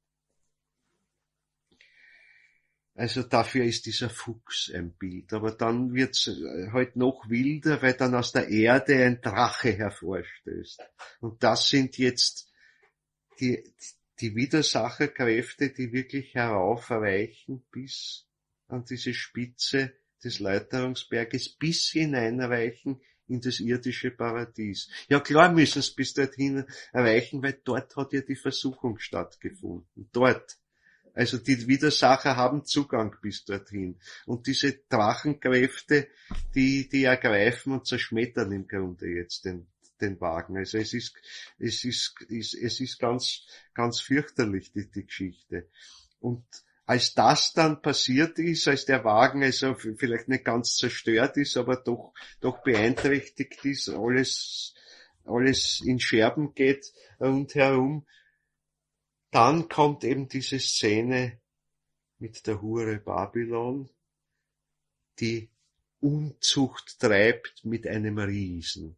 Also dafür ist dieser Fuchs ein Bild. Aber dann wird's halt noch wilder, weil dann aus der Erde ein Drache hervorstößt. Und das sind jetzt die Widersacherkräfte, die wirklich heraufreichen bis an diese Spitze des Läuterungsberges, bis hineinreichen in das irdische Paradies. Ja klar müssen es bis dorthin erreichen, weil dort hat ja die Versuchung stattgefunden. Dort. Also die Widersacher haben Zugang bis dorthin. Und diese Drachenkräfte, die ergreifen und zerschmettern im Grunde jetzt den Wagen. Also es ist ganz fürchterlich, die Geschichte. Und als das dann passiert ist, als der Wagen also vielleicht nicht ganz zerstört ist, aber doch beeinträchtigt ist, alles in Scherben geht rundherum, dann kommt eben diese Szene mit der Hure Babylon, die Unzucht treibt mit einem Riesen.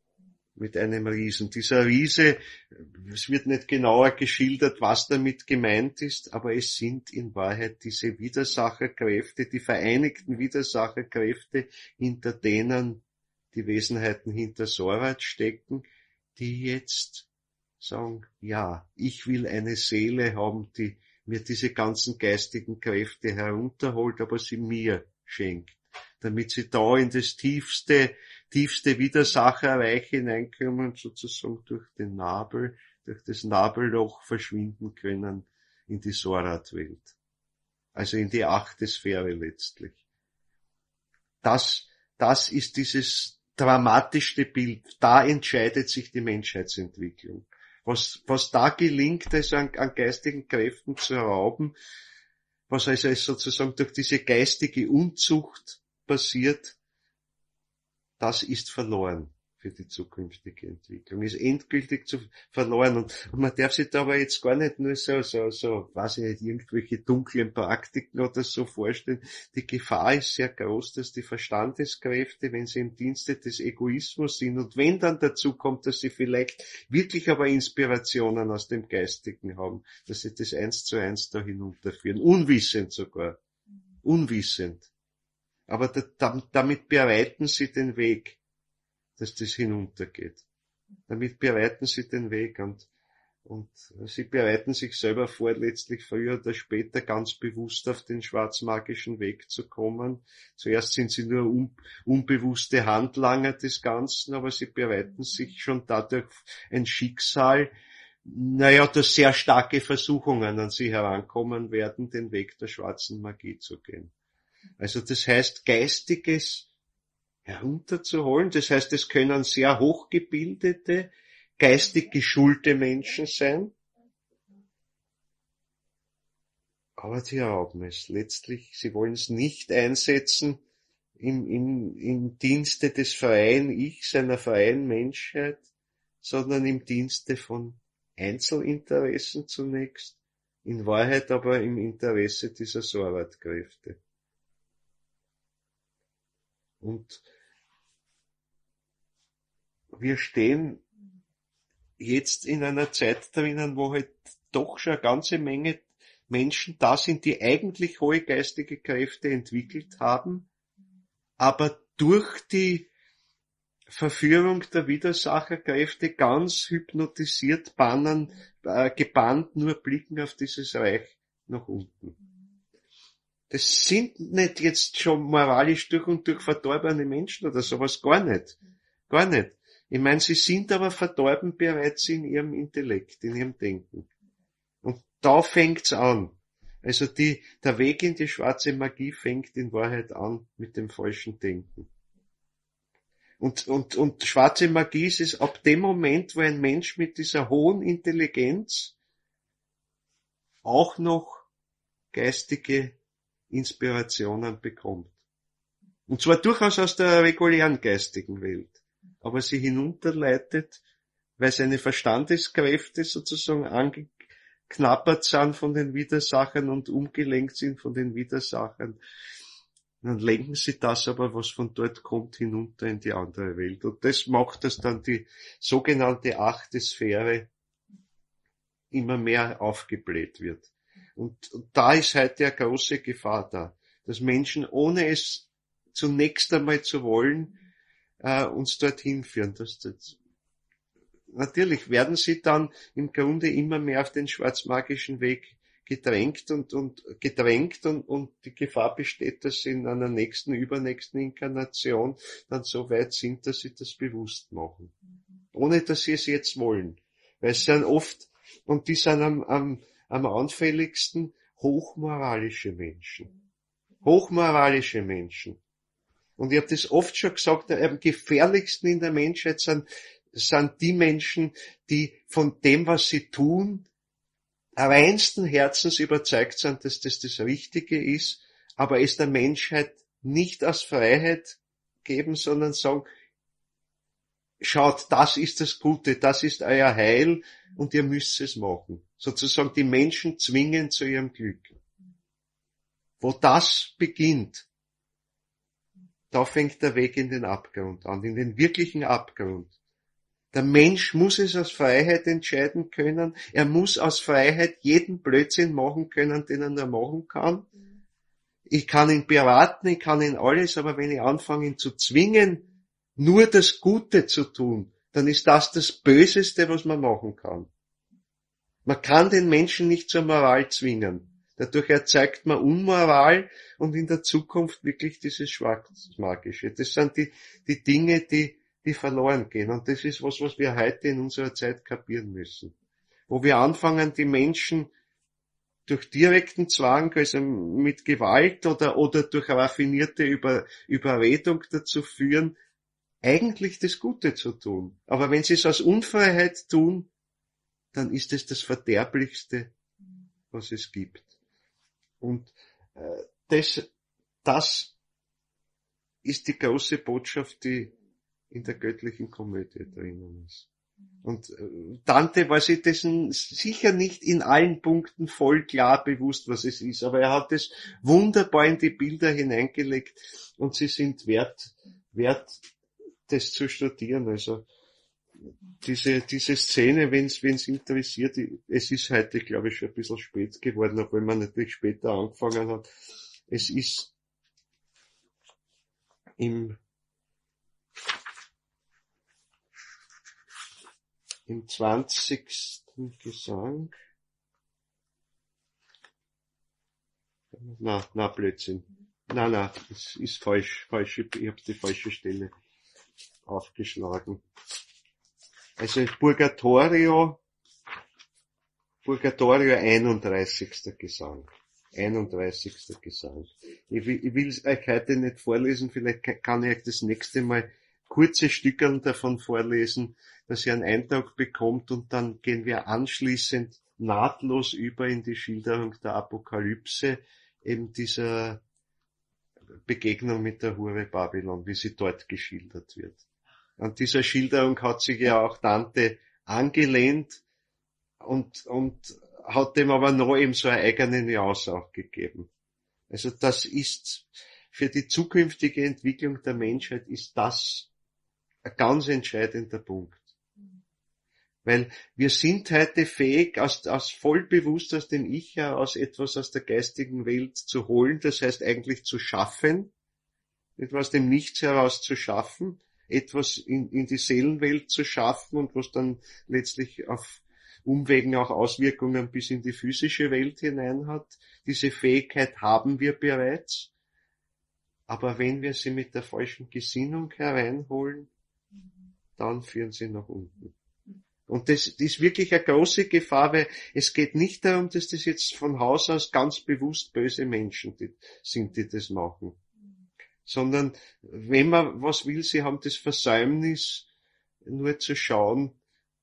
Dieser Riese, es wird nicht genauer geschildert, was damit gemeint ist, aber es sind in Wahrheit diese Widersacherkräfte, die vereinigten Widersacherkräfte, hinter denen die Wesenheiten hinter Sorat stecken, die jetzt sagen, ja, ich will eine Seele haben, die mir diese ganzen geistigen Kräfte herunterholt, aber sie mir schenkt, damit sie da in das tiefste Widersacherreich hineinkommen, sozusagen durch das Nabelloch verschwinden können in die Sorat-Welt. Also in die 8. Sphäre letztlich. Das ist dieses dramatischste Bild. Da entscheidet sich die Menschheitsentwicklung. Was da gelingt, also an geistigen Kräften zu rauben, was also sozusagen durch diese geistige Unzucht passiert, das ist verloren für die zukünftige Entwicklung, ist endgültig verloren. Und man darf sich da aber jetzt gar nicht nur so, weiß ich nicht, irgendwelche dunklen Praktiken oder so vorstellen. Die Gefahr ist sehr groß, dass die Verstandeskräfte, wenn sie im Dienste des Egoismus sind, und wenn dann dazu kommt, dass sie vielleicht wirklich aber Inspirationen aus dem Geistigen haben, dass sie das 1:1 da hinunterführen, unwissend sogar, unwissend. Aber damit bereiten sie den Weg, dass das hinuntergeht. Damit bereiten sie den Weg, und Und sie bereiten sich selber vor, letztlich früher oder später ganz bewusst auf den schwarzmagischen Weg zu kommen. Zuerst sind sie nur unbewusste Handlanger des Ganzen, aber sie bereiten sich schon dadurch ein Schicksal, dass sehr starke Versuchungen an sie herankommen werden, den Weg der schwarzen Magie zu gehen. Also das heißt, Geistiges herunterzuholen, das heißt, es können sehr hochgebildete, geistig geschulte Menschen sein, aber die erlauben es. Letztlich, sie wollen es nicht einsetzen im Dienste des freien Ichs, einer freien Menschheit, sondern im Dienste von Einzelinteressen zunächst, in Wahrheit aber im Interesse dieser Sorvat-Kräfte. Und wir stehen jetzt in einer Zeit drinnen, wo halt doch schon eine ganze Menge Menschen da sind, die eigentlich hohe geistige Kräfte entwickelt haben, aber durch die Verführung der Widersacherkräfte ganz hypnotisiert gebannt nur blicken auf dieses Reich nach unten. Das sind nicht jetzt schon moralisch durch und durch verdorbene Menschen oder sowas, gar nicht. Gar nicht. Ich meine, sie sind aber verdorben bereits in ihrem Intellekt, in ihrem Denken. Und da fängt's an. Also der Weg in die schwarze Magie fängt in Wahrheit an mit dem falschen Denken. Und schwarze Magie ist es ab dem Moment, wo ein Mensch mit dieser hohen Intelligenz auch noch geistige Inspirationen bekommt. Und zwar durchaus aus der regulären geistigen Welt. Aber sie hinunterleitet, weil seine Verstandeskräfte sozusagen angeknabbert sind von den Widersachern und umgelenkt sind von den Widersachern. Dann lenken sie das aber, was von dort kommt, hinunter in die andere Welt. Und das macht, dass dann die sogenannte 8. Sphäre immer mehr aufgebläht wird. Und da ist heute eine große Gefahr da, dass Menschen, ohne es zunächst einmal zu wollen, uns dorthin führen. Natürlich werden sie dann im Grunde immer mehr auf den schwarzmagischen Weg gedrängt und die Gefahr besteht, dass sie in einer übernächsten Inkarnation dann so weit sind, dass sie das bewusst machen. Ohne dass sie es jetzt wollen. Weil es sind oft, und die sind am anfälligsten, hochmoralische Menschen. Hochmoralische Menschen. Und ich habe das oft schon gesagt, am gefährlichsten in der Menschheit sind die Menschen, die von dem, was sie tun, reinsten Herzens überzeugt sind, dass das Richtige ist, aber es der Menschheit nicht aus Freiheit geben, sondern sagen, schaut, das ist das Gute, das ist euer Heil und ihr müsst es machen. Sozusagen die Menschen zwingen zu ihrem Glück. Wo das beginnt, da fängt der Weg in den Abgrund an, in den wirklichen Abgrund. Der Mensch muss es aus Freiheit entscheiden können. Er muss aus Freiheit jeden Blödsinn machen können, den er nur machen kann. Ich kann ihn beraten, ich kann ihn alles, aber wenn ich anfange, ihn zu zwingen, nur das Gute zu tun, dann ist das Böseste, was man machen kann. Man kann den Menschen nicht zur Moral zwingen. Dadurch erzeugt man Unmoral und in der Zukunft wirklich dieses Schwarzmagische. Das sind die Dinge, die verloren gehen. Und das ist was wir heute in unserer Zeit kapieren müssen. Wo wir anfangen, die Menschen durch direkten Zwang, also mit Gewalt oder durch raffinierte Überredung dazu führen, eigentlich das Gute zu tun. Aber wenn sie es aus Unfreiheit tun, dann ist es das Verderblichste, was es gibt. Und das ist die große Botschaft, die in der göttlichen Komödie drinnen ist. Und Dante war sich dessen sicher nicht in allen Punkten voll klar bewusst, was es ist, aber er hat es wunderbar in die Bilder hineingelegt und sie sind wert, das zu studieren. Also diese Szene, wenn's interessiert, es ist heute, glaube ich, schon ein bisschen spät geworden, obwohl man natürlich später angefangen hat. Es ist im im 20. Gesang. Na, Blödsinn. Na, das ist falsch, ich habe die falsche Stelle aufgeschlagen. Also Purgatorio 31. Gesang. 31. Gesang. Ich will es euch heute nicht vorlesen, vielleicht kann ich euch das nächste Mal kurze Stückeln davon vorlesen, dass ihr einen Eindruck bekommt, und dann gehen wir anschließend nahtlos über in die Schilderung der Apokalypse, eben dieser Begegnung mit der Hure Babylon, wie sie dort geschildert wird. An dieser Schilderung hat sich ja auch Dante angelehnt und hat dem aber noch eben so eine eigene Nuance auch gegeben. Also das ist für die zukünftige Entwicklung der Menschheit ist das ein ganz entscheidender Punkt. Weil wir sind heute fähig, aus vollbewusst aus dem Ich heraus etwas aus der geistigen Welt zu holen, das heißt eigentlich zu schaffen, etwas aus dem Nichts heraus zu schaffen, etwas in die Seelenwelt zu schaffen, und was dann letztlich auf Umwegen auch Auswirkungen bis in die physische Welt hinein hat. Diese Fähigkeit haben wir bereits, aber wenn wir sie mit der falschen Gesinnung hereinholen, dann führen sie nach unten. Und das ist wirklich eine große Gefahr, weil es geht nicht darum, dass das jetzt von Haus aus ganz bewusst böse Menschen sind, die das machen. Sondern wenn man was will, sie haben das Versäumnis, nur zu schauen,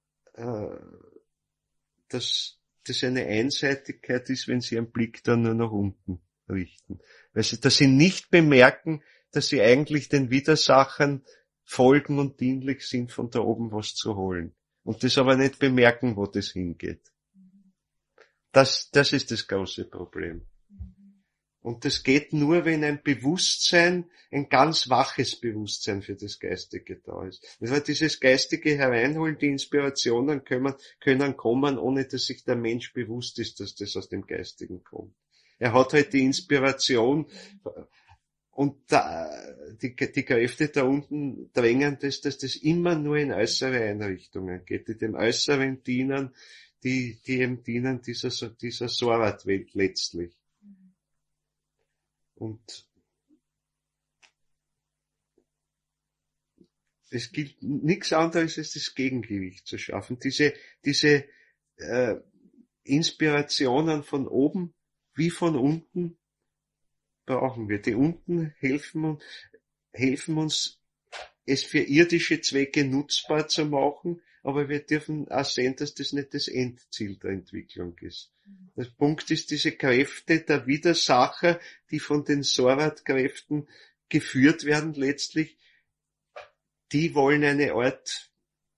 dass das eine Einseitigkeit ist, wenn sie ihren Blick dann nur nach unten richten. Dass sie nicht bemerken, dass sie eigentlich den Widersachern folgen und dienlich sind, von da oben was zu holen. Und das aber nicht bemerken, wo das hingeht. Das ist das große Problem. Und das geht nur, wenn ein Bewusstsein, ein ganz waches Bewusstsein für das Geistige da ist. Also dieses Geistige hereinholen, die Inspirationen können kommen, ohne dass sich der Mensch bewusst ist, dass das aus dem Geistigen kommt. Er hat halt die Inspiration, und die Kräfte da unten drängen das, dass das immer nur in äußere Einrichtungen geht, die dem Äußeren dienen, die eben dienen dieser Sorat-Welt letztlich. Und es gilt nichts anderes, als das Gegengewicht zu schaffen. Diese Inspirationen von oben wie von unten brauchen wir. Die unten helfen uns, es für irdische Zwecke nutzbar zu machen, aber wir dürfen auch sehen, dass das nicht das Endziel der Entwicklung ist. Der Punkt ist, diese Kräfte der Widersacher, die von den Sorat-Kräften geführt werden letztlich, die wollen eine Art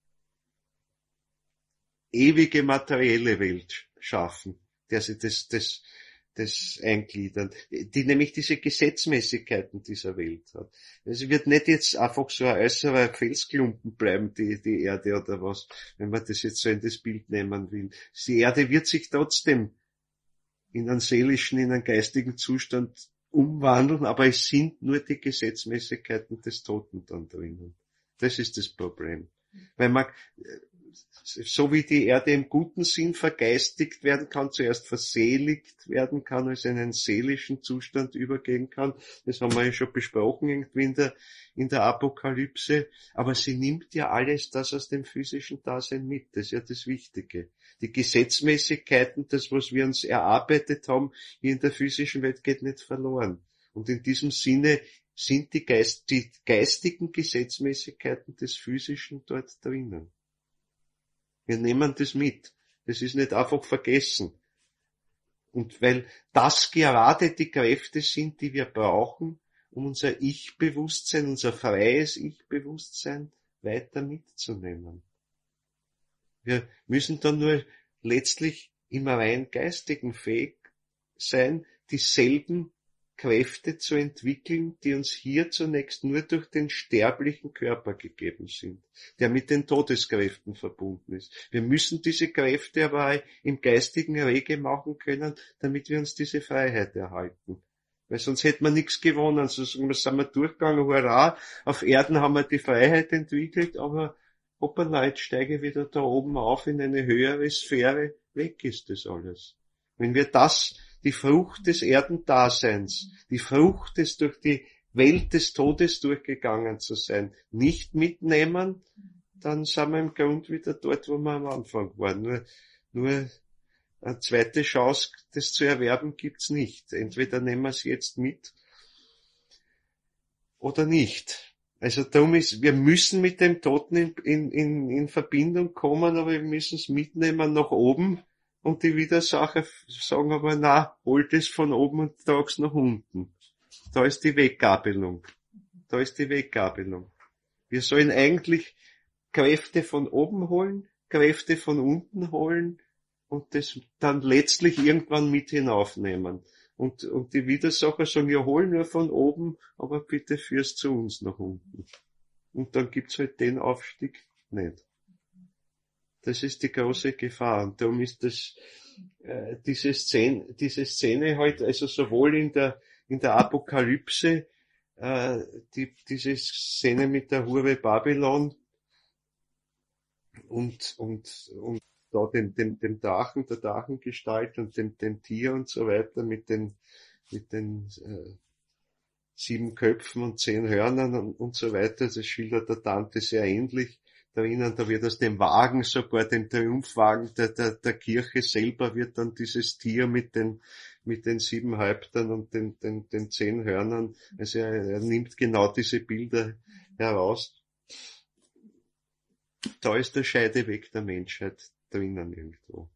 ewige materielle Welt schaffen, der sie das eingliedern, die nämlich diese Gesetzmäßigkeiten dieser Welt hat. Es wird nicht jetzt einfach so ein äußerer Felsklumpen bleiben, die Erde oder was, wenn man das jetzt so in das Bild nehmen will. Die Erde wird sich trotzdem in einen seelischen, in einen geistigen Zustand umwandeln, aber es sind nur die Gesetzmäßigkeiten des Toten dann drinnen. Das ist das Problem. Weil man, so wie die Erde im guten Sinn vergeistigt werden kann, zuerst verseligt werden kann, also in einen seelischen Zustand übergehen kann. Das haben wir ja schon besprochen irgendwie in der Apokalypse. Aber sie nimmt ja alles das aus dem physischen Dasein mit. Das ist ja das Wichtige. Die Gesetzmäßigkeiten, das, was wir uns erarbeitet haben, hier in der physischen Welt, geht nicht verloren. Und in diesem Sinne sind die geistigen Gesetzmäßigkeiten des Physischen dort drinnen. Wir nehmen das mit. Das ist nicht einfach vergessen. Und weil das gerade die Kräfte sind, die wir brauchen, um unser Ich-Bewusstsein, unser freies Ich-Bewusstsein weiter mitzunehmen. Wir müssen dann nur letztlich im rein geistigen fähig sein, dieselben Kräfte zu entwickeln, die uns hier zunächst nur durch den sterblichen Körper gegeben sind, der mit den Todeskräften verbunden ist. Wir müssen diese Kräfte aber im geistigen rege machen können, damit wir uns diese Freiheit erhalten. Weil sonst hätten wir nichts gewonnen. Sonst sind wir durchgegangen, hurra, auf Erden haben wir die Freiheit entwickelt, aber hoppala, jetzt steige ich wieder da oben auf in eine höhere Sphäre, weg ist das alles. Wenn wir das, die Frucht des Erdendaseins, die Frucht des durch die Welt des Todes durchgegangen zu sein, nicht mitnehmen, dann sind wir im Grund wieder dort, wo wir am Anfang waren. Nur eine zweite Chance, das zu erwerben, gibt's nicht. Entweder nehmen wir es jetzt mit oder nicht. Also darum wir müssen mit dem Toten in Verbindung kommen, aber wir müssen es mitnehmen nach oben und die Widersacher sagen aber, na, holt es von oben und trag's nach unten. Da ist die Weggabelung. Da ist die Weggabelung. Wir sollen eigentlich Kräfte von oben holen, Kräfte von unten holen und das dann letztlich irgendwann mit hinaufnehmen. Und die Widersacher sagen, ja, hol nur von oben, aber bitte führ's zu uns nach unten. Und dann gibt's halt den Aufstieg nicht. Das ist die große Gefahr. Und darum ist das, diese Szene halt, also sowohl in der Apokalypse, diese Szene mit der Hure Babylon und da dem Drachen, der Drachengestalt und dem Tier und so weiter mit den 7 Köpfen und 10 Hörnern und so weiter. Das schildert der Dante sehr ähnlich. Da wird aus dem Wagen, sogar dem Triumphwagen der Kirche selber, wird dann dieses Tier mit den 7 Häuptern und den 10 Hörnern. Also er nimmt genau diese Bilder heraus. Da ist der Scheideweg der Menschheit drinnen irgendwo.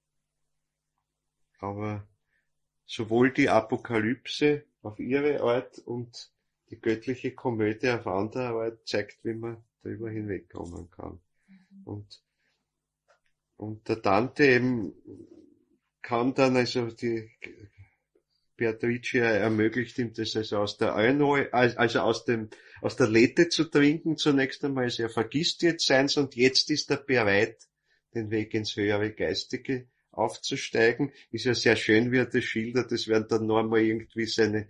Aber sowohl die Apokalypse auf ihre Art und die göttliche Komödie auf andere Art zeigt, wie man darüber hinwegkommen kann. Und der Dante eben kann dann, also die Beatrice ermöglicht ihm das also aus der Eunoe, also aus der Lethe zu trinken zunächst einmal. Also er vergisst jetzt seins und jetzt ist er bereit, den Weg ins höhere Geistige aufzusteigen. Ist ja sehr schön, wie er das schildert. Das werden dann noch einmal irgendwie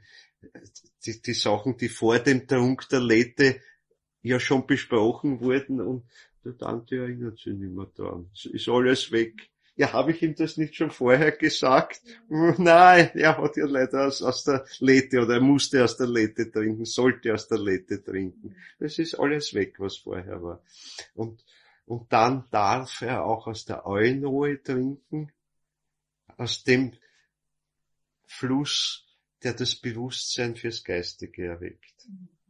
die Sachen, die vor dem Trunk der Lethe ja schon besprochen wurden und der Tante erinnert sich nicht mehr dran. Ist alles weg. Ja, habe ich ihm das nicht schon vorher gesagt? Nein, er hat ja leider aus der Lethe oder er musste aus der Lethe trinken, sollte aus der Lethe trinken. Das ist alles weg, was vorher war. Und dann darf er auch aus der Eunoe trinken, aus dem Fluss, der das Bewusstsein fürs Geistige erweckt.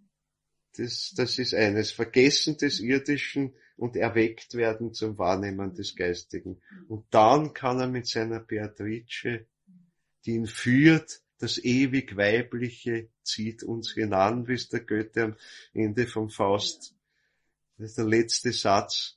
Das ist eines. Vergessen des Irdischen und erweckt werden zum Wahrnehmen des Geistigen. Und dann kann er mit seiner Beatrice, die ihn führt, das ewig Weibliche zieht uns hinan, wie es der Goethe am Ende vom Faust, das ist der letzte Satz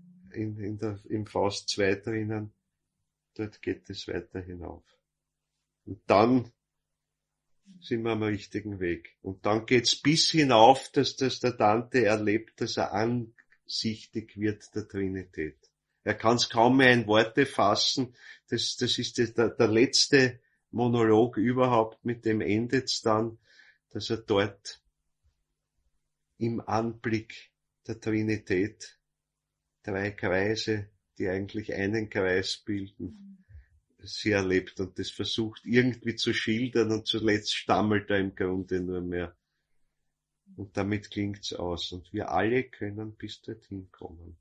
im Faust 2 drinnen, dort geht es weiter hinauf. Und dann sind wir am richtigen Weg. Und dann geht's bis hinauf, dass der Dante erlebt, dass er ansichtig wird der Trinität. Er kann es kaum mehr in Worte fassen. Das ist der letzte Monolog überhaupt, mit dem endet's dann, dass er dort im Anblick der Trinität 3 Kreise, die eigentlich einen Kreis bilden, sie erlebt und das versucht irgendwie zu schildern und zuletzt stammelt er im Grunde nur mehr. Und damit klingt's aus. Und wir alle können bis dorthin kommen.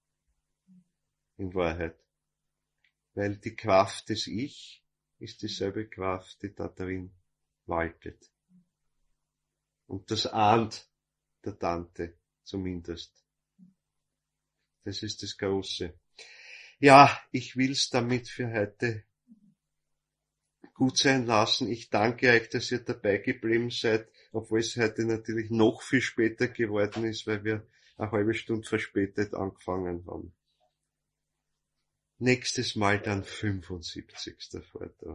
In Wahrheit. Weil die Kraft des Ich ist dieselbe Kraft, die da drin waltet. Und das ahnt der Dante zumindest. Das ist das Große. Ja, ich will's damit für heute gut sein lassen. Ich danke euch, dass ihr dabei geblieben seid, obwohl es heute natürlich noch viel später geworden ist, weil wir eine halbe Stunde verspätet angefangen haben. Nächstes Mal dann 75. Vortrag.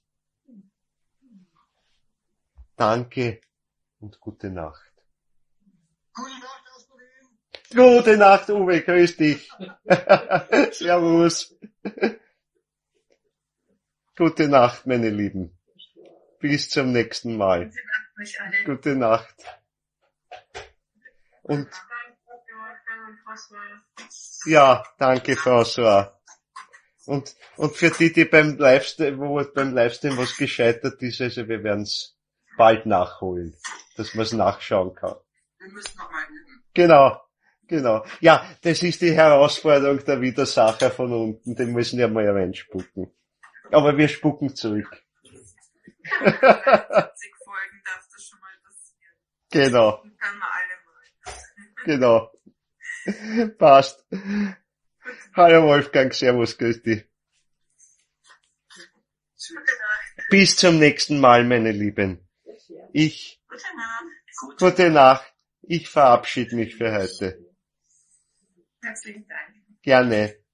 Danke und gute Nacht. Gute Nacht, Uwe, grüß dich. Servus. Gute Nacht, meine Lieben. Bis zum nächsten Mal. Gute Nacht. Und Ja, danke, François. Und für die beim Livestream, wo beim Livestream was gescheitert ist, also wir werden's bald nachholen, dass man's nachschauen kann. Wir müssen nochmal üben. Genau. Ja, das ist die Herausforderung der Widersacher von unten, den müssen wir mal reinspucken. Aber wir spucken zurück. 70 Folgen darf das schon mal passieren. Genau, Dann können wir alle mal. genau. Passt. Hallo Wolfgang, servus, grüß dich. Gute Nacht. Bis zum nächsten Mal, meine Lieben. Gute Nacht. Gute Nacht. Ich verabschiede mich für heute. Herzlichen Dank. Gerne.